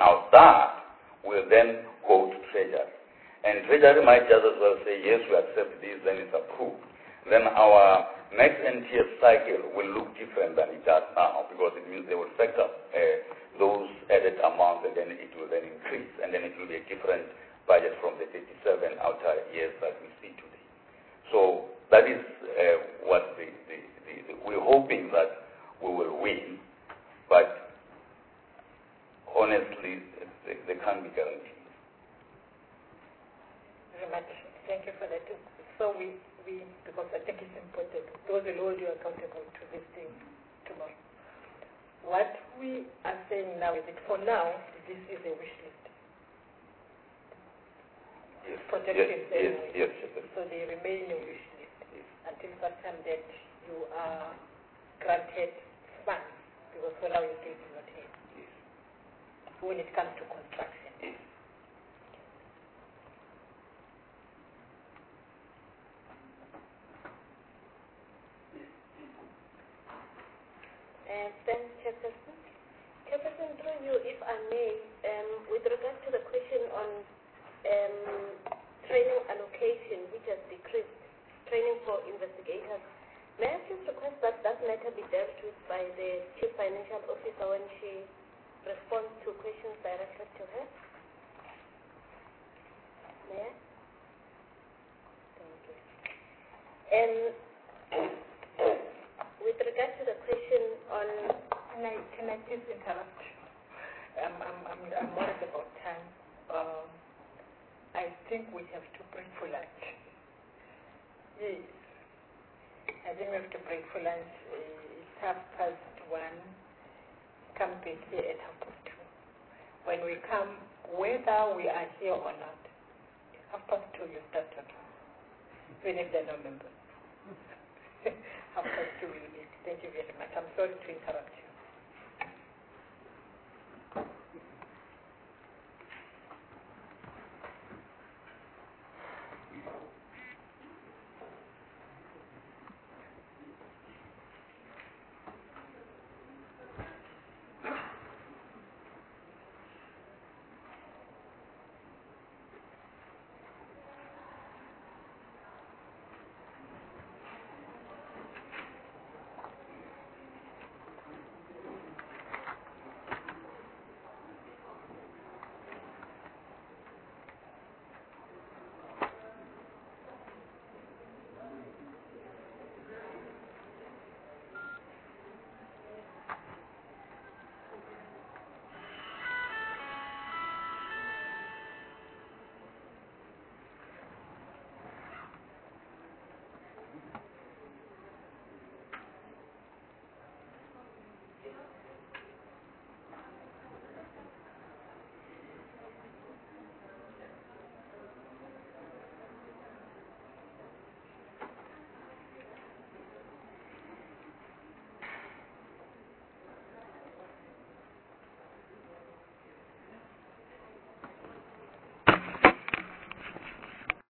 Now that will then go to Treasury. And Treasury might just as well say, yes, we accept this, then it's approved. Then our next N T S cycle will look different than it does now, because it means they will factor uh, those added amounts, and then it will then increase, and then it will be a different budget from the thirty-seven outer years that we see today. So that is uh, what the, the, the, the, we're hoping that we will win, but honestly, they, they can't be guaranteed. Very much. Thank you for that. So we, we because I think it's important, those will hold you accountable to this thing tomorrow. What we are saying now is that for now, this is a wish list. Yes, Projections yes, anyway. yes, yes, yes. So they remain a wish list until such time that you are granted funds, because for now you still do not have. Yes. When it comes to construction. Yes. And thanks, Chairperson. Chairperson, through you, if I may, um, with regard to the question on um, training allocation, which has decreased, training for investigators, may I please request that that matter be dealt with by the Chief Financial Officer when she responds to questions directed to her? May I? Thank you. And with regard to the question on... Can I, can I please interrupt? Um, I'm, I'm, I'm worried about time. Um, I think we have to break for lunch. Yes. I think we have to break for lunch. Uh, it's half past one. Come back here at half past two. When we come, whether we are here or not, half past two you start talking, even if they're not members. Half past two we will meet. Thank you very much. I'm sorry to interrupt you.